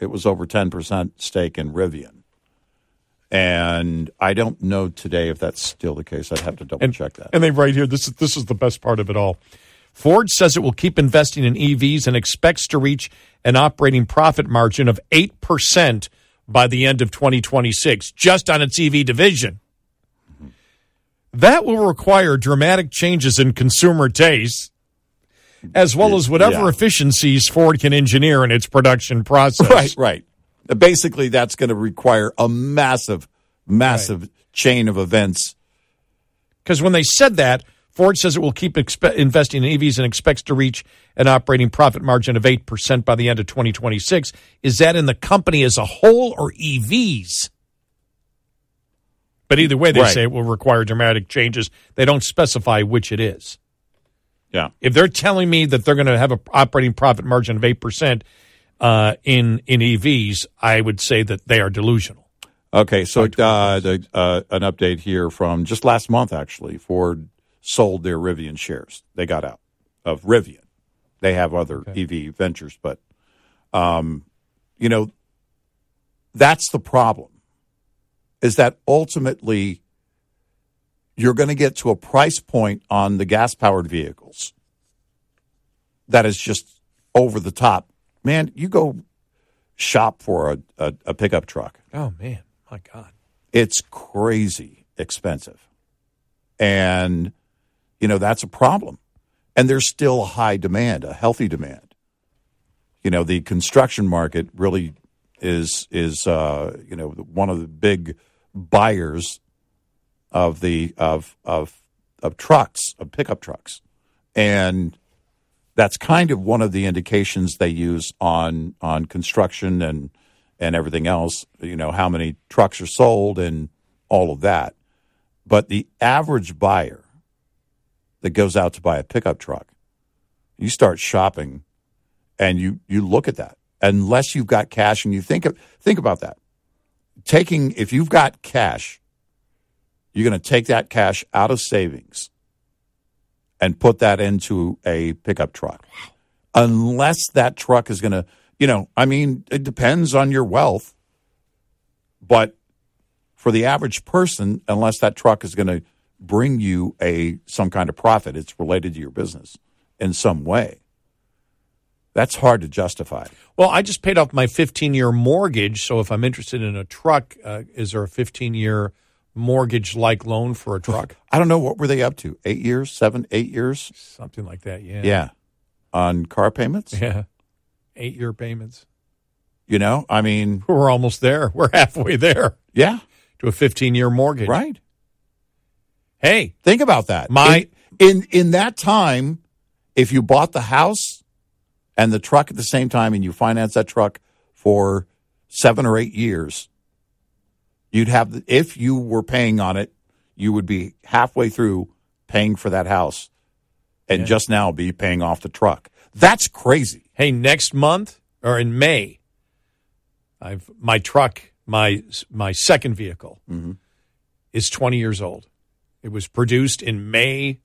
It was over ten percent stake in Rivian. And I don't know today if that's still the case. I'd have to double and, check that. And they write here, this is, this is the best part of it all. Ford says it will keep investing in E Vs and expects to reach an operating profit margin of eight percent by the end of twenty twenty-six, just on its E V division. Mm-hmm. That will require dramatic changes in consumer tastes, as well as whatever yeah. efficiencies Ford can engineer in its production process. Right, right. Basically, that's going to require a massive, massive right. chain of events. Because when they said that, Ford says it will keep expe- investing in E Vs and expects to reach an operating profit margin of eight percent by the end of twenty twenty-six. Is that in the company as a whole or E Vs? But either way, they right. say it will require dramatic changes. They don't specify which it is. Yeah. If they're telling me that they're going to have an operating profit margin of eight percent uh, in, in E Vs, I would say that they are delusional. Okay, so uh, the, uh, an update here from just last month, actually. Ford sold their Rivian shares. They got out of Rivian. They have other okay. E V ventures, but, um, you know, that's the problem, is that ultimately you're going to get to a price point on the gas-powered vehicles that is just over the top. Man, you go shop for a, a, a pickup truck. Oh, man, my God. It's crazy expensive. And, you know, that's a problem. And there's still a high demand, a healthy demand. You know, the construction market really is, is uh, you know, one of the big buyers of the of of of trucks, of pickup trucks. And that's kind of one of the indications they use on on construction and and everything else, you know, how many trucks are sold and all of that. But the average buyer that goes out to buy a pickup truck, you start shopping and you you look at that. Unless you've got cash, and you think of, think about that. Taking if you've got cash, you're going to take that cash out of savings and put that into a pickup truck. Unless that truck is going to, you know, I mean, it depends on your wealth. But for the average person, unless that truck is going to bring you a some kind of profit, it's related to your business in some way. That's hard to justify. Well, I just paid off my fifteen-year mortgage, so if I'm interested in a truck, uh, is there a fifteen-year mortgage-like loan for a truck? I don't know. What were they up to? Eight years? Seven, eight years? Something like that, yeah. Yeah. On car payments? Yeah. Eight-year payments. You know, I mean. We're almost there. We're halfway there. Yeah. To a fifteen-year mortgage. Right. Hey. Think about that. My in, in in that time, if you bought the house and the truck at the same time and you finance that truck for seven or eight years, you'd have, the, if you were paying on it, you would be halfway through paying for that house and yeah. just now be paying off the truck. That's crazy. Hey, next month or in May, I've my truck, my my second vehicle, mm-hmm. is twenty years old. It was produced in May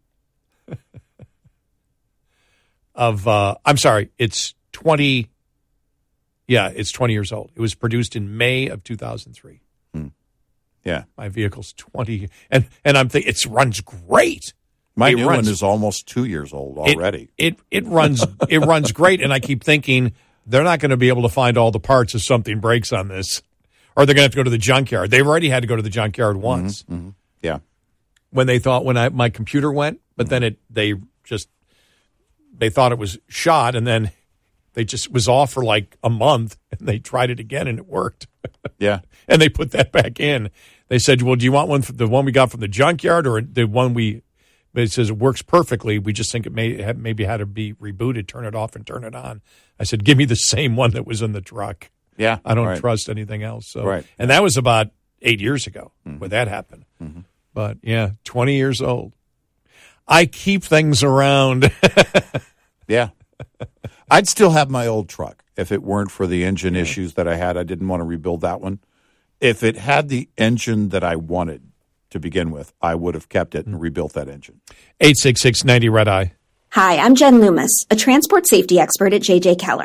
of, uh, I'm sorry, it's twenty, yeah, it's twenty years old. It was produced in May of two thousand three. Hmm. Yeah. My vehicle's twenty, and, and I'm thinking, it runs great. My it new runs, one is almost two years old already. It it, it runs it runs great, and I keep thinking they're not going to be able to find all the parts if something breaks on this, or they're going to have to go to the junkyard. They've already had to go to the junkyard once. Mm-hmm, mm-hmm. Yeah. When they thought when I my computer went, but mm-hmm. then it they just they thought it was shot, and then they just was off for like a month, and they tried it again, and it worked. Yeah. And they put that back in. They said, "Well, do you want one for the one we got from the junkyard, or the one we?" But it says it works perfectly. We just think it may have, maybe had to be rebooted, turn it off, and turn it on. I said, "Give me the same one that was in the truck." Yeah, I don't right. trust anything else. So, right. And that was about eight years ago mm-hmm. when that happened. Mm-hmm. But yeah, twenty years old. I keep things around. Yeah, I'd still have my old truck if it weren't for the engine yeah. issues that I had. I didn't want to rebuild that one. If it had the engine that I wanted to begin with, I would have kept it and rebuilt that engine. eight six six ninety Red Eye. Hi, I'm Jen Loomis, a transport safety expert at J J Keller.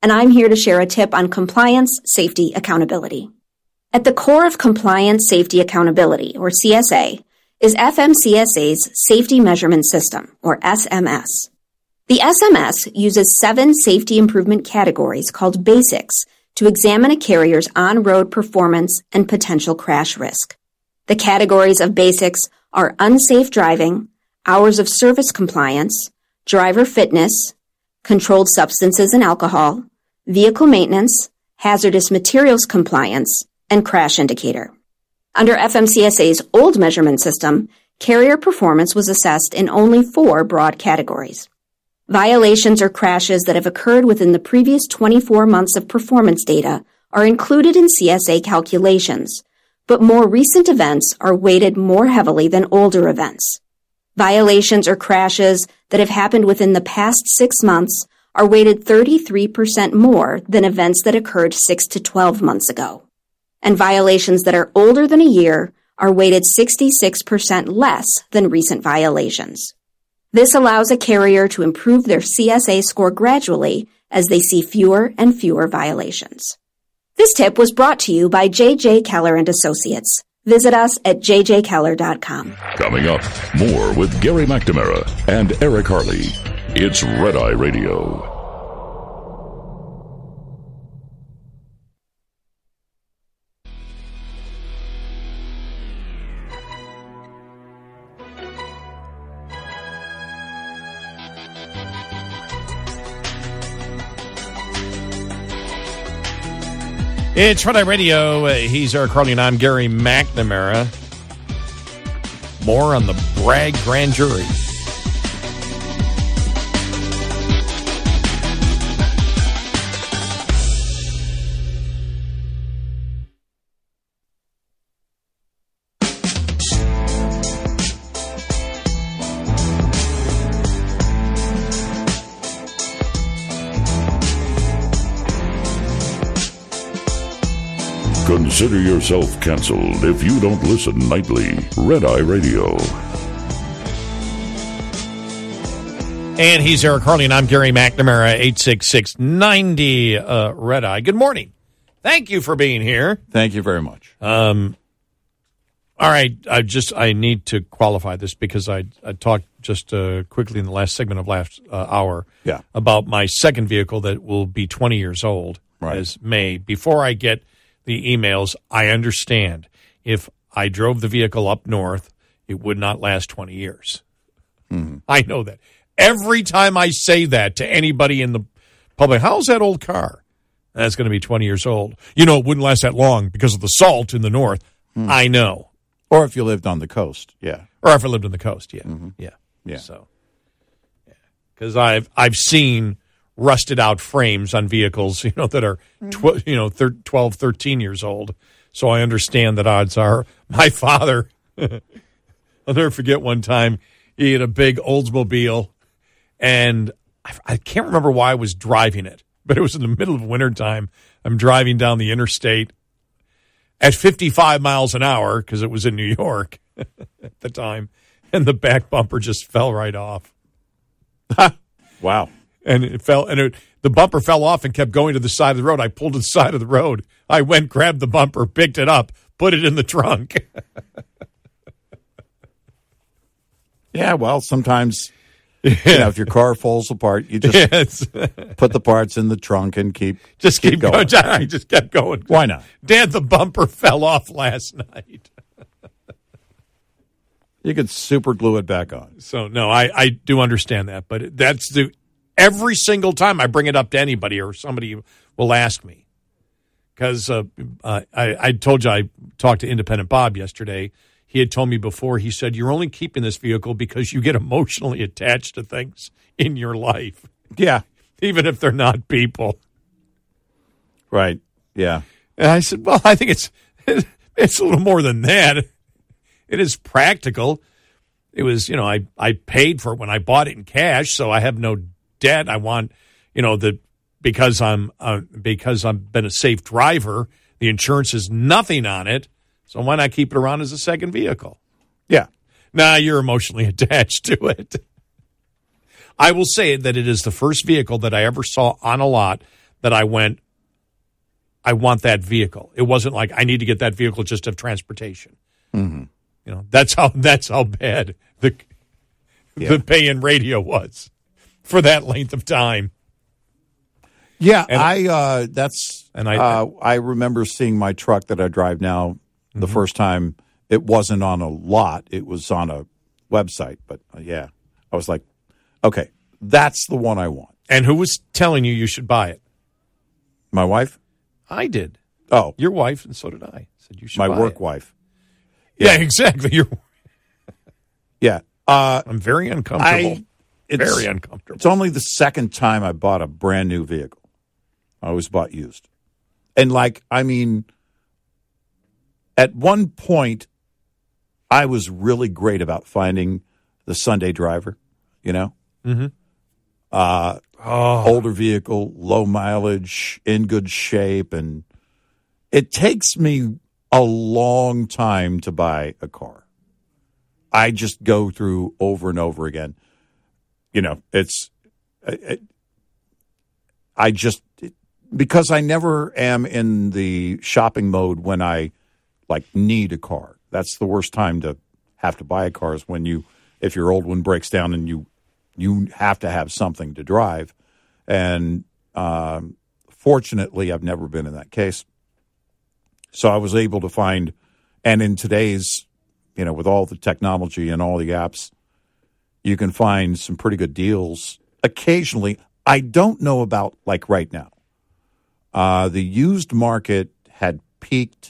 and I'm here to share a tip on compliance, safety, accountability. At the core of Compliance, Safety, Accountability, or C S A, is F M C S A's Safety Measurement System, or S M S. The S M S uses seven safety improvement categories called BASICs to examine a carrier's on-road performance and potential crash risk. The categories of BASICs are unsafe driving, hours of service compliance, driver fitness, controlled substances and alcohol, vehicle maintenance, hazardous materials compliance, and crash indicator. Under F M C S A's old measurement system, carrier performance was assessed in only four broad categories. Violations or crashes that have occurred within the previous twenty-four months of performance data are included in C S A calculations, but more recent events are weighted more heavily than older events. Violations or crashes that have happened within the past six months are weighted thirty-three percent more than events that occurred six to twelve months ago. And violations that are older than a year are weighted sixty-six percent less than recent violations. This allows a carrier to improve their C S A score gradually as they see fewer and fewer violations. This tip was brought to you by J J Keller and Associates. Visit us at j j keller dot com. Coming up, more with Gary McNamara and Eric Harley. It's Red Eye Radio. It's Red Eye Radio. Uh, he's Eric Harley, and I'm Gary McNamara. More on the Bragg grand jury. Consider yourself canceled if you don't listen nightly. Red Eye Radio. And he's Eric Harley, and I'm Gary McNamara, eight six six, ninety uh, Red Eye. Good morning. Thank you for being here. Thank you very much. Um, all right, I just I need to qualify this because I, I talked just uh, quickly in the last segment of last uh, hour yeah. about my second vehicle that will be twenty years old right. as May. Before I get the emails, I understand if I drove the vehicle up north, it would not last twenty years. Mm-hmm. I know that. Every time I say that to anybody in the public, how's that old car? That's going to be twenty years old. You know, it wouldn't last that long because of the salt in the north. Mm. I know. Or if you lived on the coast, yeah. Or if I lived on the coast, yeah. Mm-hmm. Yeah. Yeah. So, because yeah. I've, I've seen rusted out frames on vehicles, you know, that are, tw- you know, thir- twelve, thirteen years old. So I understand that odds are my father, I'll never forget one time he had a big Oldsmobile and I, I can't remember why I was driving it, but it was in the middle of wintertime. I'm driving down the interstate at fifty-five miles an hour because it was in New York at the time. And the back bumper just fell right off. Wow. And it fell, and it, the bumper fell off and kept going to the side of the road. I pulled to the side of the road. I went, grabbed the bumper, picked it up, put it in the trunk. Yeah, well, sometimes, you know, if your car falls apart, you just yes. put the parts in the trunk and keep just keep, keep going. going. I just kept going. Why not? Dad, the bumper fell off last night. You could super glue it back on. So no, I, I do understand that, but that's the. Every single time I bring it up to anybody or somebody will ask me. Because uh, uh, I, I told you I talked to Independent Bob yesterday. He had told me before, he said, you're only keeping this vehicle because you get emotionally attached to things in your life. Yeah. Even if they're not people. Right. Yeah. And I said, well, I think it's it's a little more than that. It is practical. It was, you know, I, I paid for it when I bought it in cash, so I have no debt. I want, you know, the because I'm uh, because I've been a safe driver, the insurance is nothing on it. So why not keep it around as a second vehicle? Yeah. Nah, you're emotionally attached to it. I will say that it is the first vehicle that I ever saw on a lot that I went, I want that vehicle. It wasn't like I need to get that vehicle just to have transportation. Mm-hmm. You know, that's how that's how bad the Yeah. the pay-in radio was for that length of time. Yeah, And- I uh, that's and I- uh, I remember seeing my truck that I drive now the Mhm. first time. It wasn't on a lot; it was on a website. But uh, yeah, I was like, okay, that's the one I want. And who was telling you you should buy it? My wife. I did. Oh, your wife, and so did I. Said you should. My buy work it. wife. Yeah, exactly. You're. Yeah, uh, I'm very uncomfortable. I, it's, very uncomfortable. It's only the second time I bought a brand new vehicle. I always bought used, and like I mean, at one point, I was really great about finding the Sunday driver. You know. Mm-hmm. Uh, oh. Older vehicle, low mileage, in good shape, and it takes me a long time to buy a car. I just go through over and over again. You know, it's it, I just because I never am in the shopping mode when I like need a car. That's the worst time to have to buy a car is when you if your old one breaks down and you you have to have something to drive. And um, fortunately, I've never been in that case. So I was able to find, and in today's, you know, with all the technology and all the apps, you can find some pretty good deals. Occasionally, I don't know about like right now. Uh, the used market had peaked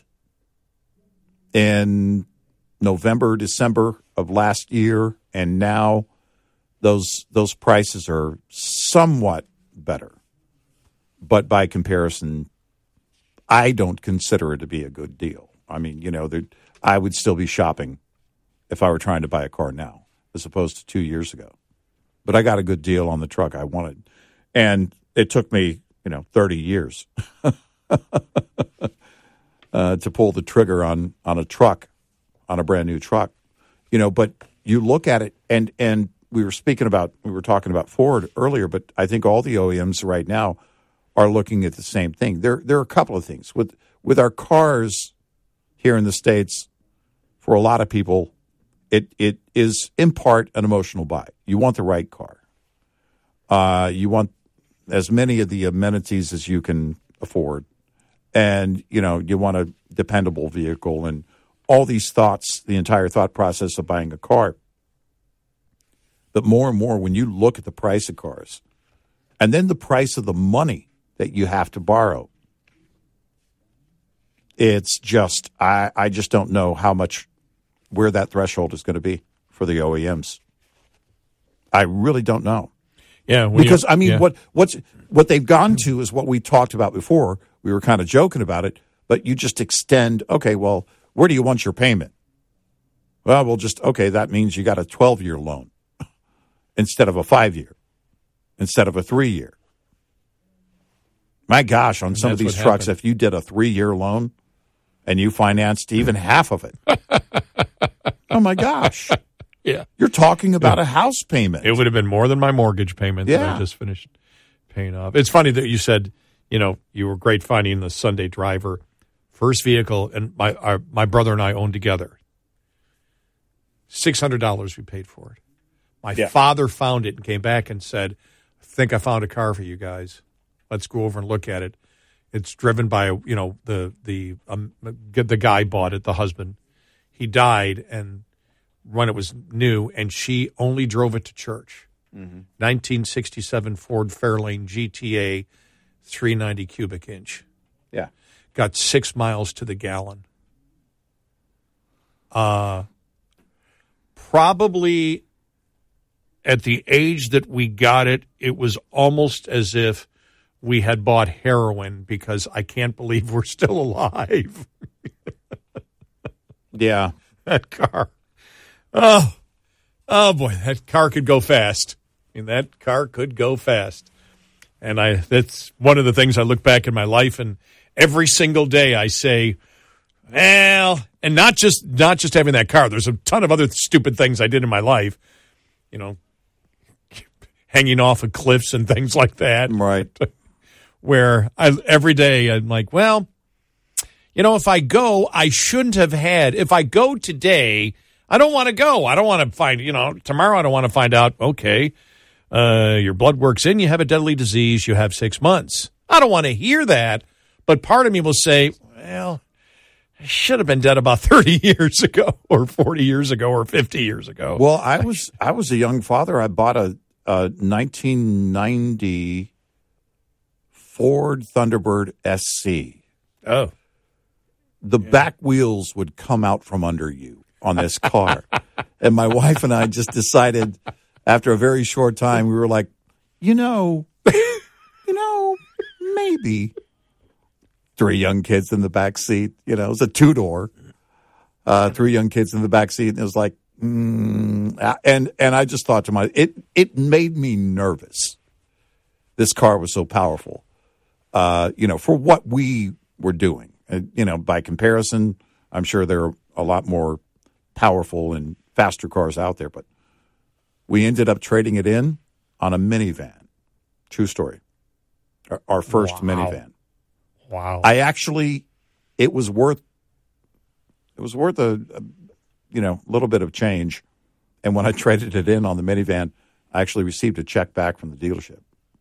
in November, December of last year, and now those those prices are somewhat better. But by comparison, I don't consider it to be a good deal. I mean, you know, there, I would still be shopping if I were trying to buy a car now, as opposed to two years ago. But I got a good deal on the truck I wanted. And it took me, you know, thirty years uh, to pull the trigger on, on a truck, on a brand new truck. You know, but you look at it, and, and we were speaking about, we were talking about Ford earlier, but I think all the O E Ms right now are looking at the same thing. There, there are a couple of things. With with our cars here in the States, for a lot of people, it it is in part an emotional buy. You want the right car. Uh, you want as many of the amenities as you can afford. And, you know, you want a dependable vehicle and all these thoughts, the entire thought process of buying a car. But more and more, when you look at the price of cars and then the price of the money that you have to borrow, it's just, I, I just don't know how much, where that threshold is going to be for the O E Ms. I really don't know. Yeah, because, you, I mean, yeah. what what's what they've gone to is what we talked about before. We were kind of joking about it, but you just extend, okay, well, where do you want your payment? Well, we'll just, okay, that means you got a twelve-year loan instead of a five-year, instead of a three-year. My gosh, on some of these trucks, happened. If you did a three-year loan and you financed even half of it, oh, my gosh. Yeah. You're talking about yeah. a house payment. It would have been more than my mortgage payment yeah. that I just finished paying off. It's funny that you said, you know, you were great finding the Sunday driver. First vehicle, and my our, my brother and I owned together. six hundred dollars we paid for it. My yeah. father found it and came back and said, I think I found a car for you guys. Let's go over and look at it. It's driven by, you know, the the um, the guy bought it, the husband. He died, and when it was new, and she only drove it to church. Mm-hmm. nineteen sixty-seven Ford Fairlane G T A, three ninety cubic inch. Yeah. Got six miles to the gallon. Uh, probably at the age that we got it, it was almost as if we had bought heroin, because I can't believe we're still alive. Yeah. That car. Oh, oh boy, that car could go fast. I mean, that car could go fast. And I that's one of the things I look back in my life, and every single day I say, well, and not just not just having that car. There's a ton of other stupid things I did in my life, you know, hanging off of cliffs and things like that. Right. where I, every day I'm like, well, you know, if I go, I shouldn't have had. If I go today, I don't want to go. I don't want to find, you know, tomorrow I don't want to find out, okay, uh, your blood work's in, you have a deadly disease, you have six months. I don't want to hear that, but part of me will say, well, I should have been dead about thirty years ago or forty years ago or fifty years ago. Well, I was I was a young father. I bought a, a nineteen ninety Ford Thunderbird S C. Oh. The yeah. back wheels would come out from under you on this car. And my wife and I just decided after a very short time, we were like, you know, you know, maybe. Three young kids in the back seat. You know, it was a two-door. Uh, three young kids in the back seat. And it was like, mm, and and I just thought to myself, it, it made me nervous. This car was so powerful, uh, you know, for what we were doing. And, you know, by comparison, I'm sure there are a lot more powerful and faster cars out there. But we ended up trading it in on a minivan. True story. Our, our first wow. minivan. Wow. I actually, it was worth, it was worth a, a, you know, little bit of change. And when I traded it in on the minivan, I actually received a check back from the dealership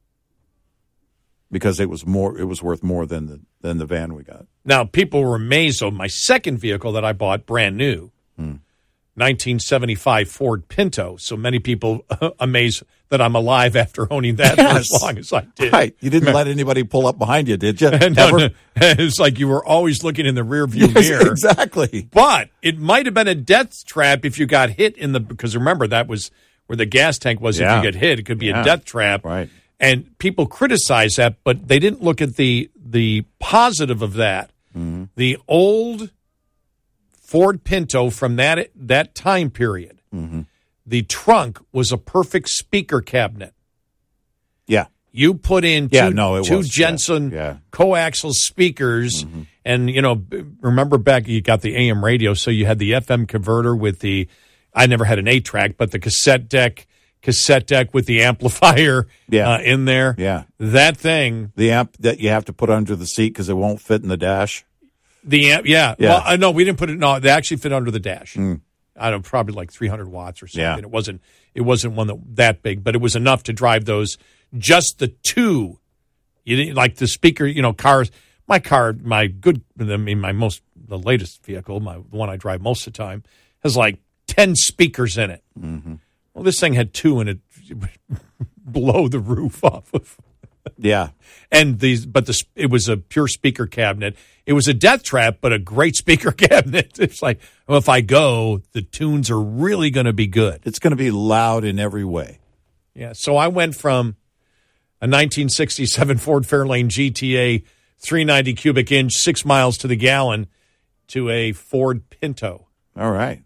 because it was more, it was worth more than the, than the van we got. Now, people were amazed. So my second vehicle that I bought brand new, hmm. nineteen seventy-five Ford Pinto. So many people uh, amazed that I'm alive after owning that yes. for as long as I did. Right. You didn't let anybody pull up behind you, did you? no, no. It's like you were always looking in the rear view yes, mirror. Exactly. But it might have been a death trap if you got hit in the, because remember, that was where the gas tank was. Yeah. If you get hit, it could be yeah. a death trap. Right. And people criticize that, but they didn't look at the, the positive of that. Mm-hmm. The old Ford Pinto from that, that time period. Mm-hmm. The trunk was a perfect speaker cabinet. Yeah. You put in two, yeah, no, it two was. Jensen yeah. Yeah. coaxial speakers, mm-hmm. and, you know, remember back, you got the A M radio, so you had the F M converter with the, I never had an eight track, but the cassette deck, cassette deck with the amplifier yeah. uh, in there. Yeah. That thing. The amp that you have to put under the seat because it won't fit in the dash. The amp, yeah. yeah. Well, uh, no, we didn't put it, no, they actually fit under the dash. Mm. I don't know, probably like three hundred watts or something. Yeah. It wasn't it wasn't one that, that big, but it was enough to drive those, just the two. You didn't like the speaker, you know, cars. My car, my good, I mean, my most, the latest vehicle, my the one I drive most of the time, has like ten speakers in it. Mm-hmm. Well, this thing had two, and it would blow the roof off of. Yeah. And these, but the it was a pure speaker cabinet. It was a death trap, but a great speaker cabinet. It's like, well, if I go, the tunes are really going to be good. It's going to be loud in every way. Yeah. So I went from a nineteen sixty-seven Ford Fairlane G T A three ninety cubic inch, six miles to the gallon, to a Ford Pinto. All right.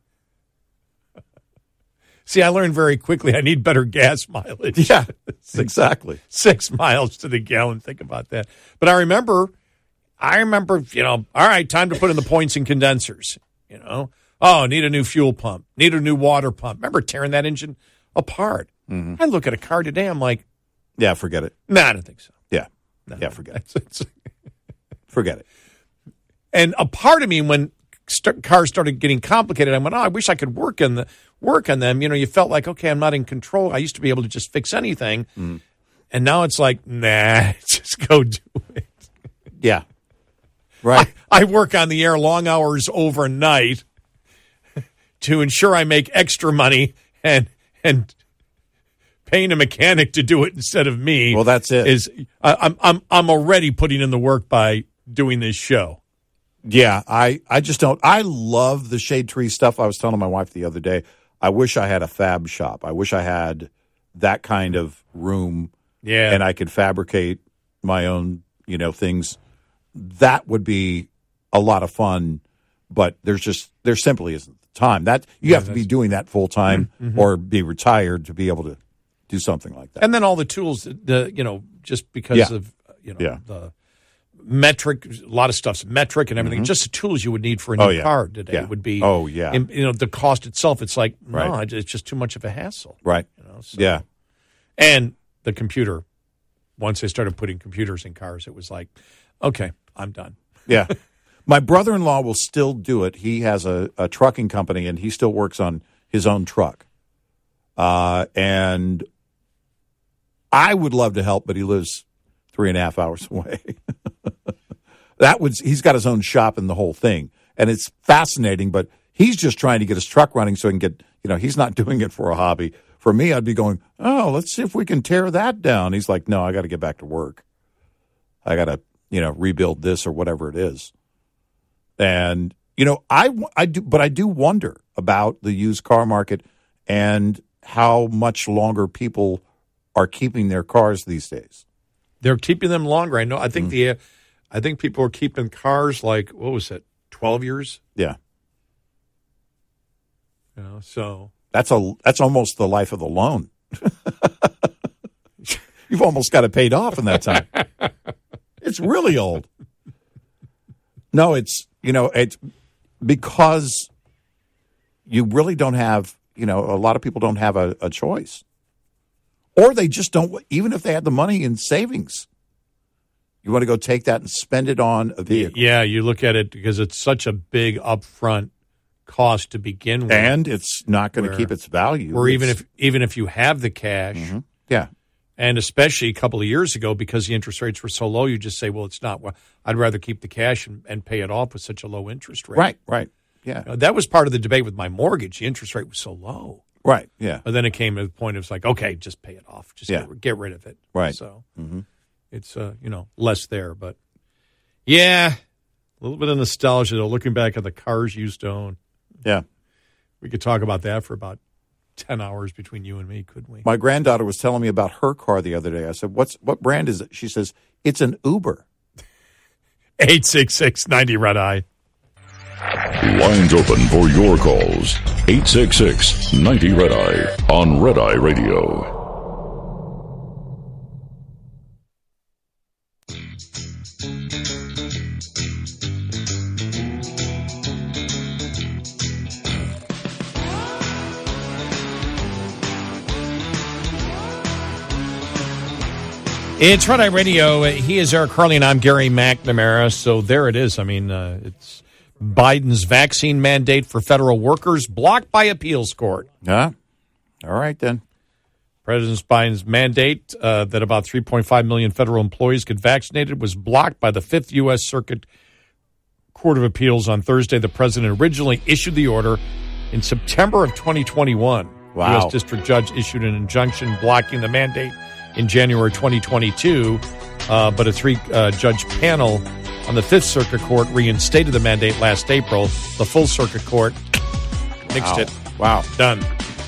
See, I learned very quickly I need better gas mileage. Yeah, six, exactly. Six miles to the gallon. Think about that. But I remember, I remember, you know, all right, time to put in the points and condensers. You know, oh, need a new fuel pump, need a new water pump. Remember tearing that engine apart? Mm-hmm. I look at a car today, I'm like, yeah, forget it. No, nah, I don't think so. Yeah, no, yeah, forget it. Forget it. And a part of me, when st- cars started getting complicated, I went, oh, I wish I could work in the work on them. You know, you felt like, okay, I'm not in control. I used to be able to just fix anything. Mm. And now it's like, nah, just go do it. Yeah. Right. I, I work on the air long hours overnight to ensure I make extra money, and and paying a mechanic to do it instead of me. Well, that's it. Is I, I'm I'm I'm already putting in the work by doing this show. Yeah, I, I just don't. I love the shade tree stuff. I was telling my wife the other day, I wish I had a fab shop. I wish I had that kind of room. Yeah. And I could fabricate my own, you know, things. That would be a lot of fun, but there's just, there simply isn't the time. That you yeah, have to be doing that full time mm-hmm. or be retired to be able to do something like that. And then all the tools, the you know, just because yeah. of, you know, yeah. the metric, a lot of stuff's metric and everything. Mm-hmm. Just the tools you would need for a new oh, yeah. car today yeah. would be. Oh yeah. You know, the cost itself. It's like right. no, it's just too much of a hassle. Right. You know, so. Yeah. And the computer once they started putting computers in cars, it was like, okay, I'm done. Yeah. My brother-in-law will still do it. He has a, a trucking company, and he still works on his own truck. Uh, and I would love to help, but he lives three and a half hours away. That would he's got his own shop and the whole thing, and it's fascinating. But he's just trying to get his truck running so he can get. You know, he's not doing it for a hobby. For me, I'd be going, oh, let's see if we can tear that down. He's like, no, I got to get back to work. I got to, you know, rebuild this or whatever it is. And you know, I I do, but I do wonder about the used car market and how much longer people are keeping their cars these days. They're keeping them longer. I know. I think Mm. the, uh, I think people are keeping cars like what was it, twelve years? Yeah. You know, so That's a that's almost the life of the loan. You've almost got it paid off in that time. It's really old. No, it's you know it's because you really don't have you know a lot of people don't have a, a choice, or they just don't. Even if they had the money in savings, you want to go take that and spend it on a vehicle. Yeah, you look at it because it's such a big upfront cost to begin with, and it's not going to where- keep its value. Or even It's- if even if you have the cash, yeah, and especially a couple of years ago because the interest rates were so low, you just say, well, it's not. Well, I'd rather keep the cash and, and pay it off with such a low interest rate. right, right, yeah, You know, that was part of the debate with my mortgage. The interest rate was so low. right, yeah, But then it came to the point of it's like, okay, just pay it off. Just Yeah. get, get rid of it. Right. So mm-hmm. it's, uh, you know, less there. But, yeah, a little bit of nostalgia, though, looking back at the cars you used to own. yeah. We could talk about that for about ten hours between you and me, couldn't we? My granddaughter was telling me about her car the other day. I said, "What's what brand is it?" She says, "It's an Uber." eight six six ninety Red Eye. Lines open for your calls. eight six six ninety Red Eye on Red Eye Radio. It's Red Eye Radio. He is Eric Carly, and I'm Gary McNamara. So there it is. I mean, uh, it's Biden's vaccine mandate for federal workers blocked by appeals court. Yeah. All right, then. President Biden's mandate uh, that about three point five million federal employees get vaccinated was blocked by the Fifth U S. Circuit Court of Appeals on Thursday. The president originally issued the order in September of twenty twenty-one. Wow. U S. District Judge issued an injunction blocking the mandate in January twenty twenty-two, uh, but a three-judge uh, panel on the Fifth Circuit Court reinstated the mandate last April. The Full Circuit Court nixed Wow. it. Wow. Done.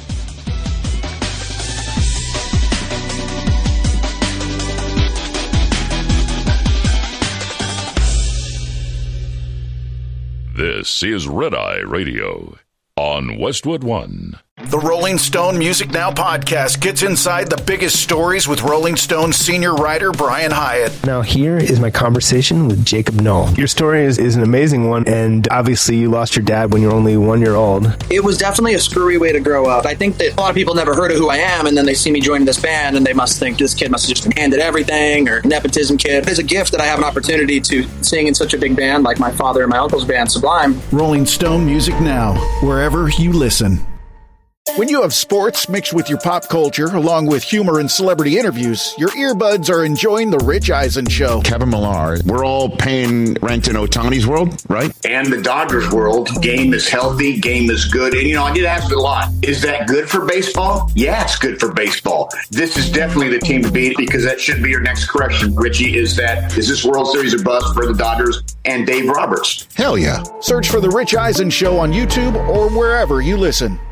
This is Red Eye Radio on Westwood One. The Rolling Stone Music Now podcast gets inside the biggest stories with Rolling Stone senior writer Brian Hyatt. Now here is my conversation with Jacob Knoll. Your story is, is an amazing one, and obviously you lost your dad when you were only one year old. It was definitely a screwy way to grow up. I think that a lot of people never heard of who I am, and then they see me joining this band, and they must think this kid must have just been handed everything, or nepotism kid. It's a gift that I have an opportunity to sing in such a big band like my father and my uncle's band, Sublime. Rolling Stone Music Now, wherever you listen. When you have sports mixed with your pop culture, along with humor and celebrity interviews, your earbuds are enjoying The Rich Eisen Show. Kevin Millar, we're all paying rent in Ohtani's world, right? And the Dodgers world, game is healthy, game is good. And, you know, I get asked a lot, is that good for baseball? Yeah, it's good for baseball. This is definitely the team to beat because that should be your next correction, Richie, is that is this World Series a bust for the Dodgers and Dave Roberts? Hell yeah. Search for The Rich Eisen Show on YouTube or wherever you listen.